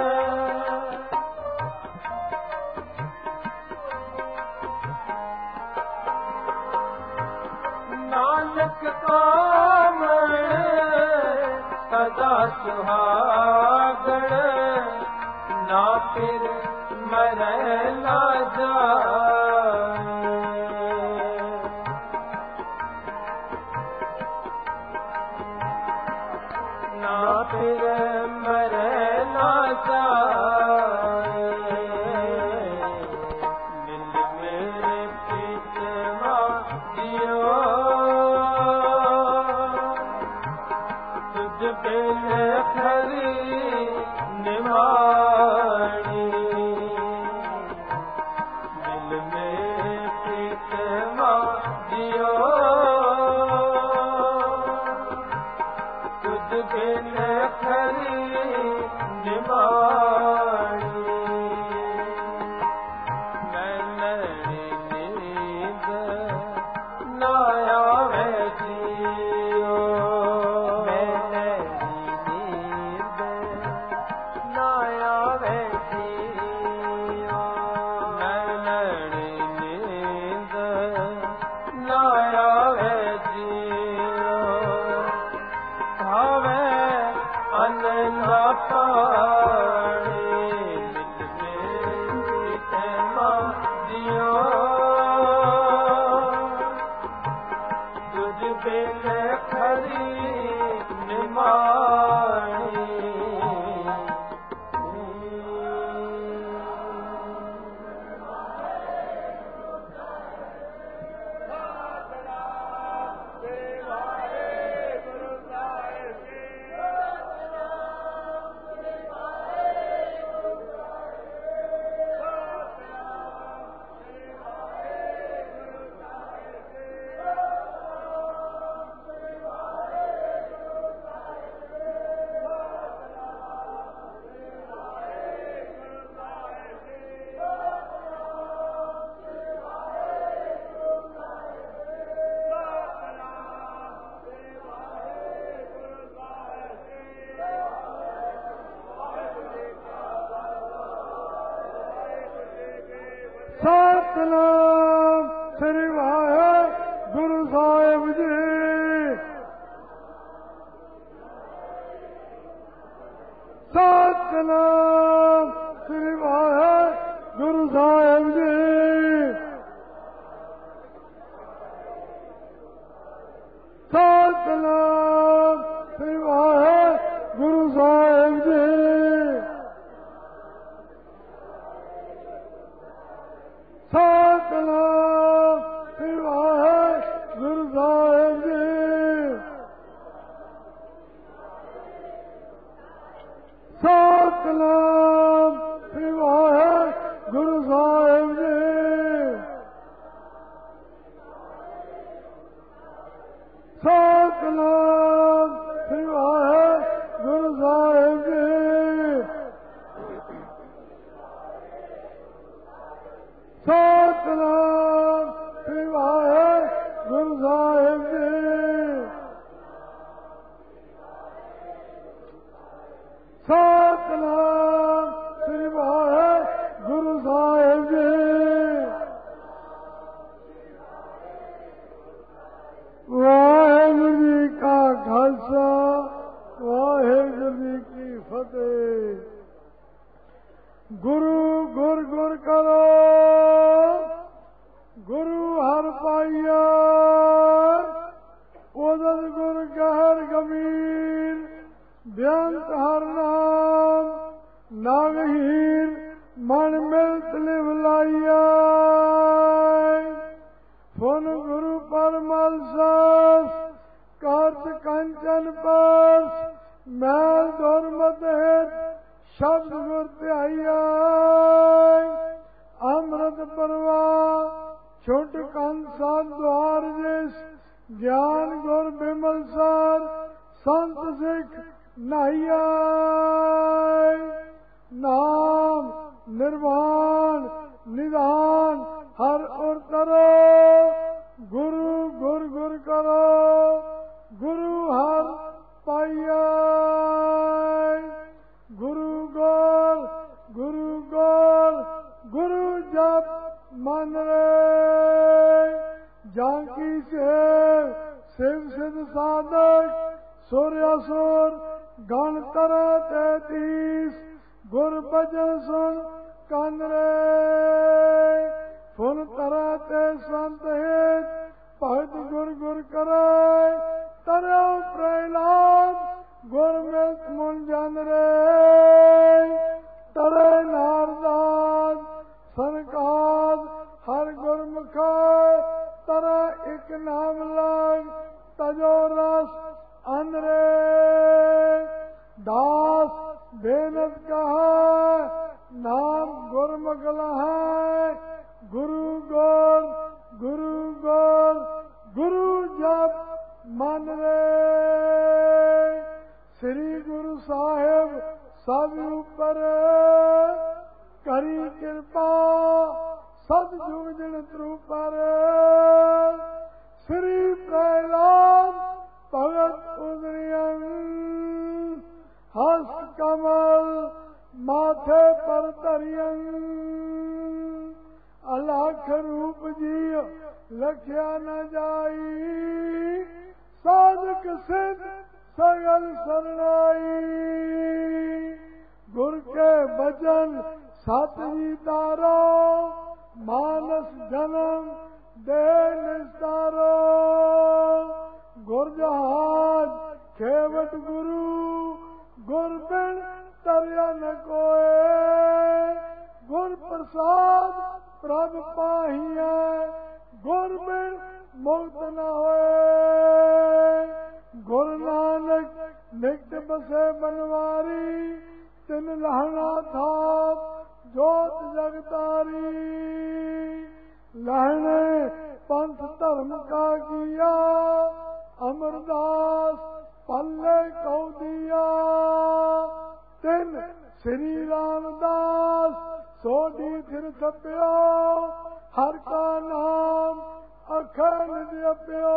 नानक कामण सदा सुहागण ना फिर मरै ना जाए ना फिर मरै ना जाए मिल मेरे प्रीतमा जियो तुझ बिन खरी निभानी मिल मेरे प्रीतमा जियो तुझ बिन खरी निभानी मैं नींद ना आवे जियो मैं नींद ना आवे जियो मैं नींद ना आवे जियो भावे अन ना पाए मिल मेरे प्रीतमा जियो तुझ बिन खरी निभानी सतनाम श्री वाहेगुरु साहिब जी सतनाम श्री वाहेगुरु साहिब जी सतनाम श्री वाहेगुरु साहिब जी सतनाम श्री वाहेगुरु साहिब जी सतनाम श्री वाहेगुरु साहिब जी सतनाम श्री वाहेगुरु साहिब जी सतनाम श्री वाहेगुरु साहिब जी सतनाम श्री वाहेगुरु साहिब जी वाहेगुरु जी का खालसा वाहेगुरु जी की फतेह गुरु गुर गुर करो गुरु हर पाइया उदर गुर गहर गंभीर बेअंत हर नाम नागहीर मन मिलत लिवलाइया फुन गुरु परमल सास कार्त कंचन पास मैल दुर्मत हित शब्द गुर त्याइया अमृत परवाह छुट कंसा द्वार जिस ज्ञान गुर बिमल सार संत सिख नाहिया नाम निर्वाण निधान हर और करो गुरु गुर गुर करो गुरु हर पाइया गुरु गोर गुरु जप मन रे झांकी सेव शिव सिद्ध साधक सूर्यासुर गण कर 33 गुर भजन सुन कान रे फुन तरह ते संत हित भगत गुर गुर करे तरह प्रहलाद गुर मिलत मुन जन रे तरह नारदाद सरकार हर गुरमुख तरह एक नाम लग तजो रस अनरे दास बेनत कहा नाम गुरमुख है गुरु गोर गुरु जप मन रे श्री गुरु साहेब सब ऊपर करी कृपा सद जुग जिन पर श्री प्रहलाद भगत उदरियन हस्त कमल माथे पर तरियन अलख रूप जी लख्या न जाई साधक सिद्ध सगल सरनाई गुर के भजन सत जी तारो मानस जन्म दे निस्तारो गुर जहाज खेवट गुरु गुर बिन तरया न कोय गुर प्रसाद प्रभ पाहिया गुर बिन मुक्त न होए गुरु नानक निकट बसे बनवारी तिन लहना थाप जोत जगतारी लहने पंथ धर्म का किया अमरदास पल्ले कौ दिया तिन श्री रामदास सोडी थिर छप्यो हर का नाम अखंड जप्यो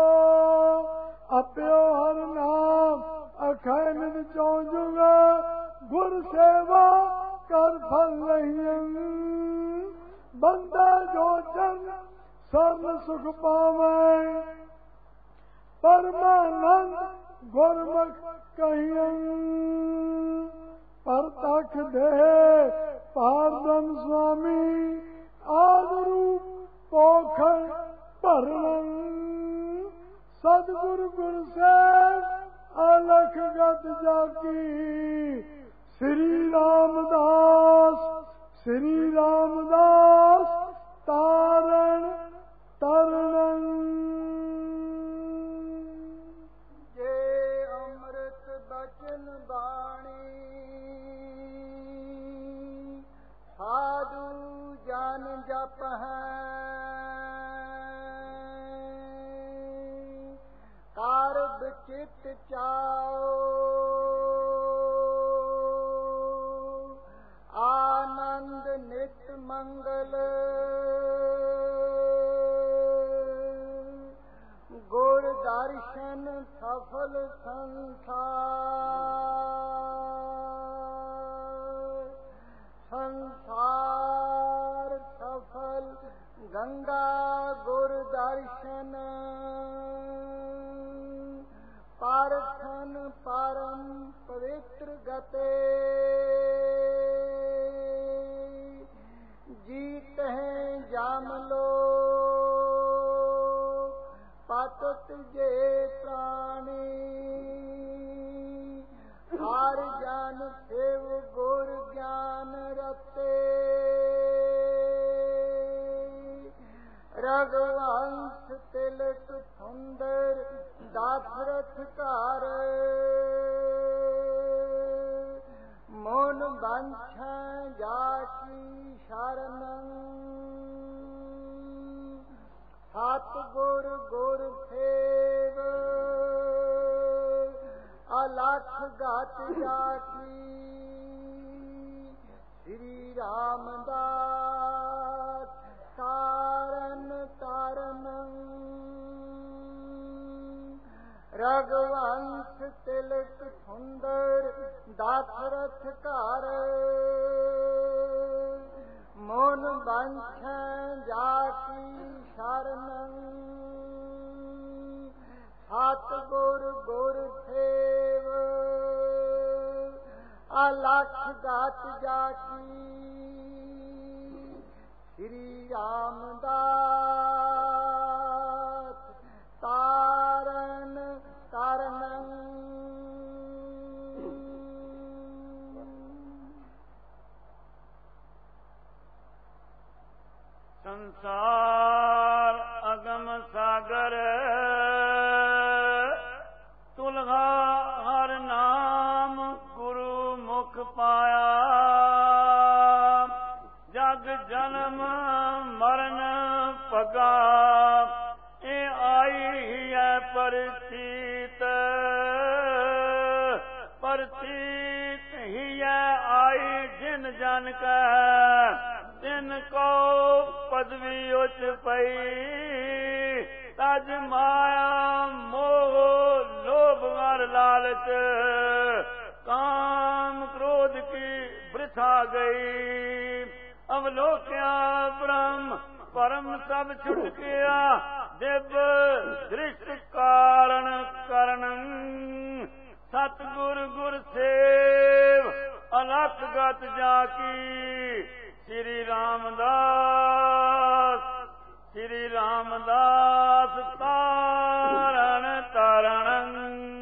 अप्यो हर नाम अखंड चौजुग गुर सेवा कर फल नहीं बंदा जो जन सर्व सुख पावे परमानंद गुरमुख कहियं परतख दे पारदम स्वामी आदरूप पोखर भरण सदगुरु गुरु से अलख गत जाकी श्री रामदास तारण तरण जे अमृत बचन बाणी साधु जान जप कारब चित चाओ आनंद नित मंगल गुर दर्शन सफल संसार सफल गंगा गुर दर्शन पार्थन परम पवित्र गते जीत हैं जाम लो पतत जे प्राणी हार जान सेव गुर ज्ञान रते रघुवंश तिलक सुंदर दाशरथ कार मोन बंछा जाकी शरणं सतगुर गुर सेव अलख गात जाकी श्री रामदास ਰਗਵੰਸ ਤਿਲਕ ਸੁੰਦਰ ਦਾਸਰਥ ਘਰ ਮੋਨ ਬੰਛੈ ਜਾਤੀ ਸ਼ਰਨੰ ਸਤ ਗੁਰ ਗੁਰ ਸੇਵ ਅਲਖ ਗਾਤ ਜਾਤੀ ਸ੍ਰੀ ਰਾਮਦਾਸ ਤਾਰਨ ਤਾਰਨੰ ਸੰਸਾਰ ਅਗਮ ਸਾਗਰ ਤੁਲਗਾ ਹਰ ਨਾਮ ਗੁਰੂ ਮੁਖ ਪਾਇਆ ਜਗ ਜਨਮ ਮਰਨ ਭਗਾ ਇਹ ਆਈ ਹੈ ਪਰਤੀਤ ਪਰਤੀਤ ਹੀ ਹੈ ਆਈ ਜਿਨ ਜਨ ਕੈ ਤਿਨ ਕੋ ਪਦਵੀ ਉਚ ਪਈ ਤਜ ਮਾਇਆ ਮੋਹ ਲੋਭ ਵਰ ਲਾਲਚ ਕਾਮ ਕ੍ਰੋਧ ਕੀ ਬ੍ਰਿਥਾ ਗਈ ਅਵਲੋਕਿਆ ਬ੍ਰਹਮ ਪਰਮ ਸਭ ਛੁਟ ਗਿਆ ਦਿਵ ਦ੍ਰਿਸ਼ਟ ਕਾਰਣ ਕਰਨ ਸਤਿਗੁਰ ਗੁਰ ਸੇਵ ਅਲਖ ਗਤ ਜਾ ਕੀ ਸ੍ਰੀ ਰਾਮਦਾਸ ਤਾਰਨ ਤਾਰਨ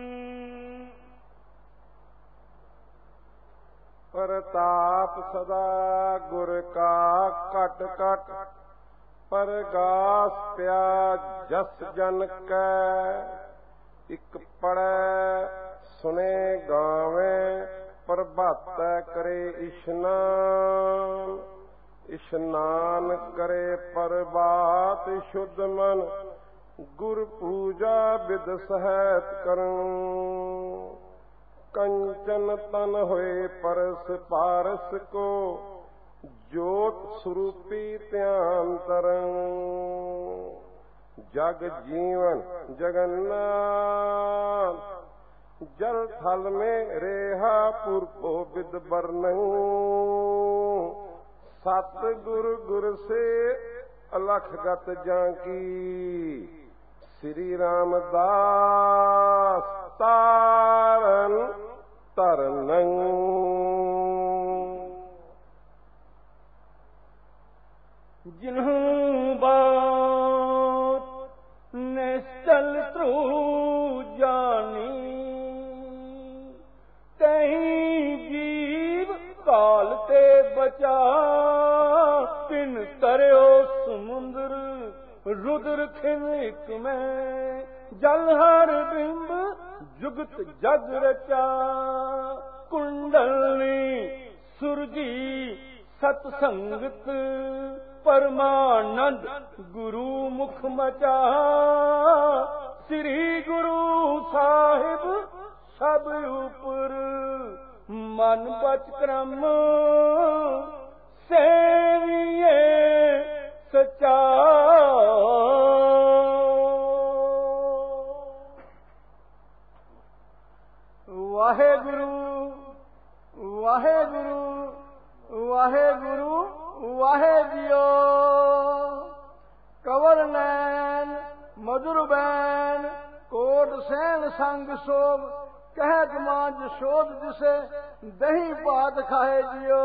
ਪ੍ਰਤਾਪ ਸਦਾ ਗੁਰ ਕਾ ਘਟ ਘਟ ਪਰਗਾਸ ਪਿਆ ਜਸ ਜਨ ਕੈ ਇਕ ਪੜੈ ਸੁਨੇ ਗਾਵੇਂ ਪ੍ਰਭਾਤੈ ਕਰੇ ਇਸ਼ਨਾਨ ਇਸ਼ਨਾਨ ਕਰੇ ਪ੍ਰਭਾਤ ਸ਼ੁੱਧ ਮਨ ਗੁਰ ਪੂਜਾ ਬਿਦ ਸਹਿਤ ਕਰੰ ਕੰਚਨ ਤਨ ਹੋਏ ਪਰਸ ਪਾਰਸ ਕੋ ਜੋਤ ਸਰੂਪੀ ਧਿਆਨ ਤਰੰ ਜਗ ਜੀਵਨ ਜਗन्नाथ जल थल में रेहा पुरपो विद बरनंग सत गुरु गुर से अलख गत जाकी श्री रामदास तारन तरनंग जिन्हों बात निश्चल त्रु जानी तहीं जीव काल ते बचा तिन तरयो समुंदर रुद्र खिमिक में जल हर बिंब जुगत जग रचा कुंडलनी सुरजी सतसंगत परमानंद गुरु मुख मचा श्री गुरु साहिब सब ऊपर मन बच क्रम सेविए सचा वाहे गुरु वाहे गुरु वाहे गुरु वाहे जियो कवर नैन मधुर बैन कोट सैन संग शोभ कहत मांझ शोध जिसे दही पात खाए जियो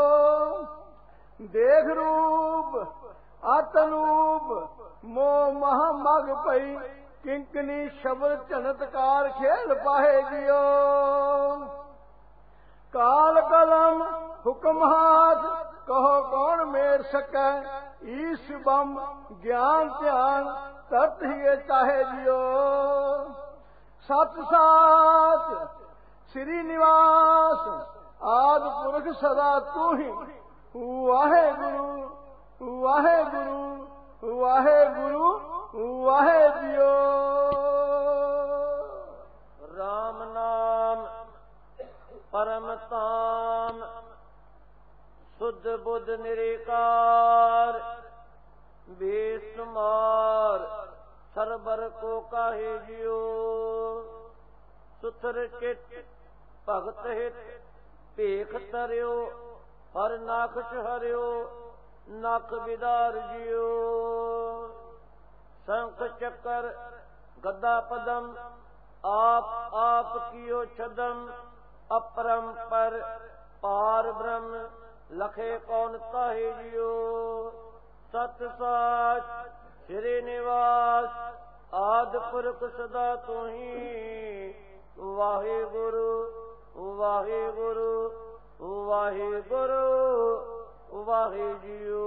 देख रूप आतरूप मोह महा मग पई किंकनी शब्द चमत्कार खेल पाए जियो काल कलम हुक्म हाथ कहो कौन मेर सकै ईश बम ज्ञान ध्यान तत् ही चाहे जियो सत सात श्री निवास आद पुरख सदा तू ही वाहे गुरु वाहे गुरु वाहे गुरु वाहे जियो राम नाम परम ताम शुद्ध बुद्ध निरेकार बेसुमार ਸਰਬਰ ਕੋ ਕਾਹੇ ਜਿਉ। ਸੁਥਰ ਚਿਤ ਭਗਤ ਹਿਤ ਭੇਖ ਤਰਿਓ, ਹਰ ਨਾਖਸ਼ ਹਰਿਓ ਨਖ ਵਿਦਾਰ ਜਿਉ। ਸ਼ੰਖ ਚੱਕਰ ਗਦਾ ਪਦਮ ਆਪ ਆਪ ਕੀਓ ਛਦਮ। ਅਪਰੰਪਰ ਪਾਰ ਬ੍ਰਹਮ ਲਖੇ ਕੌਣ ਤਾਹੇ ਜਿਉ। ਸਤ ਸਾਚ ਸ੍ਰੀ ਨਿਵਾਸ ਆਦਿ ਪੁਰਖ ਸਦਾ ਤੁਹੀ। ਵਾਹਿਗੁਰੂ ਵਾਹਿਗੁਰੂ ਵਾਹਿਗੁਰੂ ਵਾਹਿਜੀਉ।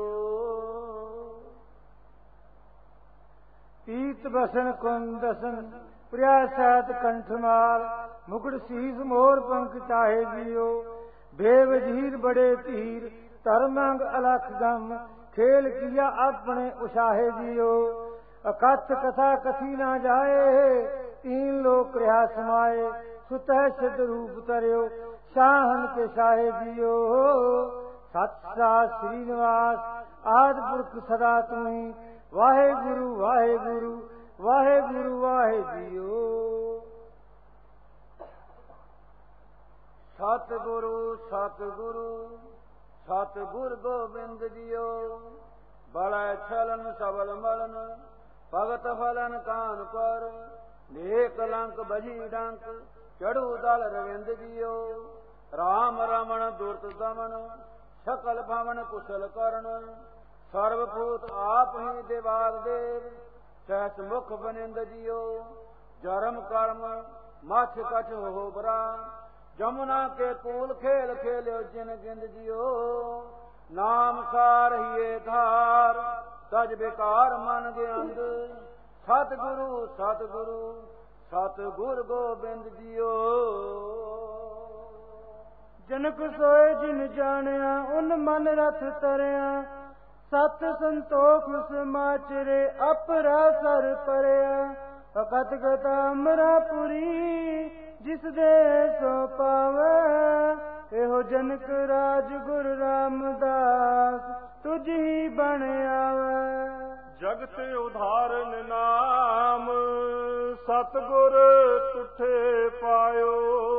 ਪੀਤ ਬਸਨ ਕੁੰਦ ਦਸਨ ਪ੍ਰਿਆ ਸਹਿਤ ਕੰਠਮਾਲ। ਮੁਕਟ ਸੀਸ ਮੋਰ ਪੰਖ ਚਾਹੇ ਜਿਉ। ਬੇਵਜੀਰ ਬੜੇ ਧੀਰ ਧਰਮੰਗ ਅਲਖ ਗਮ। ਖੇਲ ਕੀਆ ਆਪਣੇ ਉਸ਼ਾਹੇ ਜਿਉ। ਅਕਥ ਕਥਾ ਕਥੀ ਨਾ ਜਾਏ, ਤੀਨ ਲੋਕ ਰਿਹਾ ਸਮਾਏ। ਸੁਤਹਿ ਸਿਧ ਰੂਪ ਤਰਿਓ, ਸ਼ਾਹਨ ਕੇ ਸ਼ਾਹੇ ਜਿਉ। ਸਤਿ ਸ੍ਰੀ ਨਿਵਾਸ ਆਦਿ ਪੁਰਖ ਸਦਾ ਤੁਹੀ। ਵਾਹਿਗੁਰੂ ਵਾਹਿਗੁਰੂ ਵਾਹਿਗੁਰੂ ਵਾਹਿਜੀਉ। ਸਤਿਗੁਰੂ ਸਤਿਗੁਰੂ ਸਤਿਗੁਰ ਗੋਬਿੰਦ ਜੀਓ। ਬੜੈ ਛਲਨ ਸਬਲ ਮਲਨ ਭਗਤ ਫਲਨ ਕਾਨ ਪਰ। ਨੇਕ ਲੰਕ ਬਜੀ ਡੰਕ ਚੜੂ ਦਲ ਰਵਿੰਦ ਜੀਓ। ਰਾਮ ਰਮਣ ਦੁਰਤ ਦਮਨ ਸਕਲ ਭਵਨ ਕੁਸ਼ਲ ਕਰਨ। ਸਰਬ ਭੂਤ ਆਪ ਹੀ ਦਿਵਾਰ ਦੇਵ ਸਹਿਸ ਮੁਖ ਬਨਿੰਦ ਜੀਓ। ਜਰਮ ਕਰਮ ਮਛ ਕਛ ਹੋ ਬਰਾ। ਜਮੁਨਾ ਕੇ ਕੂਲ ਖੇਲ ਖੇਲਿਓ ਜਿਨ ਗਿੰਦ ਜੀਓ। ਨਾਮ ਸਾਰ ਹੀਏ ਧਾਰ ਤਜ ਬਿਕਾਰ ਮਨ ਗਿਆੰਦ। ਸਤਿਗੁਰੂ ਸਤਿਗੁਰੂ ਸਤਿਗੁਰ ਗੋਬਿੰਦ ਜੀਓ। ਜਨਕ ਸੋਏ ਜਿਨ ਜਾਣਿਆ ਉਨ ਮਨ ਰਥ ਤਰਿਆ। ਸਤ ਸੰਤੋਖ ਸਮਾਚਰੇ ਅਪਰਾ ਸਰ ਪਰਿਆ। ਭਗਤ ਗਤਾ ਅਮਰਾਪੁਰੀ ਜਿਸ ਦੇ ਸੋ ਪਾਵੈ। ਇਹੋ ਜਨਕ ਰਾਜ ਗੁਰੂ ਰਾਮਦਾਸ ਤੁਝ ਹੀ ਬਣ ਆਵੈ। ਜਗਤ ਉਧਾਰਨ ਨਾਮ ਸਤਿਗੁਰ ਤੁਠੇ ਪਾਇਓ।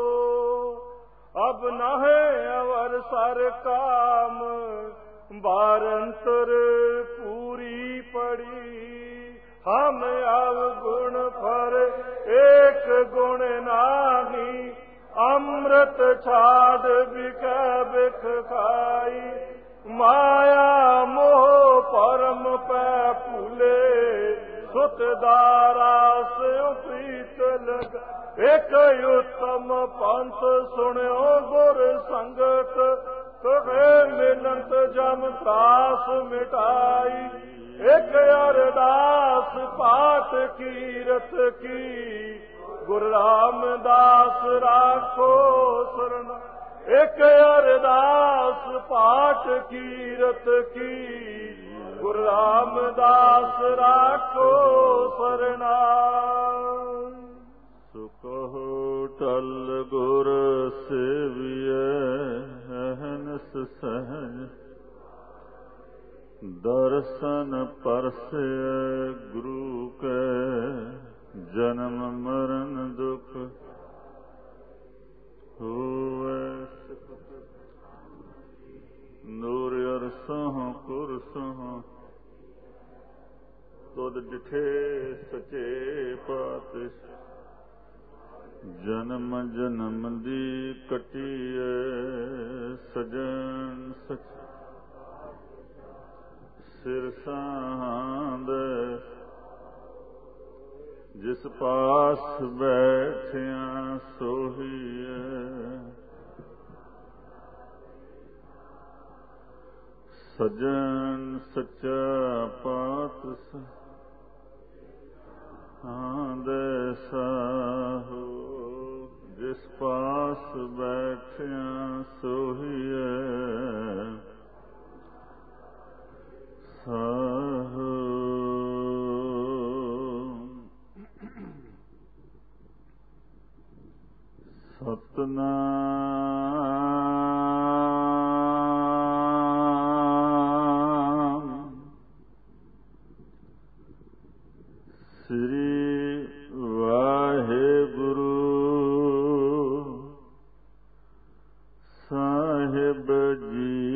ਅਬ ਨਾਹੇ ਅਵਰ ਸਰ ਕਾਮ ਬਾਰੰਤਰ ਪੂਰੀ ਪੜੀ। ਹਮ ਅਵਗੁਣ ਪਰ ਏਕ ਗੁਣ ਨਾਹੀ। ਅੰਮ੍ਰਿਤ ਛਾੜ ਬਿਕੈ ਬਿਖ ਖਾਈ। ਮਾਇਆ ਮੋਹ ਪਰਮ ਪੈ ਭੂਲੇ। ਸੁਤ ਦਾਰਾਸ ਪ੍ਰੀਤ ਲਗ। ਇਕ ਉਤਮ ਪੰਥ ਸੁਣਿਓ ਗੁਰ ਸੰਗਤ। ਕਹੇ ਮਿਲੰਤ ਜਮ ਤਰਾਸ ਮਿਟਾਈ। ਇਕ ਅਰਦਾਸ ਪਾਠ ਕੀਰਤ ਕੀ। ਗੁਰੂ ਰਾਮਦਾਸ ਰਾਖੋ ਸਰਣ। ਇਕ ਅਰਦਾਸ ਪਾਠ ਕੀਰਤ ਕੀ। ਗੁਰੂ ਰਾਮਦਾਸ ਰਾਖੋ ਸਰਣਾ। ਸੁਕਹੁ ਟਲ ਗੁਰ ਸੇਵੀਐ ਅਹਨਸ ਸਹਿਜ। ਦਰਸ਼ਨ ਪਰਸੈ ਗੁਰੂ ਕੈ ਜਨਮ ਮਰਨ ਦੁਖ ਹੋਵੈ। ਨੂਰ ਅਰਸਹ ਕੁਰਸਹ ਤੁਧ ਡਿਠੇ ਸਚੇ ਪਾਤਿ। ਜਨਮ ਜਨਮ ਦੀ ਕਟੀਐ ਸਜਣ ਸਚ। ਸਿਰ ਸਾਂਦ ਜਿਸ ਪਾਸ ਬੈਠਿਆ ਸੋਹੀਐ। ਸਜਣ ਸੱਚਾ ਪਾਤਿ ਆਂਦੇ ਸਾਹੋ। ਜਿਸ ਪਾਸ ਬੈਠਿਆ ਸੋਹੀਐ ਸਾਹੋ। ਸਤਨਾਮ ਸ੍ਰੀ ਵਾਹਿਗੁਰੂ ਸਾਹਿਬ ਜੀ।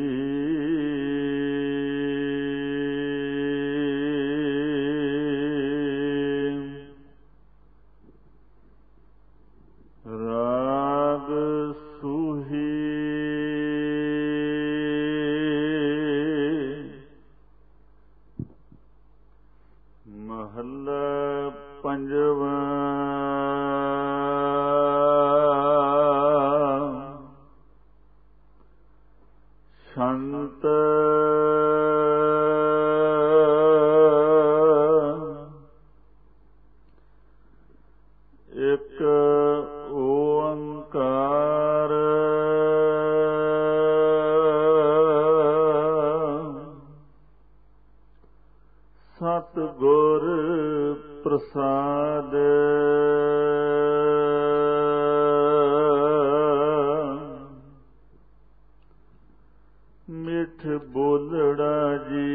ਰਾਗ ਸੂਹੀ ਮਹੱਲਾ ਪੰਜਵਾਂ। ਸ਼ੰਤ ਇੱਕ ਓੰਕਾਰ ਸਤਿਗੁਰ ਪ੍ਰਸਾਦ। ਮਿੱਠ ਬੋਲੜਾ ਜੀ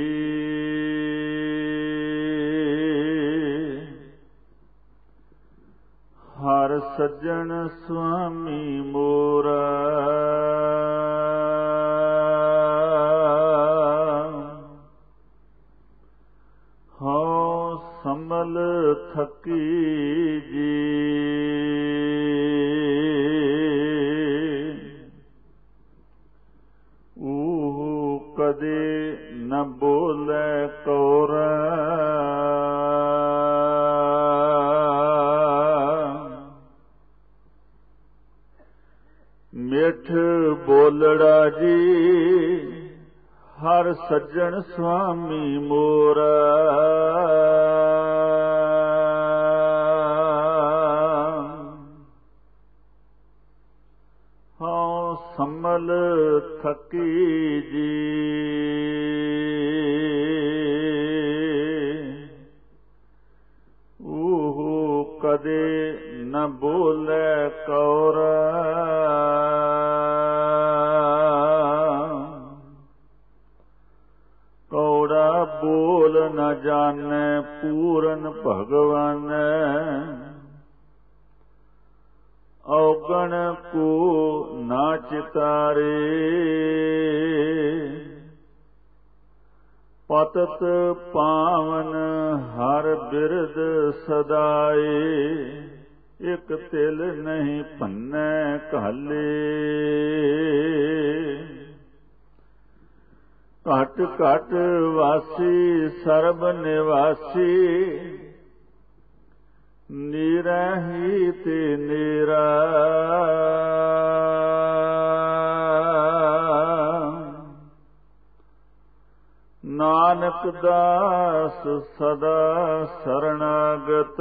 ਹਰ ਸੱਜਣ ਸੁਆਮੀ ਮੋਰਾ। ਹਉ ਸੰਭਲ ਥਕੀ ਜੀ ਊਹ ਕਦੇ ਨ ਬੋਲੇ ਕੋਰਾ। ਮਿੱਠ ਬੋਲੜਾ ਜੀ ਹਰ ਸੱਜਣ ਸੁਆਮੀ ਮੋਰਾ। ਹਉ ਸੰਭਲ ਥਕੀ ਜੀ ਊਹ ਕਦੇ ਨ ਬੋਲੇ ਕੌਰਾ। ਕੌੜਾ ਬੋਲ ਨ ਜਾਣੈ ਪੂਰਨ ਭਗਵਾਨ। ਔਗਣ ਕੋ ਨਾ ਚਿਤਾਰੇ ਪਤਤ ਪਾਵਨ ਹਰ ਬਿਰਦ ਸਦਾਏ। ਇਕ ਤਿਲ ਨਹੀਂ ਭੰਨੈ ਘਾਲੇ ਘਟ ਘਟ ਵਾਸੀ ਸਰਬ ਨਿਵਾਸੀ। ਨੀਰਾ ਹੀ ਤੇ ਨੀਰਾ ਨਾਨਕ ਦਾਸ ਸਦਾ ਸਰਣਾਗਤ।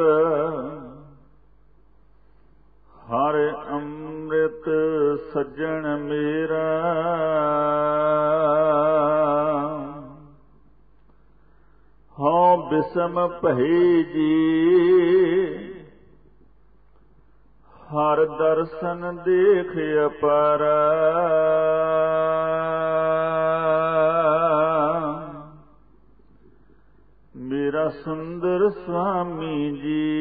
ਹਰ ਅੰਮ੍ਰਿਤ ਸੱਜਣ ਮੇਰਾ ਹਉ ਬਿਸਮ ਭਈ ਜੀ ਹਰ ਦਰਸ਼ਨ ਦੇਖ ਅਪਾਰਾ। ਮੇਰਾ ਸੁੰਦਰ ਸੁਆਮੀ ਜੀ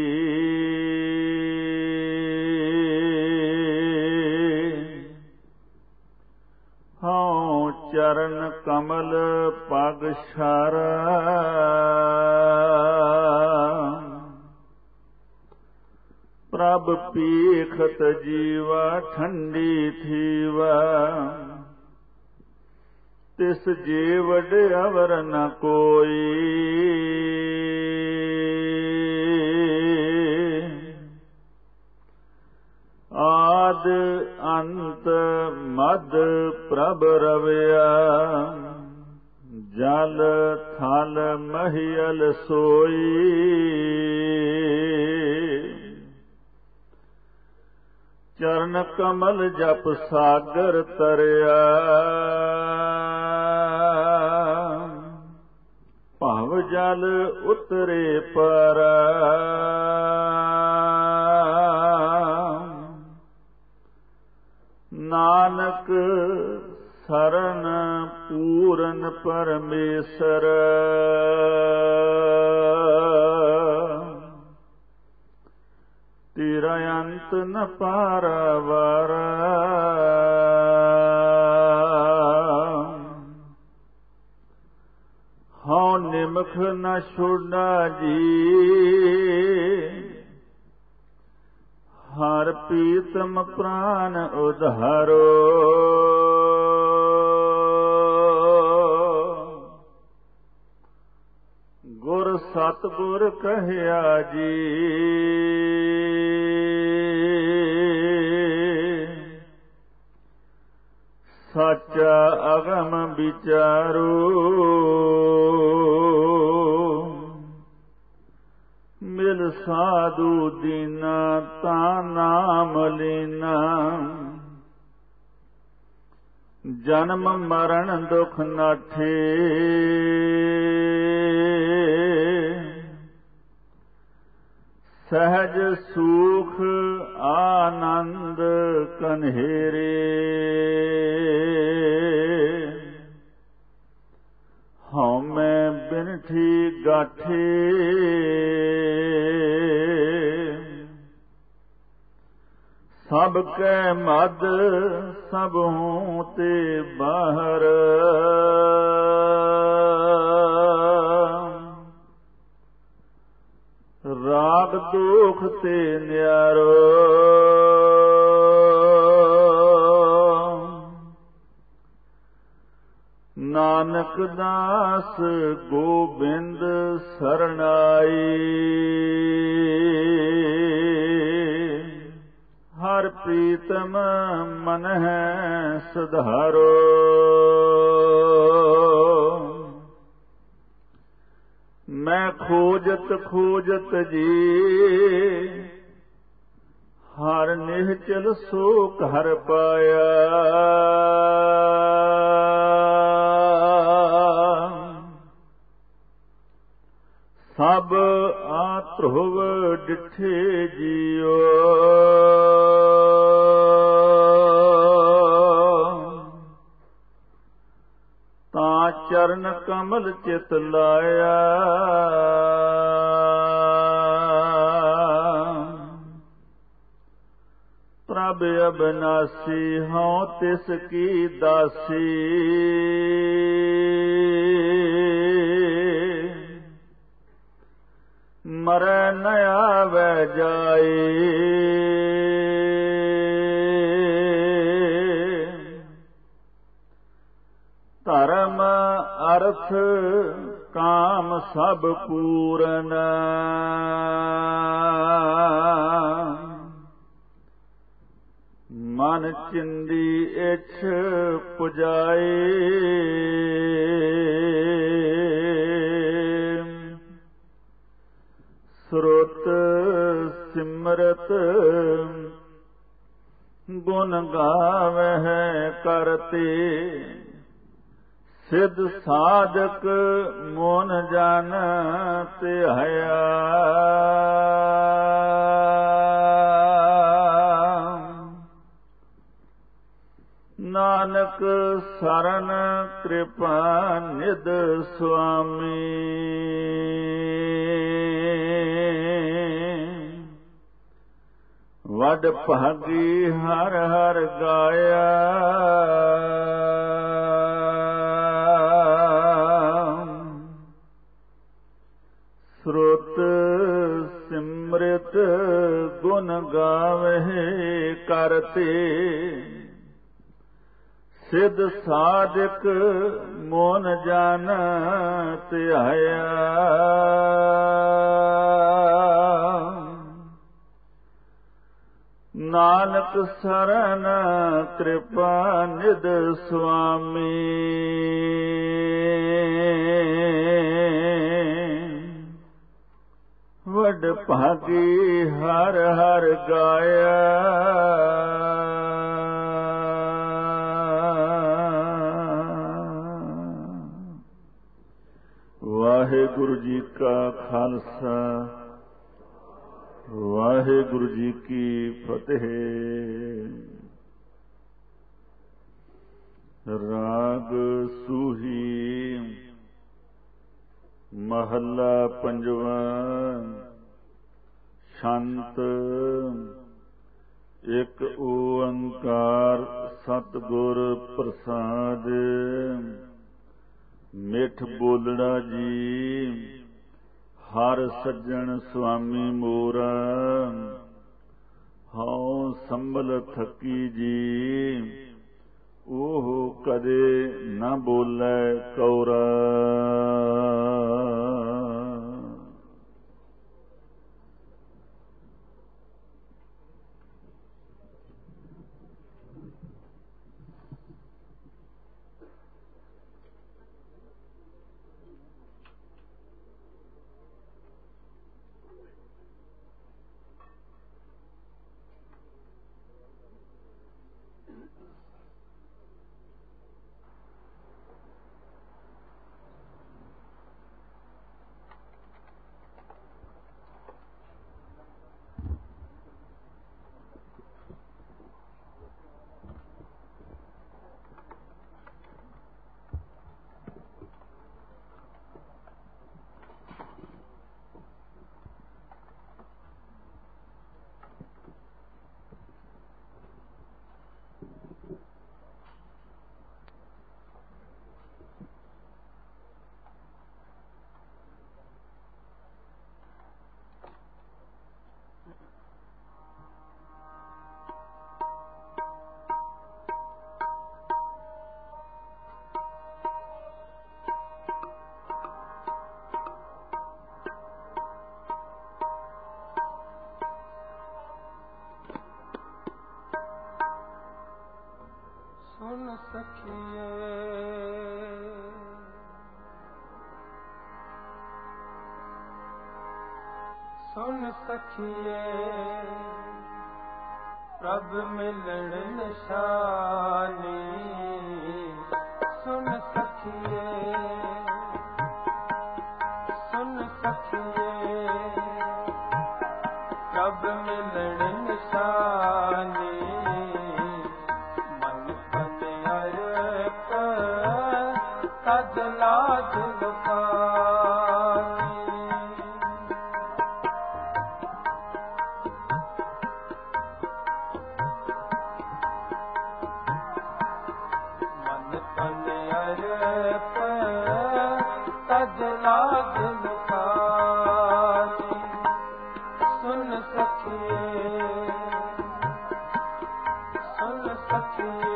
ਹਉ ਚਰਨ ਕਮਲ ਪਗ ਛਾਰਾ। ਪ੍ਰਭ ਪੀਖਤ ਜੀਵਾ ਠੰਡੀ ਥੀਵਾ। ਤਿਸ ਜੀਵੜ ਅਵਰ ਨ ਕੋਈ। ਆਦ ਅੰਤ ਮਦ ਪ੍ਰਭ ਰਵਿਆ। ਜਲ ਥਲ ਮਹੀਲ ਸੋਈ। ਚਰਨ ਕਮਲ ਜਪ ਸਾਗਰ ਤਰਿਆ। ਭਵ ਜਲ ਉਤਰੇ ਪਰ। ਨਾਨਕ ਸਰਨ ਪੂਰਨ ਪਰਮੇਸ਼ਰ। ਅੰਤ ਨ ਪਾਰਾਵਾਰ। ਹਉ ਨਿਮਖ ਨ ਛੋਡਾ ਜੀ, ਹਰ ਪ੍ਰੀਤਮ ਪ੍ਰਾਨ ਉਧਾਰੋ। ਗੁਰ ਸਤਿਗੁਰ ਕਹਿਆ ਜੀ, ਸਾਚਾ ਅਗਮ ਵਿਚਾਰੋ। ਮਿਲ ਸਾਧੂ ਦੀਨਾ ਤਾ ਨਾਮ ਲੀਨਾ। ਜਨਮ ਮਰਨ ਦੁਖ ਨਾਠੇ, ਸਹਿਜ ਸੂਖ ਆਨੰਦ ਕਨਹਿਰੇ। ਹਉਮੈ ਬਿਨਠੀ ਗਾਠੇ, ਸਭ ਕੈ ਮਦ ਸਭੂ ਤੇ ਬਾਹਰ। ਰਾਗ ਦੁਖ ਤੇ ਨਿਆਰੋ, ਨਾਨਕ ਦਾਸ ਗੋਬਿੰਦ ਸਰਣਾਈ। ਹਰ ਪ੍ਰੀਤਮ ਮਨ ਹੈ ਸੁਧਾਰੋ। ਮੈਂ ਖੋਜਤ ਖੋਜਤ ਜੀ, ਹਰ ਨਿਹਚਲ ਸੋ ਘਰ ਪਾਇਆ। ਸਭ ਆਤ੍ਰੁਵ ਡਿਠੇ ਜੀਓ, ਤਾਂ ਚਰਨ ਕਮਲ ਚਿਤ ਲਾਇਆ। ਪ੍ਰਭ ਅਬਨਾਸੀ ਹਉ ਤਿਸ ਕੀ ਦਾਸੀ। ਮਰੈ ਨ ਆਵੈ ਜਾਈ, ਧਰਮ ਅਰਥ ਕਾਮ ਸਭ ਪੂਰਨ। ਮਨ ਚਿੰਦੀ ਇਛ ਪੁਜਾਈ। ਸੁਰਤ ਸਿਮਰਤ ਗੁਣ ਗਾਵਹਿ ਕਰਤੇ। ਸਿਧ ਸਾਧਕ ਮੋਨ ਜਨ ਧਿਆਇਆ। ਨਾਨਕ ਸਰਨ ਕਿਰਪਾ ਨਿਧ ਸੁਆਮੀ। ਵਡ ਭਾਗੀ ਹਰ ਹਰ ਗਾਇਆ। ਸੁਰਤ ਸਿਮਰਤ ਗੁਣ ਗਾਵਹਿ ਕਰਤੇ। ਸਿਧ ਸਾਧਕ ਮੋਨ ਜਨ ਧਿਆਇਆ। ਨਾਨਕ ਸਰਨ ਕਿਰਪਾ ਨਿਧ ਸੁਆਮੀ। ਵਡ ਭਾਗੀ ਹਰ ਹਰ ਗਾਇਆ। ਵਾਹਿਗੁਰੂ ਜੀ ਕਾ ਖਾਲਸਾ, ਵਾਹਿਗੁਰੂ ਜੀ ਕੀ ਫਤਿਹ। ਰਾਗ ਸੂਹੀ ਮਹੱਲਾ ਪੰਜਵਾਂ। ਸ਼ੰਤ ਇੱਕ ਓੰਕਾਰ ਸਤਿਗੁਰ ਪ੍ਰਸਾਦ। ਮਿੱਠ ਬੋਲਣਾ ਜੀ ਹਰ ਸੱਜਣ ਸੁਆਮੀ ਮੋਰਾ, ਹਉ ਸੰਭਲ ਥਕੀ ਜੀ ਉਹ ਕਦੇ ਨਾ ਬੋਲੇ ਕੌਰਾ। ਸੁਣ ਸਖੀਏ ਸੁਣ ਸਖੀਏ ਪ੍ਰਭ ਮਿਲਣ ਨਿਸ਼ਾਨੀ। ਸੁਣ ਸਖੀਏ ਸੁਣ ਸਖੀਏ ਪ੍ਰਭ ਮਿਲਣ ਨਿਸ਼ਾਨੀ। ਤਜ ਲਾਜ ਲੁਕਾਨੀ। ਮਨ ਤਨ ਅਰਪ ਤਜ ਲਾਜ ਲੁਕਾਨੀ। ਸੁਨ ਸਖੀਏ ਸੁਨ ਸਖੀਏ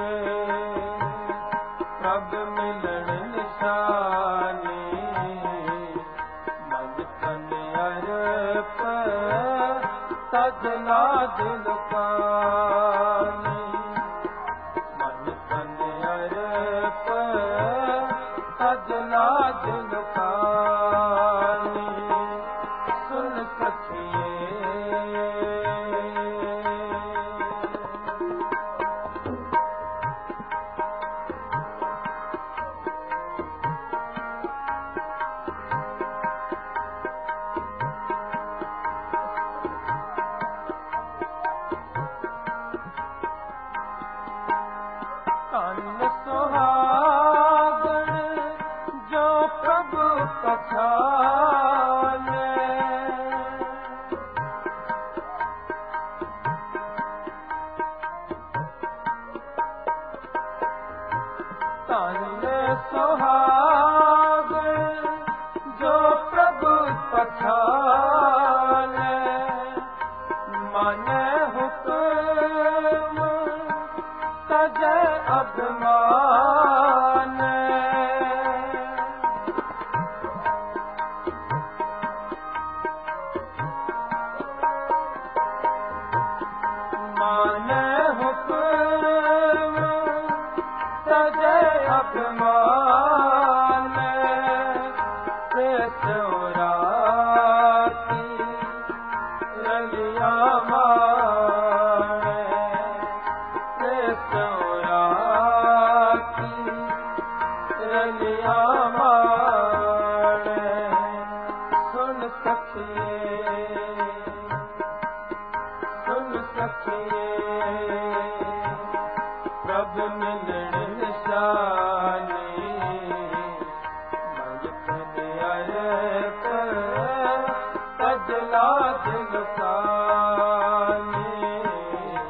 ਪ੍ਰਭ ਮਿਲਣ ਨਿਸ਼ਾਨੀ। ਮਨ ਤਨ ਅਰਪ ਤਜ ਲਾਜ ਲੁਕਾਨੀ। ਮਨ ਤਨ ਅਰਪ ਤਜ ਲਾਜ ਲੁਕਾਨੀ। ਸੁਨ ਸਖੀਏ ਧਨ ਸੁਹਾਗਣ ਜੋ ਪ੍ਰਭੂ ਪਛਾਨੇ। ਧਨ ਸੁਹਾਗਣ ਜੋ ਪ੍ਰਭੂ ਪਛਾਨੇ। ਮਨ ਹੁਕਮ ਤਜੈ ਅਭਿਮਾਨ। ਮਨ ਹੁਕਮ ਤਜੈ ਅਭਿਮਾਨ। ਤੇ ਸੋਰਾਤੀ ਰਲਿਆ ਮਾਣੇ। ਤੇ ਸੋਰਾਤੀ ਰਲਿਆ ਮਾਣੇ। ਸੁਨ ਸਖੀਏ ਸੁਨ ਸਖੀਏ ਪ੍ਰਭ ਮਿਲਣ ਨਿਸ਼ਾਨੀ। ਮਨ ਤਨ ਅਰਪ ਤਜ ਲਾਜ ਲੁਕਾਨੀ।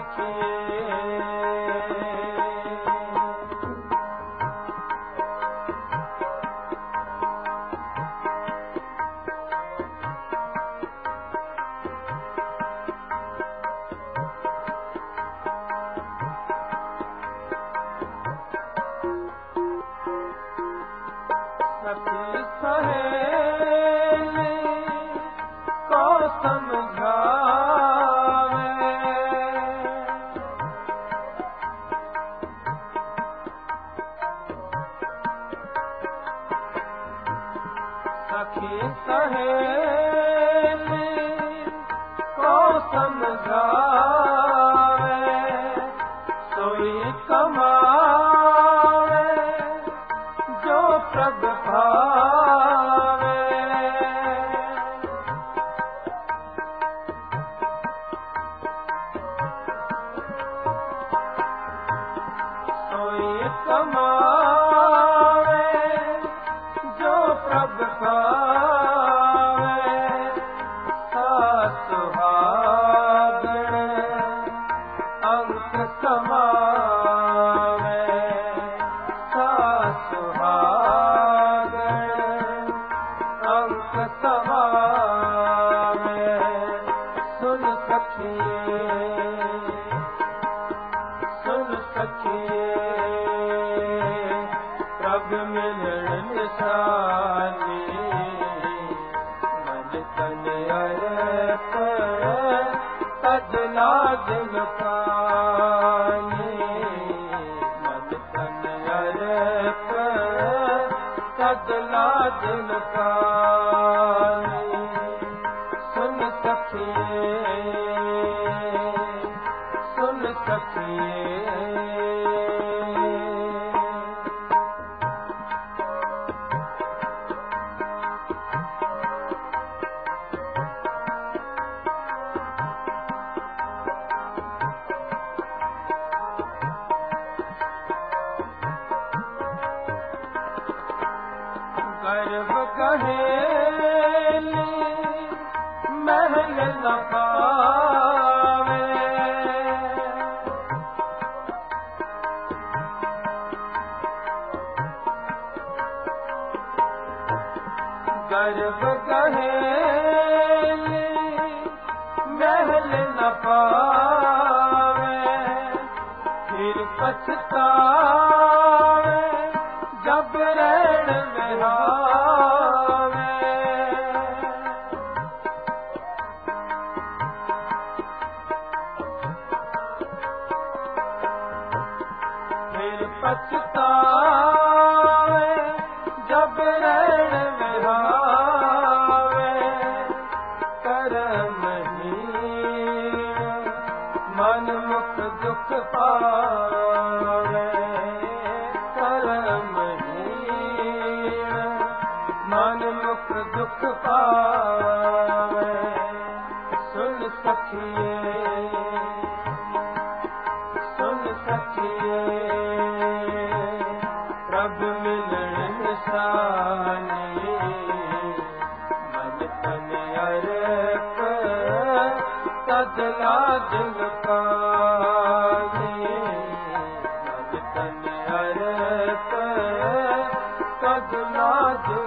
दिल का